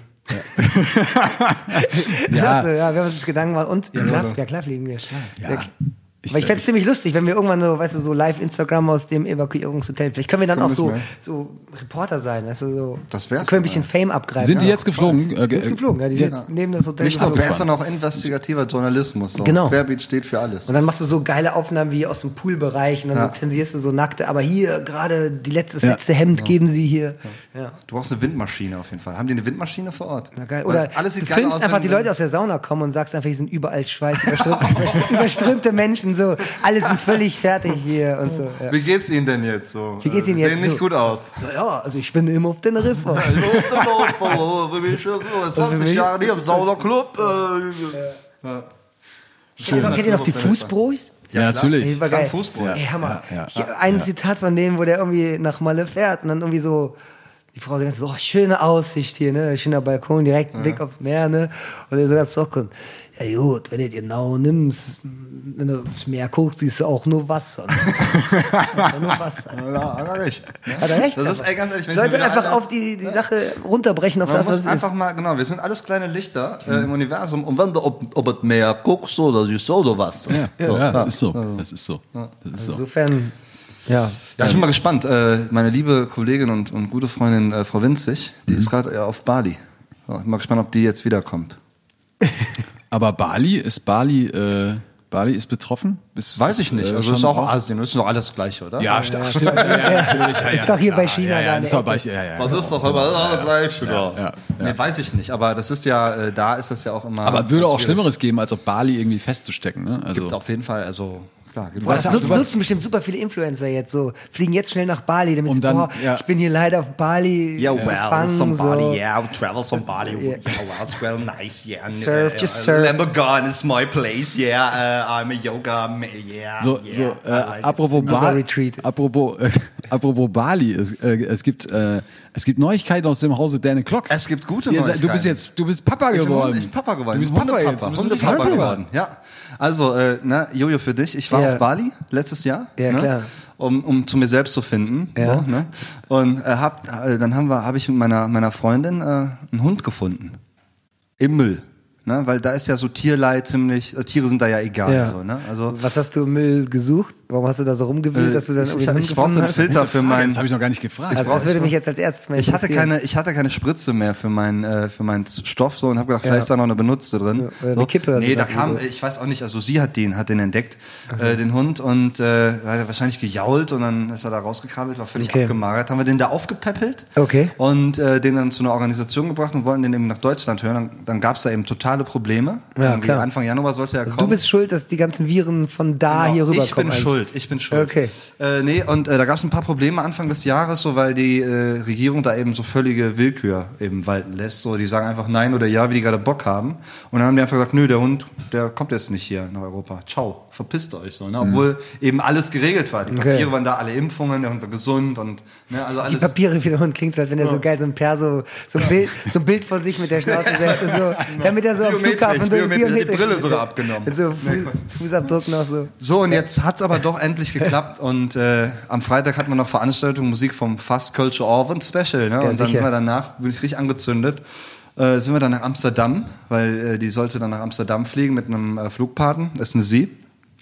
Ja. Ja, so, ja, wir haben uns jetzt Gedanken gemacht. Und ja, klar, ja, klar fliegen wir. Ja. Ja. Ich, Aber ich fände es ziemlich lustig, wenn wir irgendwann so, weißt du, so live Instagram aus dem Evakuierungshotel, vielleicht können wir dann auch so, so Reporter sein, weißt du, so. Das wär's wir können ein bisschen mal. Fame abgreifen. Sind die ja. jetzt geflogen? Die sind jetzt geflogen, ja, die sind jetzt neben das Hotel Nicht nur geflogen. Bands, sondern auch investigativer Journalismus. So. Genau. Querbeat steht für alles. Und dann machst du so geile Aufnahmen wie aus dem Poolbereich und dann Ja. so zensierst du so nackte, aber hier gerade die letzte, das Ja. letzte Hemd geben sie hier. Ja. Du brauchst eine Windmaschine auf jeden Fall. Haben die eine Windmaschine vor Ort? Na geil. Weil Oder alles sieht du geil filmst aus, einfach wenn- die Leute aus der Sauna kommen und sagst einfach, hier sind überall schweißüberströmte überströmte Menschen, so. Alle sind völlig fertig hier und so. Ja. Wie geht's Ihnen denn jetzt so? Wie geht's Ihnen Sie jetzt sehen nicht so? gut aus. Naja, also ich bin immer auf Teneriffa. zwanzig Jahre hier im Saunerclub. Kennt ihr noch, kennt ihr noch die Fußbräuchs? Ja, natürlich. Ey, war geil. Fußball. Ey, Hammer. Ja, ja, ich hab ein ja. Zitat von dem, wo der irgendwie nach Malle fährt und dann irgendwie so, die Frau sagt so, oh, schöne Aussicht hier, ne, schöner Balkon, direkt ja. Blick aufs Meer, ne, und er so ganz zurückkommt. Ja gut, wenn du dir genau nimmst, wenn du aufs Meer guckst, siehst du auch nur Wasser. Ne? nur Wasser. Ja, hat er recht. Hat er recht? Das ist ey, ganz ehrlich, wenn Leute ich mir einfach alle, auf die, die Sache runterbrechen auf man das, was muss es einfach ist. mal, genau, wir sind alles kleine Lichter äh, im Universum und wenn du ob, ob das Meer guckst, so, da siehst du auch Wasser. Ja, so. ja, das ist so. Das ist so. Das ist so. Insofern, ja. Ja, ich bin mal gespannt. Äh, meine liebe Kollegin und, und gute Freundin äh, Frau Winzig, die mhm. ist gerade äh, auf Bali. So, ich bin mal gespannt, ob die jetzt wiederkommt. Aber Bali, ist Bali, äh, Bali ist betroffen? Ist, Weiß ich nicht. Äh, also ist auch Asien, das ist doch alles das Gleiche, oder? Ja, st ja, stimmt. Ja, ja, natürlich. Ja, ist doch hier bei China ja, ja, gar ist doch bei, ja, ja, ja. Das ist doch immer alles gleich, oder? Ja, ja, ja. Nee, weiß ich nicht. Aber das ist ja, äh, da ist das ja auch immer. Aber würde auch schwierig. Schlimmeres geben, als auf Bali irgendwie festzustecken, ne? Also Gibt auf jeden Fall, also. Klar, Boah, das ja, nutzen, du warst- nutzen bestimmt super viele Influencer jetzt so. Fliegen jetzt schnell nach Bali, damit Um sie, dann- boah, ja. ich bin hier leider auf Bali Yeah, well, gefangen, somebody, so. yeah, travel somebody, yeah. yeah, well, it's well nice, yeah. And, Surf, uh, just uh, surf. Lamborghini is my place, yeah, uh, I'm a yoga, ma- yeah, So, yeah. so äh, I like apropos, Yoga ba Retreat. apropos, äh, apropos Bali, es, äh, es gibt äh, es gibt Neuigkeiten aus dem Hause Dane Clock. Es gibt gute Ihr seid- Neuigkeiten. Du bist jetzt, du bist Papa Ich bin, geworden. ich bin Papa geworden. Du bist Ich bin Papa Hundepapa. jetzt. Du bist Hundepapa richtig geworden. Ja. Also, äh, ne, Jojo, für dich. Ich war Ja. auf Bali letztes Jahr. Ja, ne, klar. Um, um zu mir selbst zu finden. Ja. So, ne? Und äh, hab, äh, dann haben wir, habe ich mit meiner meiner Freundin äh, einen Hund gefunden im Müll. Ne? Weil da ist ja so Tierleid ziemlich, äh, Tiere sind da ja egal. Ja. So, ne? Also Was hast du im Müll gesucht? Warum hast du da so rumgewühlt, äh, dass du dann ich, irgendwie ich, einen ich Hund brauchte gefunden einen hast? Filter für meinen. Das habe ich noch gar nicht gefragt. Also das würde mich jetzt als erstes mal Ich hatte interessieren. keine, ich hatte keine Spritze mehr für meinen äh, für meinen Stoff so und habe gedacht, vielleicht Ja. ist da noch eine benutzte drin. Ja, oder so. eine Kippe hast Nee, du da da kam, irgendwo. ich weiß auch nicht, also sie hat den, hat den entdeckt, äh, den Hund und äh, hat er wahrscheinlich gejault und dann ist er da rausgekrabbelt, war völlig Okay. abgemagert. Haben wir den da aufgepäppelt Okay. und äh, den dann zu einer Organisation gebracht und wollten den eben nach Deutschland hören. Dann, dann gab es da eben totale Probleme. Ja, Irgendwie klar. Anfang Januar sollte er Also kommen. du bist schuld, dass die ganzen Viren von da Genau, hier rüberkommen. Ich bin eigentlich. schuld, ich bin schuld. Okay. Äh, nee, und äh, da gab es ein paar Probleme Anfang des Jahres, so weil die äh, Regierung da eben so völlige Willkür eben walten lässt. So, die sagen einfach nein oder ja, wie die gerade Bock haben. Und dann haben die einfach gesagt, nö, der Hund, der kommt jetzt nicht hier nach Europa. Ciao, verpisst euch so. Ne? Obwohl eben alles geregelt war. Die Okay. Papiere waren da, alle Impfungen, der Hund war gesund und ne, also alles. Die Papiere für den Hund klingt so, als wenn er so geil so ein Perso, so ein Bild, so ein Bild von sich mit der Schnauze so hätte, so, damit er so am Biometrisch, Flughafen durch biometrisch, die Brille sogar abgenommen. Mit so Fu Fußabdruck noch so. So, und jetzt hat's aber doch endlich geklappt und äh, am Freitag hatten wir noch Veranstaltung, Musik vom Fast Culture Orvent Special, ne? Ja, und dann sicher. sind wir danach, bin ich richtig angezündet, äh, sind wir dann nach Amsterdam, weil äh, die sollte dann nach Amsterdam fliegen mit einem äh, Flugpaten, das ist eine Sie.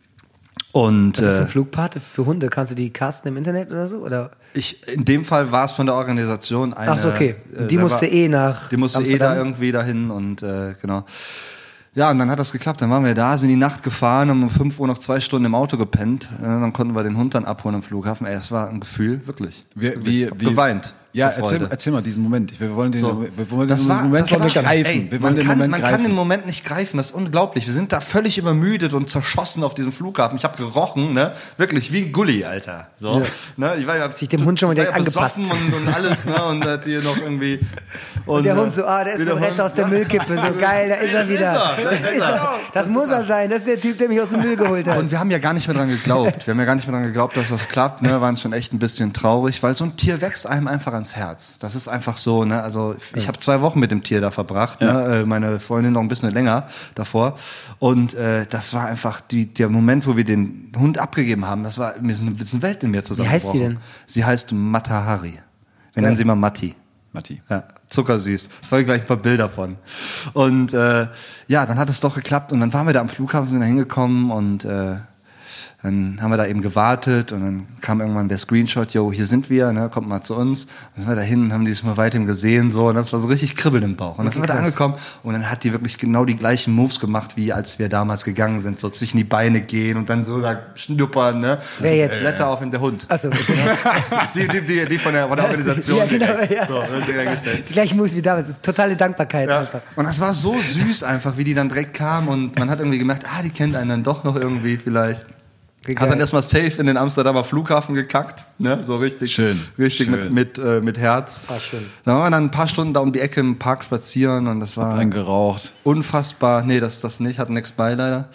Und Das ist äh, ein Flugpate für Hunde. Kannst du die casten im Internet oder so? Oder? ich, in dem Fall war es von der Organisation eine... Ach so, okay. äh, Die da musste war- eh nach Die musste eh Amsterdam? da irgendwie dahin und äh, genau. Ja, und dann hat das geklappt. Dann waren wir da, sind die Nacht gefahren, haben um fünf Uhr noch zwei Stunden im Auto gepennt. Äh, dann konnten wir den Hund dann abholen am Flughafen. Ey, das war ein Gefühl, wirklich. Wie, wirklich. wie, Ich hab wie, geweint. Ja, vor erzähl, Freude. erzähl mal diesen Moment. Wir wollen den, So. wir wollen Das diesen war, Moment das war nicht greifen. Ey, wir wollen man den kann, Moment man greifen. kann den Moment nicht greifen, das ist unglaublich. Wir sind da völlig übermüdet und zerschossen auf diesem Flughafen. Ich habe gerochen, ne? Wirklich wie ein Gulli, Alter. So, Ja. ne? Ich war ja Sich dem Hund schon mal ich war direkt ja angepasst. besoffen und, und alles, ne? Und hat hier noch irgendwie Und der äh, Hund so, ah, der ist wie mein Retter aus der Müllkippe. So geil, da ist er Das wieder. ist er, das Das, ist er. das muss er sein. Das ist der Typ, der mich aus dem Müll geholt hat. Und wir haben ja gar nicht mehr dran geglaubt. Wir haben ja gar nicht mehr dran geglaubt, dass das klappt. Ne, waren schon echt ein bisschen traurig, weil so ein Tier wächst einem einfach ans Herz. Das ist einfach so. Ne, also ich habe zwei Wochen mit dem Tier da verbracht. Ja. Ne, meine Freundin noch ein bisschen länger davor. Und äh, das war einfach die, der Moment, wo wir den Hund abgegeben haben. Das war mir ist eine, ist eine Welt in mir zusammengebrochen. heißt die denn? Sie heißt Matahari. Wir nennen sie mal Matti. Matti. Ja, zuckersüß. Zeige gleich ein paar Bilder von. Und äh, ja, dann hat es doch geklappt und dann waren wir da am Flughafen, sind da hingekommen und äh, dann haben wir da eben gewartet und dann kam irgendwann der Screenshot, yo, hier sind wir, ne, kommt mal zu uns. Dann sind wir da hin und haben die schon mal weiterhin gesehen, so, und das war so richtig Kribbeln im Bauch. Und dann sind wir da krass. angekommen und dann hat die wirklich genau die gleichen Moves gemacht, wie als wir damals gegangen sind, so zwischen die Beine gehen und dann so da schnuppern, ne. Wer jetzt? Blätter auf in der Hund. Achso, Die, die, die, die von der, von der Organisation. Ja, genau, direkt. ja. So, wird direkt gestellt. die gleichen Moves wie damals. Das ist totale Dankbarkeit Ja. einfach. Und das war so süß einfach, wie die dann direkt kam und man hat irgendwie gemerkt, ah, die kennt einen dann doch noch irgendwie vielleicht. Hat dann erstmal safe in den Amsterdamer Flughafen gekackt, ne? So richtig, schön, richtig schön. mit mit äh, mit Herz. Ah, schön. Dann waren wir dann ein paar Stunden da um die Ecke im Park spazieren und das war Ein geraucht. unfassbar. Nee, das das nicht, hatten nichts bei leider.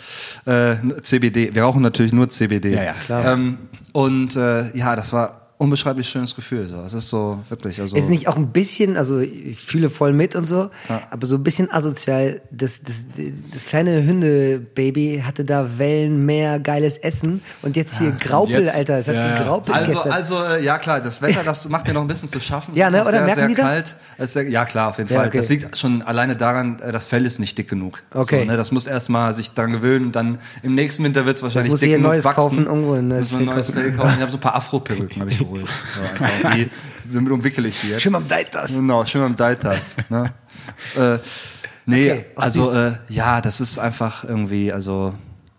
Äh, C B D. Wir rauchen natürlich nur C B D. Ja, ja, klar. Ähm, und äh, ja, das war unbeschreiblich schönes Gefühl. So, es ist so wirklich. Also Ist nicht auch ein bisschen, also ich fühle voll mit und so, ja. aber so ein bisschen asozial. Das, das, das kleine Hundebaby hatte da Wellen, mehr geiles Essen und jetzt hier ja, Graupel, jetzt, Alter. Es hat ja, gegraupelt also, gestern. Also, ja klar, das Wetter, das macht dir noch ein bisschen zu schaffen. Ja, ne, oder sehr, merken sehr die kalt. das? Ist sehr, ja, klar, auf jeden ja, Fall. okay. Das liegt schon alleine daran, das Fell ist nicht dick genug. Okay. So, ne, das muss erstmal sich daran gewöhnen. Dann im nächsten Winter wird es wahrscheinlich das muss dick hier genug neues wachsen. Kaufen, irgendwo ein neues muss man ein neues Fell kaufen. Ich habe so ein paar Afro-Perücken, habe ich geholt. So, einfach, die, damit umwickel ich die jetzt. Schön am Deitas. Genau, schön am Deitas. Ne? äh, nee, okay. Ach, also äh, ja, das ist einfach irgendwie, also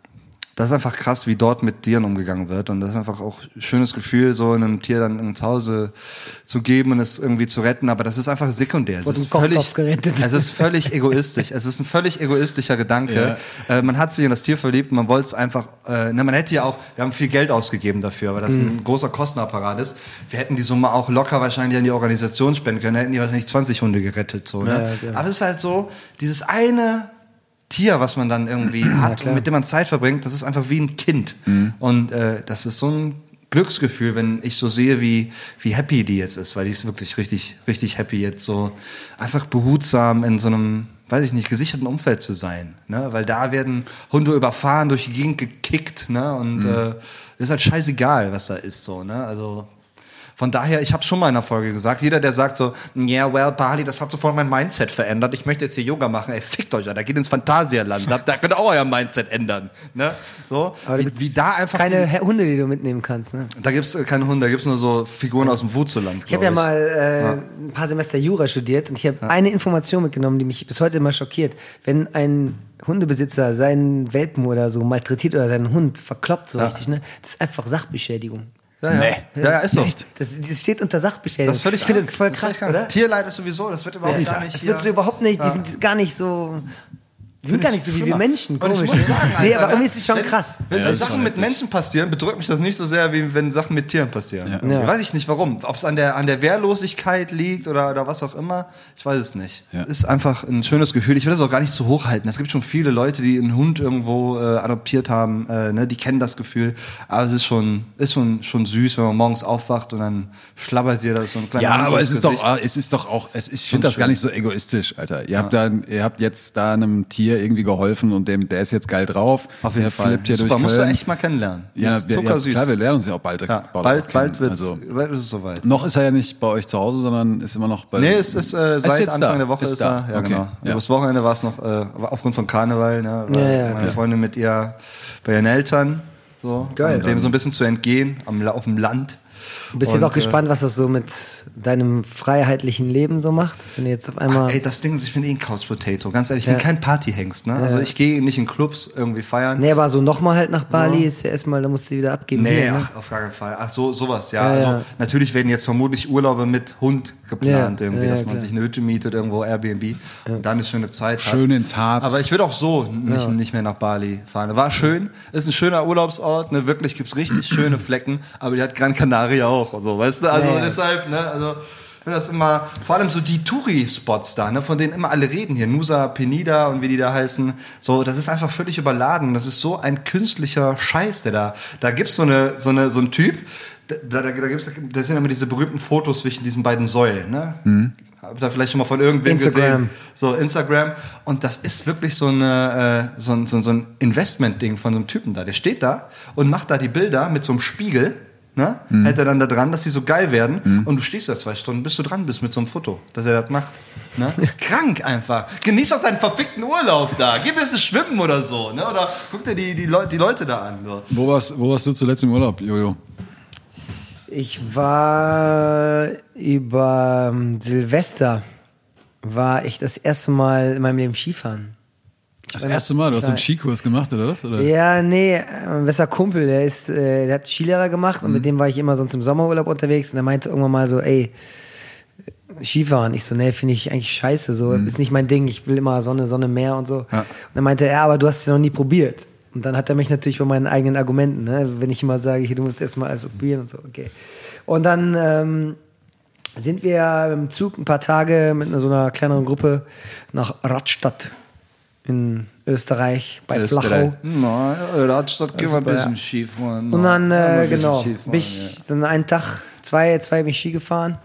das ist einfach krass, wie dort mit Tieren umgegangen wird. Und das ist einfach auch ein schönes Gefühl, so einem Tier dann ins Hause zu geben und es irgendwie zu retten. Aber das ist einfach sekundär. Es ist, völlig, es ist völlig egoistisch. Es ist ein völlig egoistischer Gedanke. Ja. Äh, man hat sich in das Tier verliebt und man wollte es einfach, äh, ne, man hätte ja auch, wir haben viel Geld ausgegeben dafür, weil das mhm. ein großer Kostenapparat ist. Wir hätten die Summe auch locker wahrscheinlich an die Organisation spenden können, hätten die wahrscheinlich zwanzig Hunde gerettet. So, ne? Ja, ja. Aber es ist halt so, dieses eine Tier, was man dann irgendwie hat und mit dem man Zeit verbringt, das ist einfach wie ein Kind. Mhm. Und äh, das ist so ein Glücksgefühl, wenn ich so sehe, wie wie happy die jetzt ist, weil die ist wirklich richtig richtig happy jetzt so einfach behutsam in so einem, weiß ich nicht, gesicherten Umfeld zu sein, ne? Weil da werden Hunde überfahren, durch die Gegend gekickt, ne? Und mhm. äh, ist halt scheißegal, was da ist, so, ne? Also von daher, ich habe schon mal in einer Folge gesagt, jeder, der sagt so, yeah, well, Bali, das hat sofort mein Mindset verändert, ich möchte jetzt hier Yoga machen, ey, fickt euch, da geht ins Phantasialand, da, da könnt ihr auch euer Mindset ändern, ne? So, aber wie, wie da einfach keine die, Hunde, die du mitnehmen kannst, ne? Da gibt's keine Hunde, da gibt's nur so Figuren aus dem Wurzelland. Ich habe ja mal äh, ja. ein paar Semester Jura studiert und ich habe ja. eine Information mitgenommen, die mich bis heute immer schockiert. Wenn ein Hundebesitzer seinen Welpen oder so malträtiert oder seinen Hund verkloppt so ja. richtig, ne? Das ist einfach Sachbeschädigung. Ja, ja. Nee. ja, ja, ist so. Das, das steht unter Sachbeschädigung. Das ist völlig ich finde das voll krass, das oder? Tierleid ist sowieso, das wird überhaupt ja, gar nicht. Das wird so überhaupt nicht, die sind gar nicht so. Die sind gar nicht so wie wir Menschen, komisch. Und ich muss sagen, nee, Alter, aber irgendwie ist es schon wenn, krass. Wenn ja, so Sachen mit Menschen passieren, bedrückt mich das nicht so sehr, wie wenn Sachen mit Tieren passieren. Ja. Ja. Weiß ich nicht warum. Ob es an der, an der Wehrlosigkeit liegt oder, oder was auch immer, ich weiß es nicht. Ja. Es ist einfach ein schönes Gefühl. Ich will das auch gar nicht zu hoch halten. Es gibt schon viele Leute, die einen Hund irgendwo äh, adoptiert haben, äh, ne, die kennen das Gefühl. Aber es ist schon, ist schon, schon süß, wenn man morgens aufwacht und dann schlabbert dir das so ein kleiner Ja, Hund aber es ist Gesicht. doch, es ist doch auch, es ist, ich finde das gar nicht so egoistisch, Alter. Ihr habt da, ihr habt jetzt da einem Tier irgendwie geholfen und dem, der ist jetzt geil drauf. Auf jeden der Fall. Flippt hier Super, durch musst Köln. du echt mal kennenlernen. Die Ja, ist wir, ja, zuckersüß. klar, wir lernen uns ja auch bald. Ja, bald, bald, bald, wird's, also, bald ist es soweit. noch ist er ja nicht bei euch zu Hause, sondern ist immer noch bei. Nee, es ist äh, seit jetzt Anfang da. der Woche ist, ist da. er. Ja, okay. genau. Ja. Aber das Wochenende war es noch äh, aufgrund von Karneval, ne, weil Ja, ja, meine ja. Freundin mit ihr bei ihren Eltern so, Geil. um dem so ein bisschen zu entgehen am auf dem Land. Du bist Und, jetzt auch äh, gespannt, was das so mit deinem freiheitlichen Leben so macht, wenn du jetzt auf einmal. Ach, ey, das Ding ist, ich bin eh ein Couch Potato. Ganz ehrlich, ich Ja. bin kein Partyhengst. Ne? Also Ja. ich gehe nicht in Clubs irgendwie feiern. Nee, aber so nochmal halt nach Bali ist ja erstmal, da musst du wieder abgeben. Nee, hier, ne? ach, auf gar keinen Fall. Ach, so, sowas, ja. Ja, also, ja. natürlich werden jetzt vermutlich Urlaube mit Hund geplant, Ja, irgendwie, ja, dass ja, man klar. sich eine Hütte mietet, irgendwo Airbnb und dann eine schöne Zeit hat. Schön ins Harz. Aber ich würde auch so nicht, Ja. nicht mehr nach Bali fahren. War schön, ist ein schöner Urlaubsort, ne, wirklich gibt's richtig schöne Flecken, aber die hat Gran Canaria auch, so, weißt du, also Ja, ja. deshalb, ne, also, ich finde das immer, vor allem so die Touri-Spots da, ne, von denen immer alle reden hier, Nusa Penida und wie die da heißen, so, das ist einfach völlig überladen, das ist so ein künstlicher Scheiß, der da, da gibt's so eine, so eine, so ein Typ, da, da, da gibt's, da sind immer diese berühmten Fotos zwischen diesen beiden Säulen, ne? Mhm. Habt ihr vielleicht schon mal von irgendwem Instagram. gesehen? So, Instagram. Und das ist wirklich so eine, äh, so ein, so, so ein Investment-Ding von so einem Typen da. Der steht da und macht da die Bilder mit so einem Spiegel, ne? Mhm. Hält er dann da dran, dass die so geil werden. Mhm. Und du stehst da zwei Stunden, bis du dran bist mit so einem Foto, dass er das macht. Ne? Krank einfach. Genieß doch deinen verfickten Urlaub da. Geh ein bisschen schwimmen oder so, ne? Oder guck dir die, die, Leute, die Leute da an. So. Wo warst, wo warst du zuletzt im Urlaub, Jojo? Ich war über ähm, Silvester, war ich das erste Mal in meinem Leben Skifahren. Das erste Mal? Du hast einen Skikurs gemacht, oder was? Oder? Ja, nee, mein bester Kumpel, der ist, äh, der hat Skilehrer gemacht und Mhm. mit dem war ich immer sonst im Sommerurlaub unterwegs und der meinte irgendwann mal so, ey, Skifahren. Ich so, nee, finde ich eigentlich scheiße, so, Mhm. ist nicht mein Ding, ich will immer Sonne, Sonne, Meer und so. Ja. Und er meinte, ja, aber du hast es noch nie probiert. Und dann hat er mich natürlich bei meinen eigenen Argumenten, ne? Wenn ich immer sage, hier, du musst erstmal alles probieren und so, okay. Und dann ähm, sind wir im Zug ein paar Tage mit einer, so einer kleineren Gruppe nach Radstadt in Österreich, bei Österreich. Flachau. Na, Radstadt gehen wir ein Super, bisschen ja. Ski fahren. Und dann, Ja, äh, ein bisschen genau, Skifahren, bin ich ja. dann einen Tag, zwei, zwei bin ich Ski gefahren.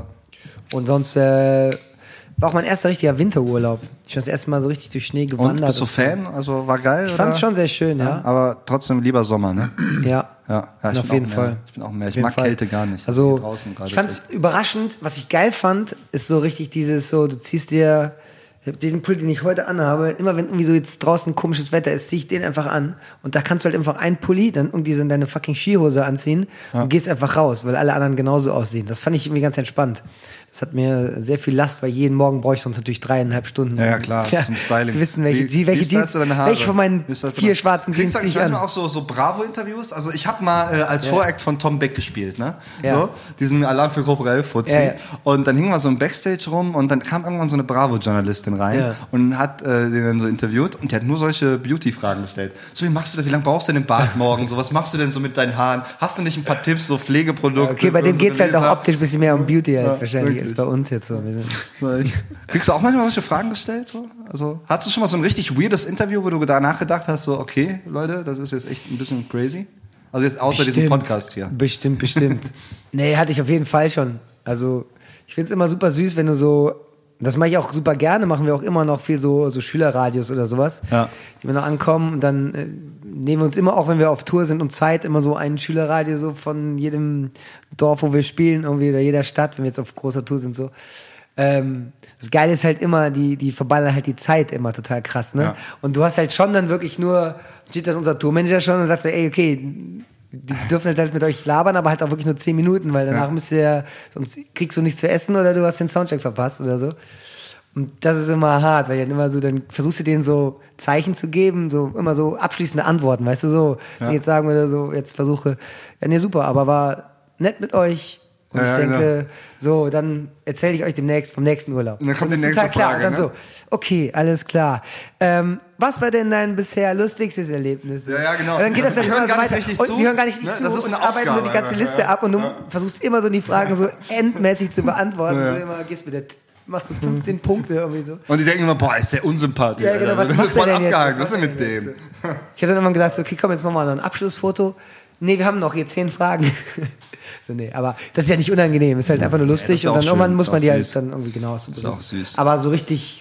Und sonst äh, war auch mein erster richtiger Winterurlaub. Ich bin das erste Mal so richtig durch Schnee Und gewandert. bist du und so. Fan? Also war geil? Ich fand's oder? schon sehr schön, ja. Aber trotzdem lieber Sommer, ne? Ja, Ja, ja ich auf bin jeden auch mehr, Fall. Ich bin auch mehr. Auf Ich jeden mag Fall. Kälte gar nicht. Also, Hier draußen gerade ich fand's ist echt- überraschend. Was ich geil fand, ist so richtig dieses so, du ziehst dir diesen Pulli, den ich heute anhabe, immer wenn irgendwie so jetzt draußen komisches Wetter ist, zieh ich den einfach an. Und da kannst du halt einfach einen Pulli, dann irgendwie so deine fucking Skihose anziehen und gehst einfach raus, weil alle anderen genauso aussehen. Das fand ich irgendwie ganz entspannt. Das hat mir sehr viel Last, weil jeden Morgen brauche ich sonst natürlich dreieinhalb Stunden. Ja, ja, klar, zum Styling. Zu wissen, welche, Wie- Jeans- welche wie stylst Jeans, du deine Haare? welche von meinen Wie stylst du vier deine- schwarzen Kriegst Jeans du ziehe ich manchmal an. auch so, so Bravo-Interviews? Also ich habe mal äh, als Ja. Voract von Tom Beck gespielt, ne? Ja. So, diesen Alarm für korporell Fuzzi. Ja, ja. Und dann hingen wir so im Backstage rum und dann kam irgendwann so eine Bravo-Journalistin rein Ja. und hat äh, den dann so interviewt und die hat nur solche Beauty-Fragen gestellt. So, wie machst du das? Wie lange brauchst du denn im Bad morgen? So, was machst du denn so mit deinen Haaren? Hast du nicht ein paar Tipps, so Pflegeprodukte? Okay, bei dem und so geht's halt auch Leser? optisch ein bisschen mehr um Beauty als Ja, wahrscheinlich wirklich. als bei uns jetzt so. Wir sind Kriegst du auch manchmal solche Fragen gestellt? So? Also, hast du schon mal so ein richtig weirdes Interview, wo du danach gedacht hast, so, okay, Leute, das ist jetzt echt ein bisschen crazy? Also jetzt außer diesem Bestimmt. Podcast hier. Bestimmt, bestimmt. Nee, hatte ich auf jeden Fall schon. Also, ich find's immer super süß, wenn du so, das mache ich auch super gerne, machen wir auch immer noch viel so, so Schülerradios oder sowas, Ja. die wir noch ankommen und dann äh, nehmen wir uns immer, auch wenn wir auf Tour sind und Zeit, immer so ein Schülerradio so von jedem Dorf, wo wir spielen, irgendwie oder jeder Stadt, wenn wir jetzt auf großer Tour sind, so. Ähm, das Geile ist halt immer, die, die verballern halt die Zeit immer total krass, ne? Ja. Und du hast halt schon dann wirklich nur, steht dann unser Tourmanager schon und sagt so, ey, okay, die dürfen halt, halt mit euch labern, aber halt auch wirklich nur zehn Minuten, weil danach Ja. müsst ihr ja, sonst kriegst du nichts zu essen oder du hast den Soundcheck verpasst oder so. Und das ist immer hart, weil dann immer so, dann versuchst du denen so Zeichen zu geben, so immer so abschließende Antworten, weißt du, so, wenn ich jetzt sagen würde, so, jetzt versuche, ja, nee, super, aber war nett mit euch. Und Ja, ich ja, denke, so, dann erzähle ich euch demnächst vom nächsten Urlaub. Und dann kommt das die ist total nächste klar. Frage, Und dann ne? so, okay, alles klar. Ähm, was war denn dein bisher lustigstes Erlebnis? Ja, ja, genau. Und dann geht das dann Die hören immer so gar nicht weiter. richtig und zu. die hören gar nicht richtig Ne, zu das ist und eine arbeiten nur die Aufgabe ganze einfach, Liste ja. ab und du Ja. versuchst immer so die Fragen so endmäßig zu beantworten. Ja. So immer, gehst mit der, machst du fünfzehn Punkte irgendwie so. Und die denken immer, boah, ist der unsympathisch. Ja, genau, was Alter. macht er Voll denn jetzt? abgehakt. Was Was ist denn macht mit er dem? denn Ich habe dann immer gesagt, so, okay, komm, jetzt machen wir noch ein Abschlussfoto. Nee, wir haben noch hier zehn Fragen. so, nee, aber das ist ja nicht unangenehm, ist halt einfach nur lustig ist auch und dann schön, irgendwann ist muss auch man die halt süß. dann irgendwie genau so Ist auch süß. Aber so richtig,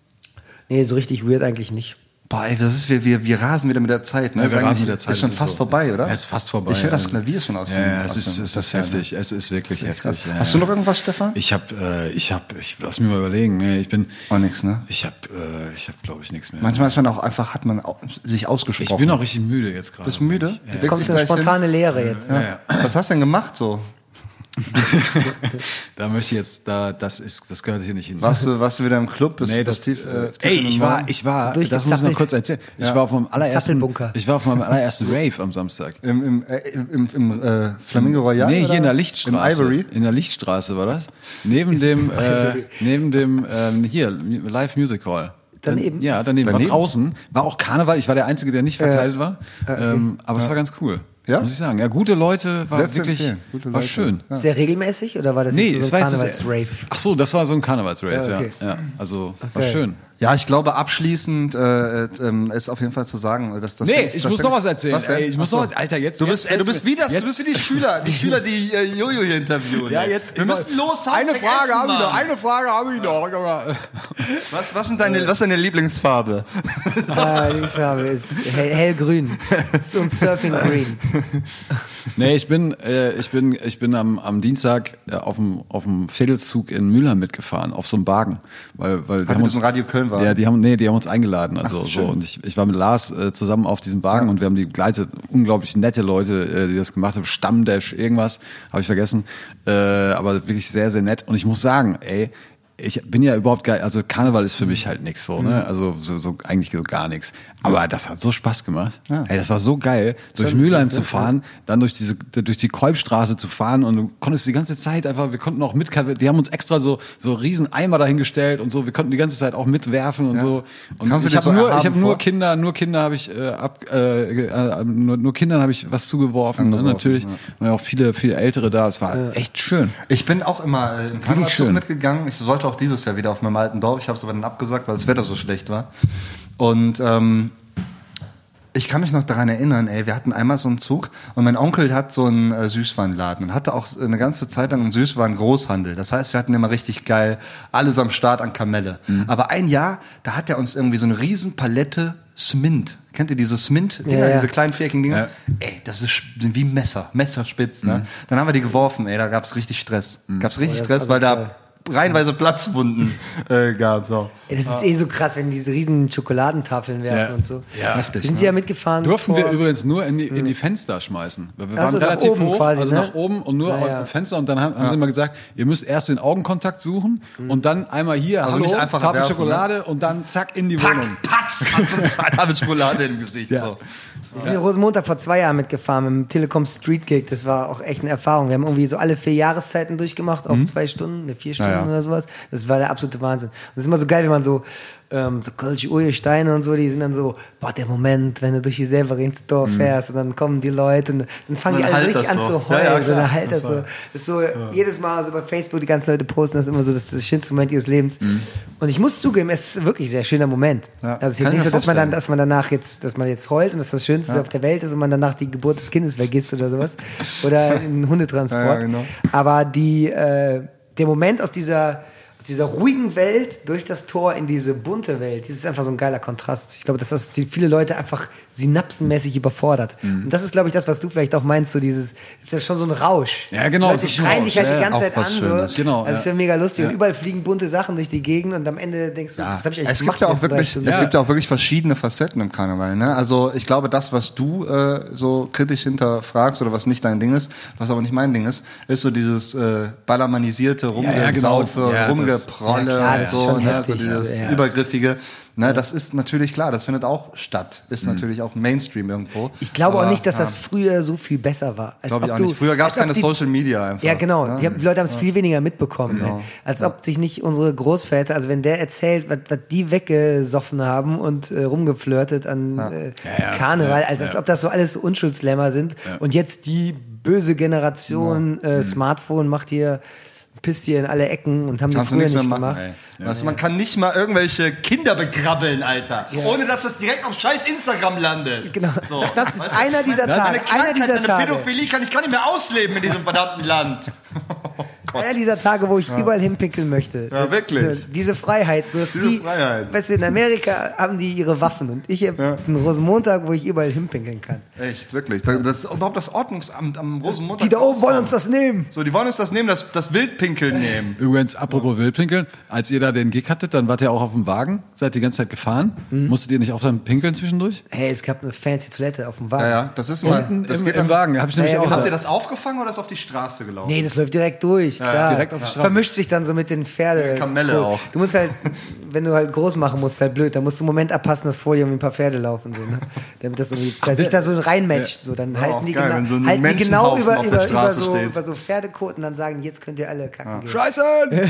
nee, so richtig weird eigentlich nicht. Boah, ey, das ist, wir, wir, wir rasen wieder mit der Zeit. Ne? Ja, wir Sagen rasen die, mit der Zeit, Ist schon das ist fast so. vorbei, oder? Ja, ist fast vorbei. Ich höre das ja. Klavier schon aus Ja, dem- ja, es aus ist, dem- es aus ist der heftig. Es ist wirklich heftig. Ja, Hast ja. du noch irgendwas, Stefan? Ich habe, äh, ich habe, ich lass mich mal überlegen. Nee, ich bin, Oh, nix, ne? ich habe, äh, ich habe, glaube ich, nichts mehr. Manchmal ist man auch einfach, hat man au- sich ich ausgesprochen. bin auch richtig müde jetzt gerade. Bist du müde? Ja, Jetzt kommt so eine spontane Lehre jetzt. ja, Ne? ja. Was hast du denn gemacht so? Da möchte ich jetzt, da, das ist, das gehört hier nicht hin. Warst du, warst du wieder im Club? Bist, Nee, bist das, tief, äh, tief ey, in den ich war, Morgen? ich war, So das muss ich noch kurz erzählen. Ich Ja. war auf meinem allerersten, Zappelbunker. ich war auf meinem allerersten Rave am Samstag. Im, im, äh, im, im äh, Flamingo Royal? Nee, oder? hier in der Lichtstraße. Im Ivory? In der Lichtstraße war das. Neben dem, äh, neben dem, ähm, hier, Live Music Hall. Daneben? Ja, daneben. Daneben? War draußen. War auch Karneval. Ich war der Einzige, der nicht verkleidet war. Ähm, aber es war ganz cool. Ja? Muss ich sagen. Ja, gute Leute, war Sehr zu wirklich, empfehlen. Gute war Leute. schön. Ist der regelmäßig oder war das Nee, jetzt es so war ein jetzt das, Karnevals-Rave? ach so, das war so ein Karnevalsrave, Ja, ja, okay. ja. Also, war Okay. schön. Ja, ich glaube, abschließend äh, ähm, ist auf jeden Fall zu sagen, dass das. Nee, das- ich das- muss das- noch was erzählen. Was denn? Ey, ich muss Ach so. noch was, Alter, jetzt. Du bist, jetzt, ey, du bist wie das, jetzt, du bist wie die Schüler, die Schüler, die äh, Jojo hier interviewen. Ja, ey. jetzt. Wir müssen los. Eine Soundcheck Frage essen, habe ich noch. Mann. Eine Frage habe ich noch. Junge. Was, was sind deine, was ist deine Lieblingsfarbe? Ah, die Farbe ist hell, hellgrün. So ein Surfing Green. Nee, ich bin, äh, ich bin, ich bin am, am Dienstag äh, auf dem, auf dem Fädelszug in Mülheim mitgefahren, auf so einem Wagen, weil, weil die Hatte haben das uns, ein Radio Köln-Wagen? Ja, die haben, nee, die haben uns eingeladen, also Ach, so schön. und ich, ich war mit Lars äh, zusammen auf diesem Wagen und wir haben die begleitet, unglaublich nette Leute, äh, die das gemacht haben, Stammdash, irgendwas, habe ich vergessen, äh, aber wirklich sehr, sehr nett und ich muss sagen, ey, ich bin ja überhaupt geil, also Karneval ist für mich halt nix so, ne? Also so, so eigentlich so gar nichts. Aber das hat so Spaß gemacht. Ja. Ey, das war so geil, durch Schon Mülheim zu fahren, dann durch diese durch die Kolbstraße zu fahren und du konntest die ganze Zeit einfach, wir konnten auch mit, die haben uns extra so so riesen Eimer dahingestellt und so, wir konnten die ganze Zeit auch mitwerfen und ja. so. Und Kannst ich habe so nur ich habe nur Kinder, nur Kinder habe ich äh, ab äh, äh, nur, nur Kindern habe ich was zugeworfen, ne? Natürlich. Und ja auch viele viele ältere da, es war ja. echt schön. Ich bin auch immer äh, im Karnevalszug mitgegangen. Ich sollte auch dieses Jahr wieder auf meinem alten Dorf. Ich habe es aber dann abgesagt, weil das Wetter so schlecht war. Und ähm, ich kann mich noch daran erinnern, ey, wir hatten einmal so einen Zug und mein Onkel hat so einen äh, Süßwarenladen und hatte auch eine ganze Zeit lang einen Süßwaren-Großhandel. Das heißt, wir hatten immer richtig geil alles am Start an Kamelle. Mhm. Aber ein Jahr, da hat er uns irgendwie so eine riesen Palette Smint. Kennt ihr diese Smint-Dinger, ja, ja. diese kleinen viereckigen Dinger? Ja. Ey, das ist wie Messer, Messerspitz. Ne? Mhm. Dann haben wir die geworfen, ey, da gab's richtig Stress. Mhm. Gab's richtig oh, Stress, weil da reihenweise Platzwunden äh, gab. So. Ja, das ist ja. eh so krass, wenn diese riesen Schokoladentafeln werfen ja. und so. Ja, heftig. Wir sind ne? ja mitgefahren. Durften wir übrigens nur in die, in die Fenster schmeißen. Wir waren also relativ nach oben hoch, quasi, also ne? nach oben und nur ja, ja. auf dem Fenster. Und dann haben, haben ja. sie immer gesagt, ihr müsst erst den Augenkontakt suchen mhm. und dann einmal hier, also hallo, nicht einfach Tafel werfen, Schokolade ne? und dann zack in die Pack, Wohnung. Patz, Tafel Schokolade im Gesicht. Ja. So. Wir sind Rosenmontag vor zwei Jahren mitgefahren mit dem Telekom Street Gig. Das war auch echt eine Erfahrung. Wir haben irgendwie so alle vier Jahreszeiten durchgemacht, auf mhm. zwei Stunden, ne, vier Stunden ja, ja. oder sowas. Das war der absolute Wahnsinn. Und das ist immer so geil, wenn man so, ähm, so Kölsche Urgesteine und so, die sind dann so, boah, der Moment, wenn du durch die Severinsdorf mhm. fährst und dann kommen die Leute und dann fangen die alle so richtig an so. zu heulen. Ja, ja, so, dann halt das, das so. Das ist so, ja. jedes Mal so bei Facebook, die ganzen Leute posten das immer so, das ist das schönste Moment ihres Lebens. Mhm. Und ich muss zugeben, es ist wirklich ein sehr schöner Moment. Ja. Also es ist jetzt nicht so, dass man dann, dass man danach jetzt, dass man jetzt heult und das das Schönste ja. auf der Welt ist und man danach die Geburt des Kindes vergisst oder sowas. Oder einen Hundetransport. Ja, ja, genau. Aber die, äh, der Moment aus dieser, aus dieser ruhigen Welt durch das Tor in diese bunte Welt, das ist einfach so ein geiler Kontrast. Ich glaube, dass das viele Leute einfach synapsenmäßig überfordert. Mhm. Und das ist, glaube ich, das, was du vielleicht auch meinst, so dieses, ist ja schon so ein Rausch. Ja, genau. Die schreien dich halt ja, die ganze Zeit an. So. Genau, also ja. ist ja mega lustig. Ja. Und überall fliegen bunte Sachen durch die Gegend und am Ende denkst du, ja. was hab ich eigentlich es gemacht? Gibt ja auch wirklich, es ja. gibt ja auch wirklich verschiedene Facetten im Karneval. Ne? Also ich glaube, das, was du äh, so kritisch hinterfragst oder was nicht dein Ding ist, was aber nicht mein Ding ist, ist so dieses äh, ballermanisierte Rumgesaufe, ja, ja, genau. Rumgeprolle. Ja, das so, ist schon ne, heftig, so dieses ja. Übergriffige. Ne, das ist natürlich klar, das findet auch statt. Ist mhm. natürlich auch Mainstream irgendwo. Ich glaube aber, auch nicht, dass ja. das früher so viel besser war. Glaube ich auch du, nicht. Früher gab es keine die, Social Media einfach. Ja, genau. Ne? Die, die Leute haben es ja. viel weniger mitbekommen. Genau. Ne? Als ja. ob sich nicht unsere Großväter, also wenn der erzählt, was, was die weggesoffen haben und äh, rumgeflirtet an ja. Äh, ja, ja. Karneval, ja. Also als ja. ob das so alles so Unschuldslämmer sind. Ja. Und jetzt die böse Generation ja. äh, mhm. Smartphone macht hier pisst hier in alle Ecken und haben Kannst die früher nicht machen, gemacht. Ja, also man kann nicht mal irgendwelche Kinder begrabbeln, Alter, ja. ohne dass das direkt auf scheiß Instagram landet. Genau. So. Das ist weißt einer dieser Tage. Eine Krankheit, einer dieser eine Tage. Pädophilie kann ich gar nicht mehr ausleben in diesem verdammten Land. Einer dieser Tage, wo ich ja. überall hinpinkeln möchte. Ja, wirklich. Diese, diese Freiheit. So diese wie, Freiheit. Weißt du, in Amerika haben die ihre Waffen und ich habe ja. einen Rosenmontag, wo ich überall hinpinkeln kann. Echt, wirklich. Das ist überhaupt das Ordnungsamt am Rosenmontag. Die da oben wollen uns das nehmen. So, die wollen uns das nehmen, das, das Wildpinkeln nehmen. Übrigens, apropos Wildpinkeln, als ihr da den Gig hattet, dann wart ihr auch auf dem Wagen, seid die ganze Zeit gefahren. Mhm. Musstet ihr nicht auch dann pinkeln zwischendurch? Hey, es gab eine fancy Toilette auf dem Wagen. Ja, ja, das ist mal, Unten das im, geht im Wagen. Hab ich nämlich ja, ja, auch. Habt ihr das aufgefangen oder ist auf die Straße gelaufen? Nee, das läuft direkt durch, klar. Ja, direkt auf die Straße. Vermischt sich dann so mit den Pferden. Kamelle cool. auch. Du musst halt, wenn du halt groß machen musst, halt blöd, dann musst du einen Moment abpassen, dass vor dir irgendwie ein paar Pferde laufen, so, ne? Damit das irgendwie, dass sich da so reinmatcht, so, dann ja, halten die geil, genau, so halten die genau über, über, über, so, steht. über so Pferdekot und dann sagen, jetzt könnt ihr alle kacken ja. gehen. Scheiße!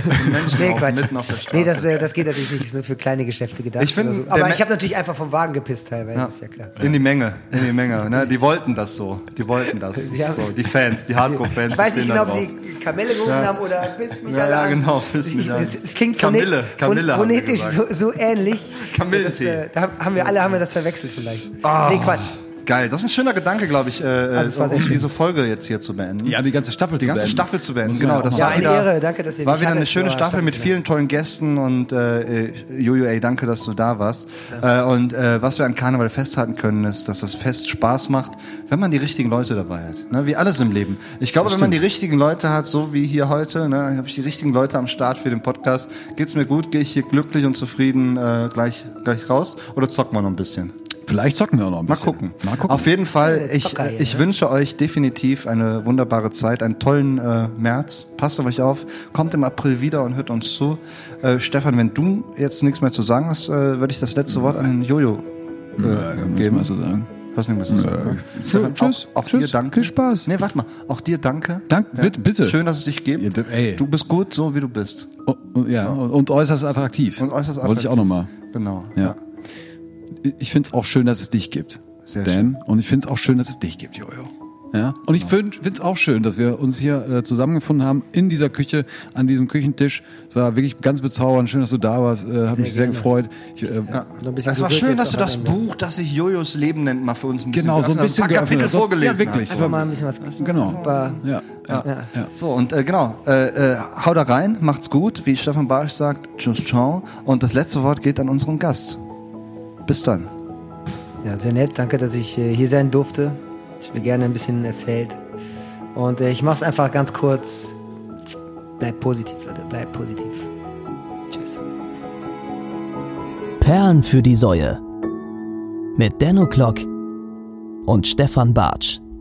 Nee, Quatsch. Mitten auf der Straße. Nee, das, das geht natürlich nicht, das ist nur für kleine Geschäfte gedacht. Ich find, so. Aber ich habe natürlich einfach vom Wagen gepisst teilweise, ja. ist ja klar. In die Menge, in die Menge, ne? Die wollten das so, die wollten das. Ja. So, die Fans, die Hardcore-Fans. Ich weiß nicht genau, ob sie Kamelle gerufen ja. haben oder pisst mich ja, alle ja, an. genau, pisst mich an. Es klingt Kamille, Kamille phonetisch so, so ähnlich. Kamillentee. Äh, da haben wir alle haben wir das verwechselt vielleicht. Oh, nee, Quatsch. Geil, das ist ein schöner Gedanke, glaube ich, äh, also um schön. diese Folge jetzt hier zu beenden. Ja, die ganze Staffel die zu ganze beenden. Staffel zu beenden. Genau, genau, das ja, war eine wieder, Ehre. Danke, dass ihr war wieder eine schöne Staffel, Staffel mit vielen tollen Gästen und äh, Jojo, ey, danke, dass du da warst. Ja. Äh, und äh, was wir an Karneval festhalten können, ist, dass das Fest Spaß macht, wenn man die richtigen Leute dabei hat. Ne? Wie alles im Leben. Ich glaube, wenn man die richtigen Leute hat, so wie hier heute, ne, habe ich die richtigen Leute am Start für den Podcast, geht's mir gut, gehe ich hier glücklich und zufrieden äh, gleich gleich raus oder zocken wir noch ein bisschen? Vielleicht zocken wir auch noch ein Mal bisschen. gucken. Mal gucken. Auf jeden Fall, ich, Zocker hier, ich ne? wünsche euch definitiv eine wunderbare Zeit, einen tollen äh, März. Passt auf euch auf, kommt im April wieder und hört uns zu. Äh, Stefan, wenn du jetzt nichts mehr zu sagen hast, äh, würde ich das letzte Wort an den Jojo äh, Ja, geben. Mal zu sagen. Hast du nicht mehr zu sagen? ne? Tschüss, Stefan, tschüss, auch, auch tschüss, dir danke. viel Spaß. Nee, warte mal. Auch dir danke. Dank, bitte, bitte. Schön, dass es dich gibt. Ja, d- ey. Du bist gut, so wie du bist. Oh, oh, ja, und, und äußerst attraktiv. Und äußerst Wollte ich auch attraktiv. nochmal. Genau. Ja. Ich finde es auch schön, dass es dich gibt, Sehr Dan. Und ich finde es auch schön, dass es dich gibt, Jojo. Ja. Und ich finde es auch schön, dass wir uns hier äh, zusammengefunden haben in dieser Küche, an diesem Küchentisch. Es war wirklich ganz bezaubernd. Schön, dass du da warst. Äh, hat mich sehr gerne. gefreut. Ich, äh, Noch ein bisschen Es war gerührt schön, jetzt dass du auch das am Ende. Buch, das sich Jojos Leben nennt, mal für uns ein bisschen Genau, so ein geöffnet hast. bisschen ein paar Kapitel geöffnet. So- vorgelesen ja, wirklich. hast. Einfach mal ein bisschen was Genau. Super. ja. Ja. Ja. Ja. So, und äh, genau, äh, äh, hau da rein, macht's gut, wie Stefan Bartsch sagt, tschüss, ciao. Und das letzte Wort geht an unseren Gast. Bis dann. Ja, sehr nett. Danke, dass ich äh, hier sein durfte. Ich mir gerne ein bisschen erzählt. Und äh, ich mach's einfach ganz kurz. Bleibt positiv, Leute. Bleibt positiv. Tschüss. Perlen für die Säue. Mit Denno Klock und Stefan Bartsch.